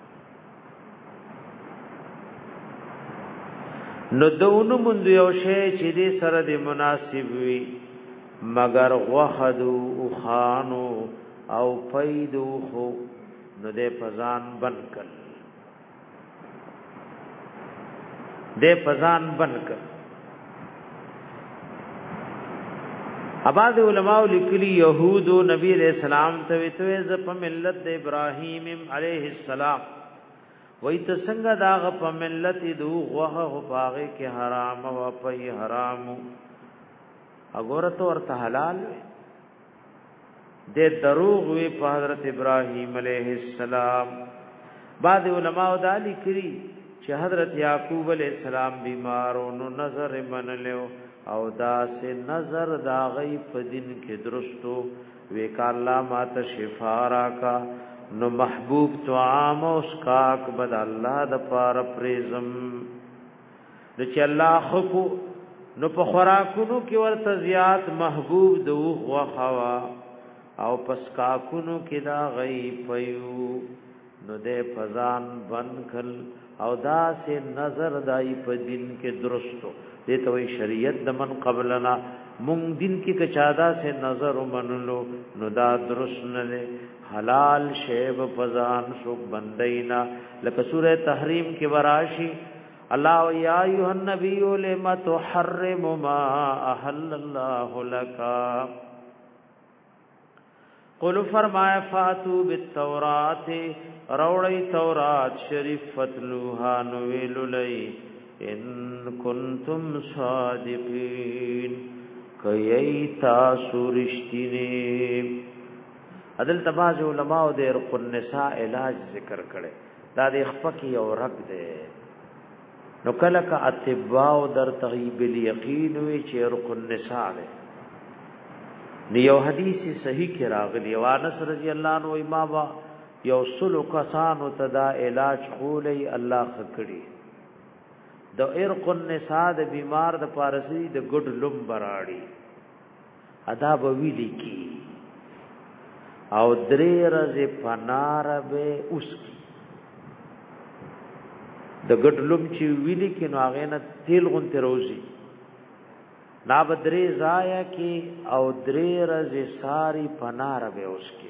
نو دونو مند یو شی چې دې سره د مناسب وي مگر وحدو او خانو او پیدو خو نو دې پزان بنکل دې پزان بنکل اباد علماء لیکلی یہود نبی علیہ السلام ته توې ز په ملت د ابراهیم علیہ السلام وای ته څنګه داغ په ملت دو غوغه غفاغه کې حرام او په حرام اګورته ورته حلال دې دروغ وی په حضرت ابراهیم علیہ السلام بعد علماء دا لیکلی چې حضرت یعقوب علیہ السلام بیمارو نو نظر منلو او دا سے نظر دا غی په دین کې درستو ویکا الله ما ته شفا راکا نو محبوب طعام او اسکاک بد الله د پار پریزم د چې الله خو نو په خوراکونو کې ورته زیات محبوب دو غوا او پس کاکونو کې دا غي پيو نو دې فزان بنکل او دا سه نظر دای په دین کې درستو دې ته وی شریعت د من قبلنا مونږ دین کې کچادا سه نظر منلو نو دا درست نه حلال شیب فزان شو بندینا لکه سوره تحریم کې وراشي الله یا ایها النبی لما تحرم ما احل الله لك قل فرمایا فاتو بالتورات روڑی تورات شریف فتلوها نویلو لئی ان کنتم صادقین کئی تاسو رشتینی عدل تباز علماء دے رق النساء علاج ذکر کرے دا دے اخفقی او رق دے نو کلک اتباو در تغیب الیقین وی چی رق النساء دے نیو حدیث صحیح کی راغلی وانس رضی اللہ عنہ اماما یو سلو کسانو تدا علاج خولی اللہ خکڑی د ارق النساء د بیمار د پارسی د ګډ لوم براړي ادا به ویلی کی او درې رزه پنار به اوس کی د ګډ لوم چې ویلی کی نو هغه نه تیل غون تروزی نا بدرې زایا کی او درې رزه ساری پنار به اوس کی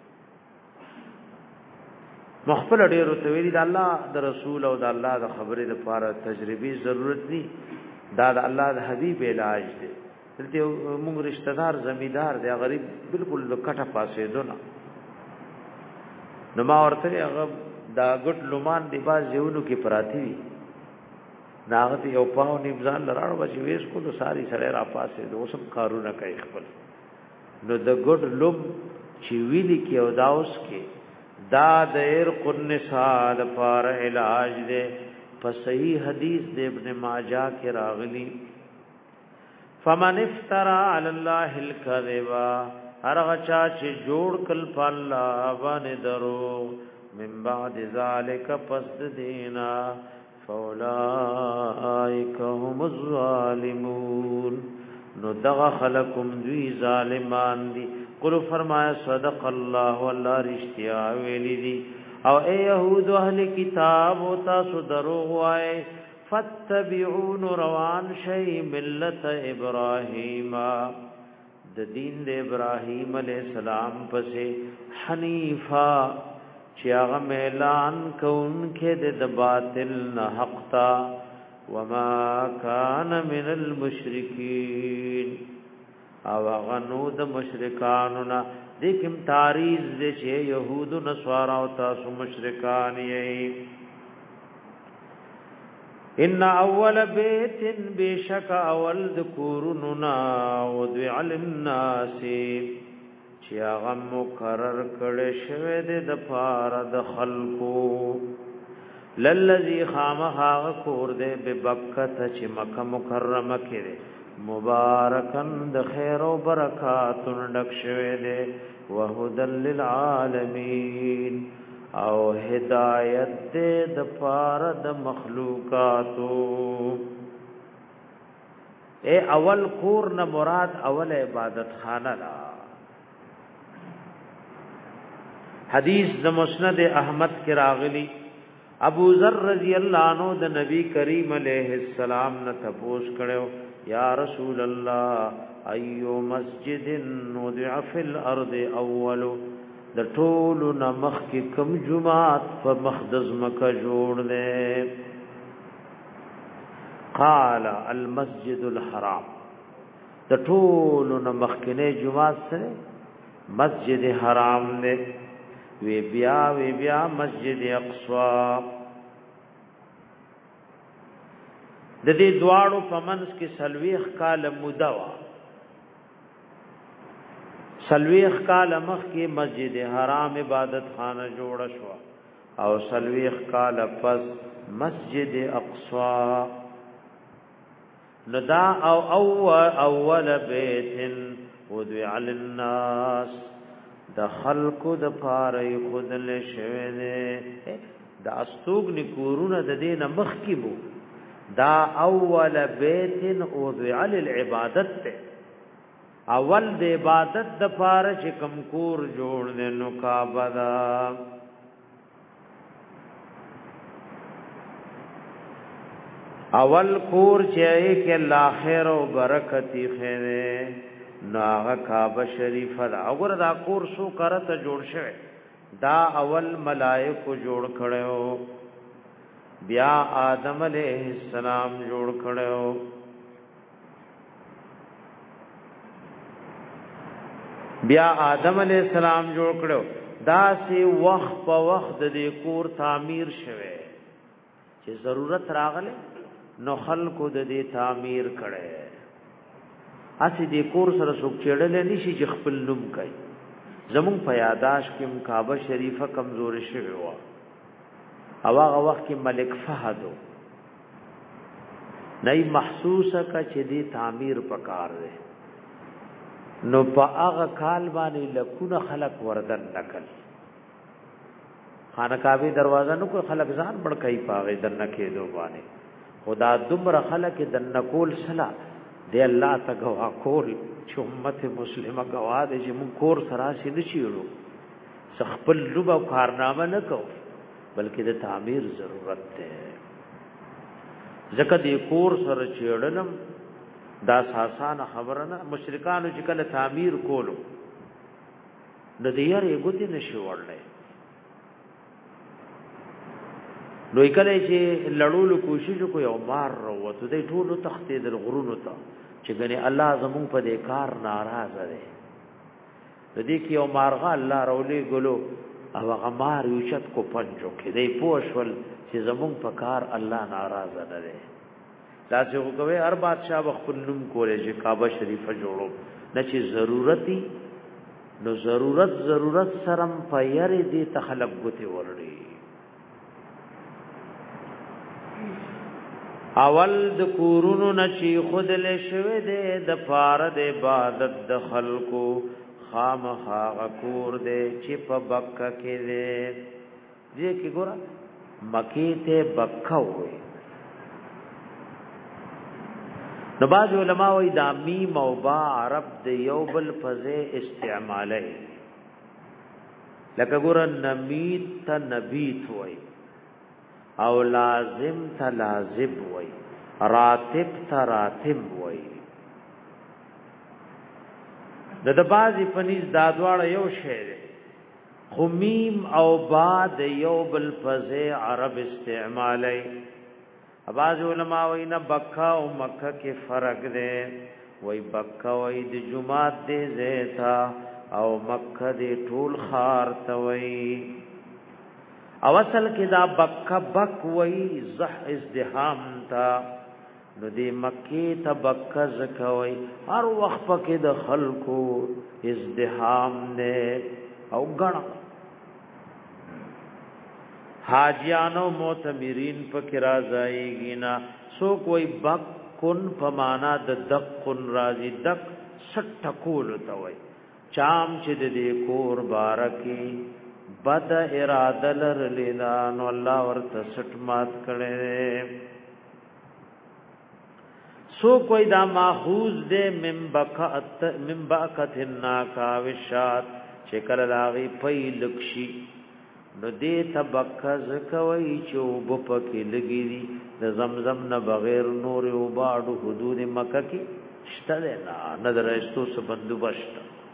مخفل ډیرو ته ویل د الله د رسول او د الله د خبرې لپاره تجربي ضرورت ني دا د الله د حبيب علاج دی دلته موږ رشتہ دار زمیدار دی غریب بالکل د کټه پاسې دونه نو ما ورته هغه دا ګټ لومان دی باز یونو کې پراتی وي ناغت یو پاو نیمزان لراړ وځي وېس کو د ساری سره را پاسې د اوسم کارونه کوي خپل نو د ګډ لوم چې ویلي کې او داوس کې دا دیر قرنساء د پار علاج دے فصحیح حدیث دے ابن ماجہ کے راغلی فمن افترا علی اللہ الکذبا ارغچا چه جوړ کل پالا باندې درو من بعد ذالک پس دینا فاولائک هم الظالمون نو دغه خلقم دوی ظالمان دي قل فرمایا صدق الله والله رشتیا ویلی دي او اے یهود اهل کتاب او تاسو دروغ وای فتبعون روان شی ملت ابراهیم د دین د ابراهیم علی السلام پسې حنیفا چې هغه اعلان کوونکې د باطل نه حق تا وما كان من المشرکین او غنو د مشرکانو نا دیکم تاریز دې چې يهود و نصارا او تاسو مشرکان یې ان اول بیت بشک اول ذکورنا ودع للناس چې هغه مقرر کړي شوی د پار د خلقو للذي خامها کور دې ببکه چې مکه مکرمه کړي مبارکن د خیر او برکات ډک شوی دی وهدل للعالمین او هدایت دې د پار د مخلوقاتو اے اول کور نه مراد اول عبادت خانه لا حدیث د مسند احمد کی راغلی ابو ذر رضی اللہ عنہ د نبی کریم علیہ السلام نے تپوس کړو یا رسول الله ایو مسجد وضع فی الارض اول د ټول نمخ کی کم جمعات په مخدز مکه جوړ دے قال المسجد الحرام د ټول نمخ کی نه جمعات سره مسجد حرام دے وی بیا وی بیا مسجد اقصا د دې دواړو پمنس کې سلويخ کال مودوا سلويخ کال مخ کې مسجد حرام عبادت خانه جوړ شو او سلويخ کال پس مسجد اقصا ندا او اول اول بیت ودع للناس د خلق د پاره خودل شوه دې د استوګ نکورونه د دینه مخ کې بو دا اول بیت اوضع للعبادت ته اول د عبادت د پاره چې کم کور جوړ دې نو کعبه دا اول کور چې کې الله خیر او برکت خیره نو هغه کعبه شریفه دا وګوره دا کور سو کرته جوړ شوی دا اول ملائکه جوړ کړو بیا آدم علیہ السلام جوړ کړو بیا آدم علیہ السلام جوړ کړو دا سی وخت په وخت د کور تعمیر شوه چې ضرورت راغله نو خلقو د دې تعمیر کړي اسی د کور سره څوک چړل نشي چې خپل نوم کوي زمون په یاداش کې کعبه شریفه کمزور شوی و او هغه وخت کې ملک فهد نه محسوسه کا چې دې تعمیر پکار دی نو په هغه کال باندې لکونه خلق وردن نکل خانقاهي دروازه نو کو خلق ځان بڑکای پاغه دنه کېدو باندې خدا دمر خلق دنه کول سلا دی الله ته گوا کول چې امت مسلمه گوا دې چې مون کور سراسي نشيړو سخپل لوب او کارنامه نه کو بلکې د تعمیر ضرورت ده ځکه دې کور سره چېړنم دا ساسانه خبره نه مشرکانو چې کله تعمیر کولو د دې یاري ګوتې نشي وړلې نو کله چې لړولو کوشش کوي او مار وروته دې ټولو تختې د غرونو ته چې ګنې الله زمون په دې کار ناراضه دی د دې کې او مارغه الله رولې ګلو او غمار یوشت کو پنجو کې دې پوښول چې زمون په کار الله ناراضه نه دی دا چې وګوي هر بادشاہ خپل نوم کولې چې کعبه شریفه جوړو نه چې ضرورتي نو ضرورت ضرورت سرم په یاري دې تخلق غوته ورړي اول د کورونو نشي خود له شوه دې د فار د عبادت د خلقو خامخا غکور دې چې په بکه کې دې دې کې ګور مکی ته بکه وي نو باز علماء وی دا میم او با عرب د یو بل فزه استعماله لکه ګور نمیت ته نبیت وای او لازم ته لازم وای راتب ته راتب وای د د بازي فنیز دادواړه یو شی خمیم او با د یو بل فزه عرب استعماله بعض علماء وینا بکا او مکه کې فرق دی وای بکا وای د جمعات دی زیتا او مکه دی ټول خار ته وای او اصل کې دا بکا بک وای زح ازدحام تا نو دی مکی ته بکا زکوي هر وخت پکې د خلکو ازدحام نه او غنا حاجیانو معتمرین پکې راځيږي نا سو کوئی بکن پمانا د دقن راځي دق سټکول ته وای چام چې د دې کور بارکی بد اراده لر لینا نو الله ورته سټ مات کړي سو کوئی دا ماخوذ دے من بکات من بکات الناکا وشات چې کله لاغي پي لکشي نو دې تبکز کوي چې وب پکې لګي دي د زمزم نه بغیر نور او باډو حدود مکه کې شته نه نظر استو څه بندوبست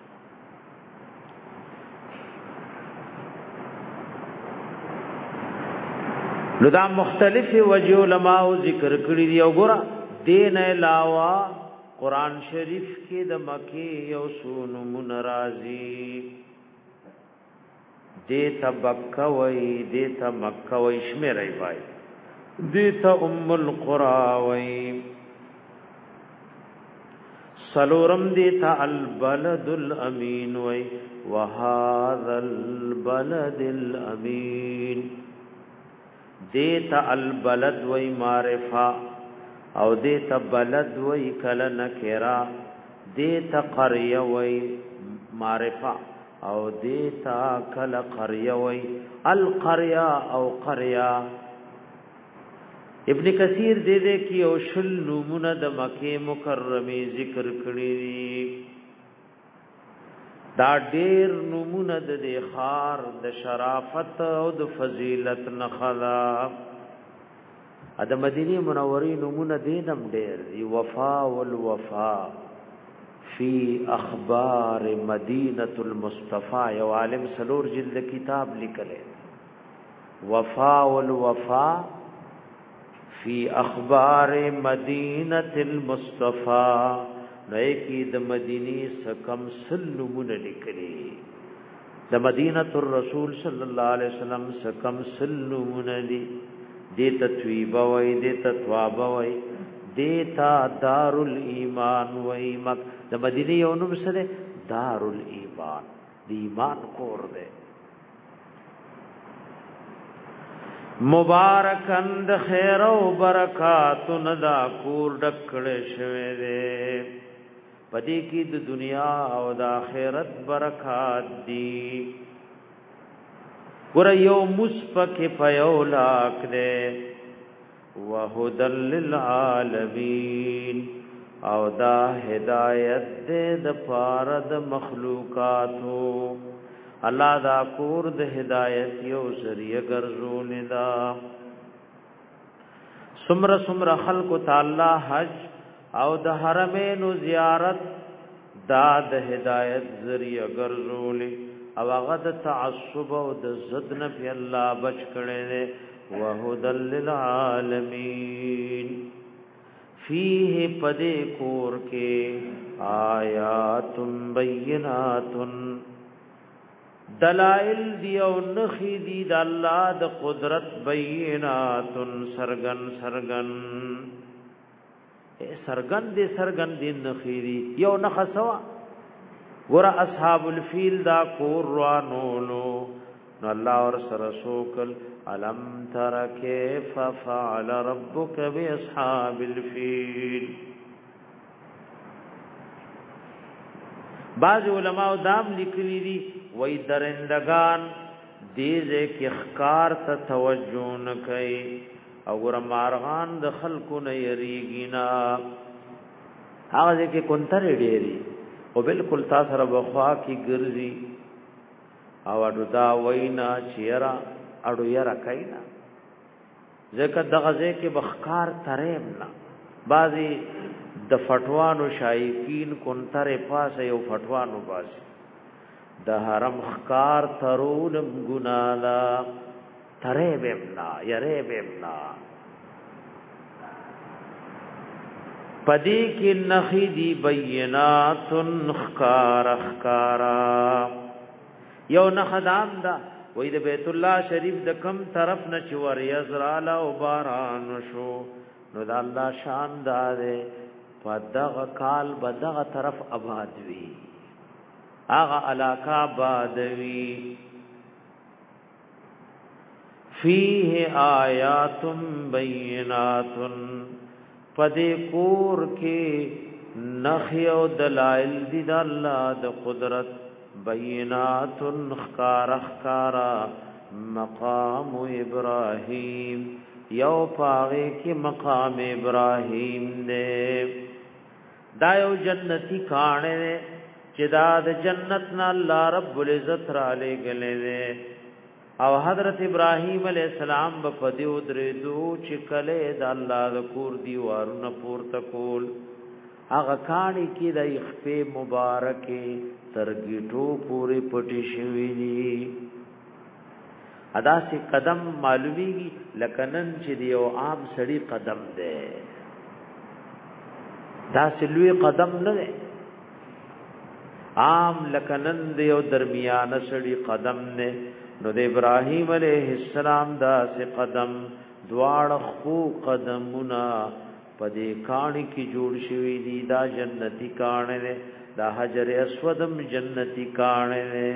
نو دا مختلف وجه علماء ذکر کړی دی وګوره دین علاوه قران شریف کې د مکی یو سونو منرازی دیتا بکا وی دیتا مکا وی شمیرائی بائی دیتا ام القرآ وی سلورم دیتا البلد الامین وی وهذا البلد الامین دیتا البلد وی معرفہ او دیتا بلد وی کل نکرا دیتا قریہ وی معرفہ او دیتا کل قریہ وی القریہ او قریہ ابن کثیر دے دے کی او شل نمونه د مکه مکرمه ذکر کړی دا ډیر نمونه د خار د شرافت او د فضیلت نخلا د مدینه منورې نمونه دینم ډیر دی وفا والوفا فی اخبار مدینه المصطفى یو عالم سلور جلد کتاب لیکلی وفا والوفا فی اخبار مدینه المصطفى نو کی د مدینی سکم سلمون لیکلی د مدینه الرسول صلی الله علیه وسلم سکم سلمون لی دیتا تویبا وی دیتا توابا وی دیتا دار الایمان وی مک د مدینی یونم سره دار الایمان دی ایمان کور دے مبارکن د خیر او برکات ندا کور ډکړې شوه دے پدې کې د دنیا او د آخرت برکات دي ور یو مسفک پیولاک دے وهدل للعالمین او دا هدایت دے د پاره د مخلوقاتو الله دا کور د هدایت یو ذریعہ ګرځول دا سمر سمر خلق تعالی حج او د حرمین زیارت دا د هدایت ذریعہ ګرځول او هغه د تعصب او د زدن په الله بچ کړي نه وهدل للعالمین فيه پدې کور کې آیات بینات دلائل دی او نخی دی د الله د قدرت بینات سرغن سرغن سرغن دی سرغن دی نخی دی یو نخسوا ور اصحاب الفیل دا قرانولو نو الله ور سره سوکل الم تر کیف فعل ربک باصحاب الفیل بعض علماء دام لیکلی دي وای درندگان دیزه کې خکار ته توجه نه کوي او ګر مارغان د خلکو نه یریږي نه هغه کې کونتر ډېری او بالکل تاسو سره بخوا کی ګرځي او اډو دا وینا چیرې اډو یرا کینا ځکه دغه ځکه بخکار ترېم نه بعضی د فتوانو شایقین کونتر پاسه یو فتوانو پاسه د حرم خکار ترولم ګنالا ترېبمنا یریبمنا پدی کی نخی دی بینات خکار خکارا یو نخدام دا وې د بیت الله شریف د کم طرف نه چور یزرالا او باران شو نو د الله شان داره پدغه کال بدغه طرف آباد وی اغه علاقه آباد وی فيه آیات بینات پدې کور کې نخي او دلائل دي د الله د قدرت بینات خکار خکارا مقام ابراهیم یو پاغه کې مقام ابراهیم دې دا یو جنتی کانه چې دا د جنت نه الله رب العزت را لګلې او حضرت ابراهیم علیہ السلام په پدیو درې دو چې کله د الله د کور دیوارونه پورته کول هغه کانی کې د خپې مبارکه ترګټو پوری پټی شوی دی ادا سي قدم معلومیږي لکنن چې دیو عام سړی قدم ده دا سلوی قدم نه ده عام لکنن دیو درمیانه سړی قدم نه نو د ابراهیم علیہ السلام دا سي قدم دواړه خو قدمونه پدې کانی کی جوړ شوی دی دا جنتی کانه نه دا حجر اسودم جنتی کانه نه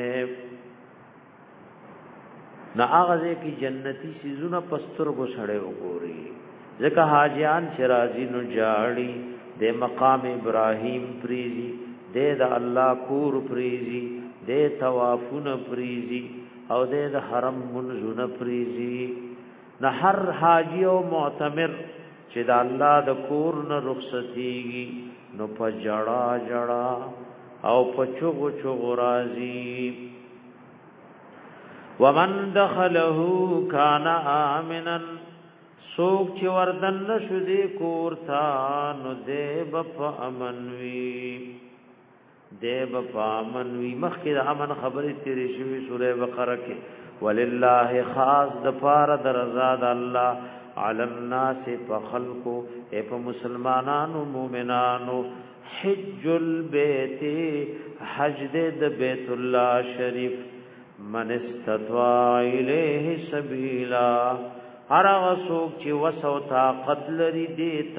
نا اغه کی جنتی سيزونه پستر کو سړې وګوري ځکه حاجیان شرازی نو جاړي د مقام ابراهیم پریزي د الله کور پریزي د طوافون پریزي او د حرم منزونه پریزي نه هر حاجی او معتمر چې د الله د کور نه رخصتيږي نو په جړا جړا او پچغو چغو رازی ومن دخله کان آمنا سوک چی وردن نشو دی کورتا نو دیب پا امنوی دیب پا امنوی مخی دا امن خبری تیری شوی سورہ بقرہ کے وللہ خاص دپار درزاد اللہ علی الناس پا خلقو اے پا مسلمانانو مومنانو حج البیت حج دید بیت اللہ شریف من استطاع الیہ سبیلا هر هغه څوک چې وسو طاقت لري دې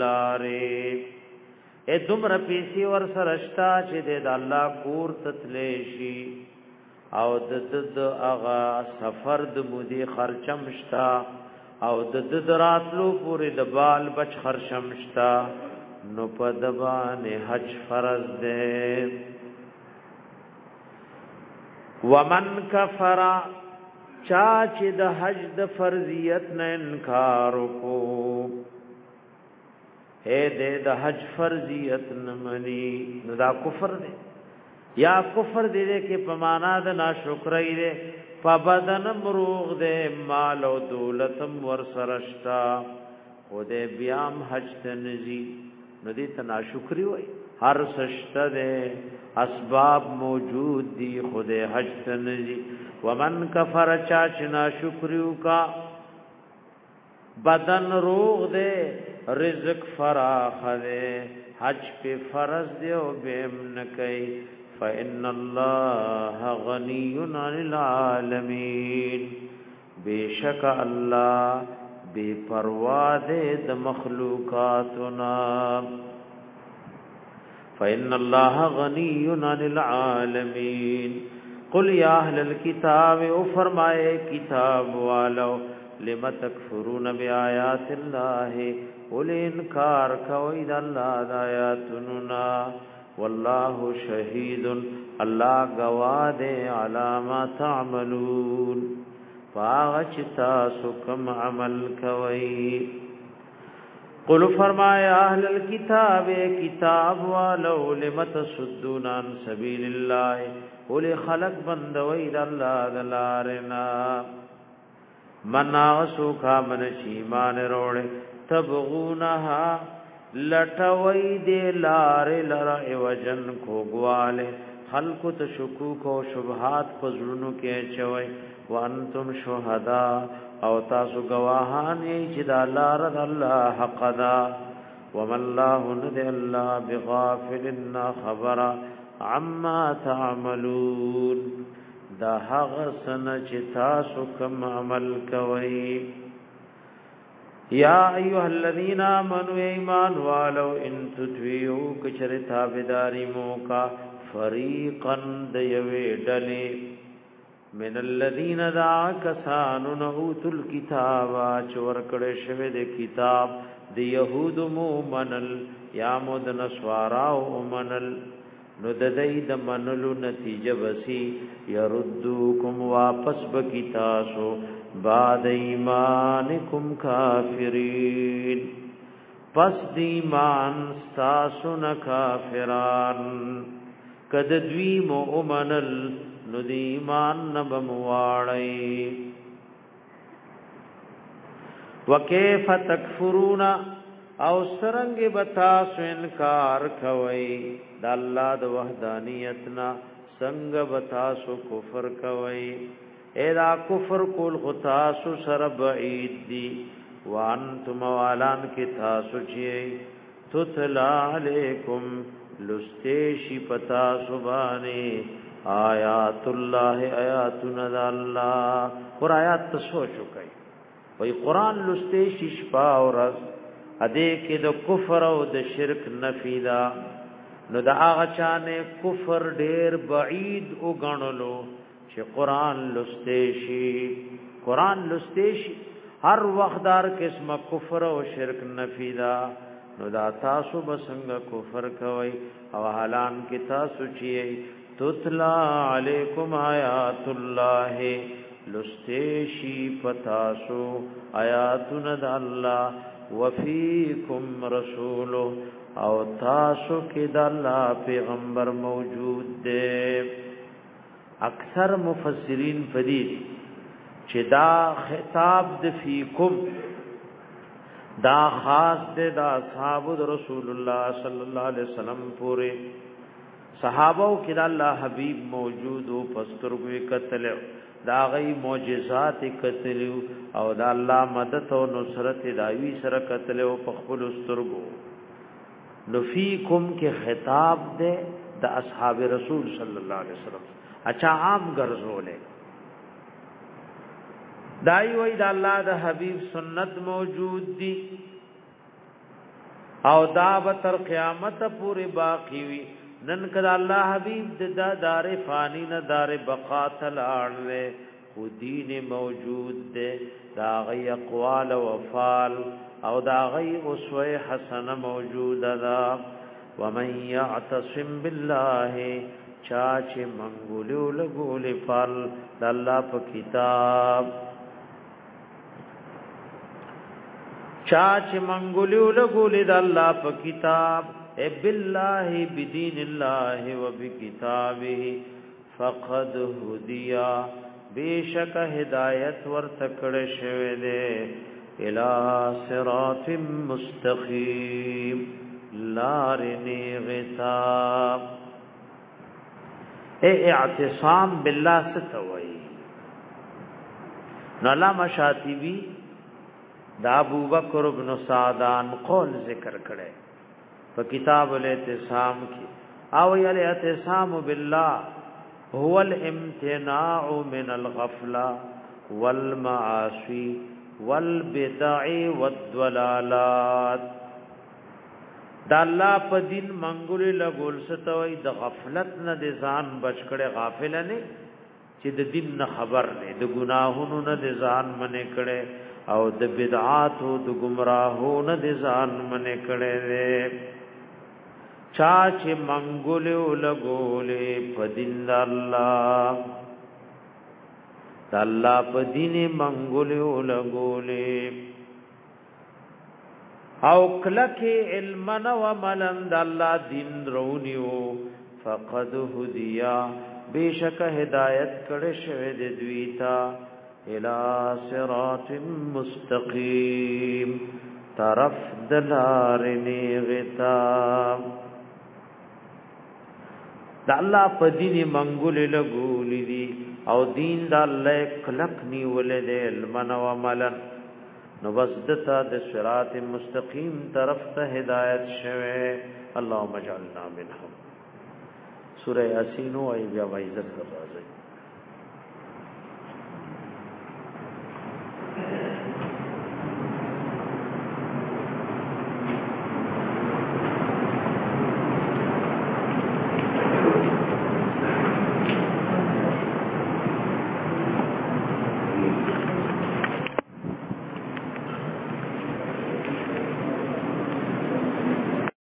تدلاره اے دومره پیسې ور سره شتا چې د الله کور تتلې شي او د د هغه سفر د مودي خرچم شتا او د د راتلو پورې د بال بچ خرچم شتا نو په دبانې حج فرض ده ومن کفر چا چې د حج د فرضیت نه انکار کو اے دې د حج فرضیت نه مني نو دا کفر دی یا کفر دی کې په معنا د ناشکرۍ دی په بدن مروغ دی مال او دولت ور سرشتا خو دې بیام حج ته نزي نو دې ته ناشکری وای هر سشته دی اسباب موجود دی خو دې حج ته نزي ومن کفر چاچنا شکریو کا بدن روغ دے رزق فراخ دے حج پہ فرض دے و بیم نکئی فإن اللہ غنی عن العالمین بے شک اللہ بے پروا دے د مخلوقاتنا فإن اللہ غنی عن العالمین قل یا اہل الكتاب او فرمائے کتاب والو لم تکفرون بآیات اللہ اول انکار کوئی د اللہ د آیاتنا واللہ شہید اللہ گواہ دے علی ما تعملون فاغچتا سکم عمل کوئی قل فرمائے اہل الكتاب کتاب والو لم تصدون عن سبیل اللہ اولی خلق بندوی دا اللہ دلارنا من آغسو کا من شیمان روڑے تبغونها لٹوی دے لارے لرع وجن کو گوالے خلق تشکوک و شبہات پزرنو کے چوئی وانتم شہدا او تاسو گواہان ایچ دا لارد اللہ حق دا وما اللہ ندے اللہ بغافلنا خبرا عما تعملون دا هغه سن چې تاسو کوم عمل کوي یا ایها الذین آمنوا ایمان والو ان تطیعوا کچر تابعداری موکا فریقا دیوی ڈلی من الذین دعا کسانو نهوتو الكتاب چور کڑے شوی دے کتاب دی یهود مومنل یا مود نسواراو منل نو ددای د منلو نتیجه بسی يردوکم واپس بکی تاسو بعد ایمانکم کافرین پس دی ایمان تاسو ن کافران کد دوی مؤمنل نو دی ایمان نبمواړی وکيف تکفرون او سرنګ بتا سو انکار کوي د الله د وحدانیتنا څنګه بتا سو کفر کوي اے دا کفر کول خطا سو سر بعید دی وانتم والان کی تاسو چی تتلا علیکم لستیشی پتا سبانی آیات اللہ آیاتنا دا اللہ اور آیات تسوچو کئی وی قرآن لستیشی شپا اور ادے کې د کفر او د شرک نفی دا نو د هغه چانه کفر ډیر بعید او غنلو چې قران لسته شي قران لسته شي هر وختدار قسمه کفر او شرک نفی دا نو دا تاسو بسنګ کفر کوي او حالان کې تاسو چې تتلا علیکم آیات الله لسته شي پتاسو آیاتنا د الله وفیکم رسول او تاسو کې د الله پیغمبر موجود دی. اکثر مفسرین پدې چې دا خطاب د فیکم دا خاص دی د اصحاب رسول الله صلی الله علیه وسلم پورې. صحابه کې د الله حبیب موجود او پسترګوي قتل دا غي معجزات قتل او د الله مدد او نصرت دایوي سره قتل او په خپل سترګو. لفیکم کې خطاب دی د اصحاب رسول صلی الله علیه وسلم اچھا عام ګرځولې دای وای د الله د حبیب سنت موجود دي او دا به تر قیامت پورې باقی وي. نن کله الله حبیب د دار فانی نه دار بقا تلاړله خو دین موجود ده دا غي اقوال او افعال او دا غي اسوه حسنه موجوده ده. ومن يعتصم بالله چاچ منګولو لګول فال د الله په کتاب چاچ منګولو لګول د الله په کتاب اے بالله بدین الله وبکتابه فقد هدیا بیشک هدایت ورتکړه شوه دے الى صراط مستقیم لارنی غتاب. اے اعتصام بالله ستوي نو علامہ شاطبی دا ابو بکر ابن سعدان قول ذکر کړي په کتاب الاعتصام کې او یل اعتصام بالله هو الامتناع من الغفله والمعاصي والبدع والضلالات. دا الله په دین منګول لګول ستوي د غفلت نه د ځان بچ کړي غافل نه چې د دین نه خبر نه د ګناهونو نه د ځان منې کړي او د بدعات او د گمراهونو نه د ځان منې کړي. چا چې منګولو لګولې په دین الله د الله په دین منګولو لګولې او کلکه علم و ملند الله دین رونیو فقد هدیا بیشک هدایت کړه شوه د دویتا الى صراط مستقیم طرف دلارنی غتا. د الله په دین منګول لګولې دي او دین د الله کلک نیولې دي علم و عملن نو بس دتا د صراط مستقیم طرف ته هدایت شوه. اللهم اجعلنا منهم. سورہ یاسین او ای بیا وایذت راځي.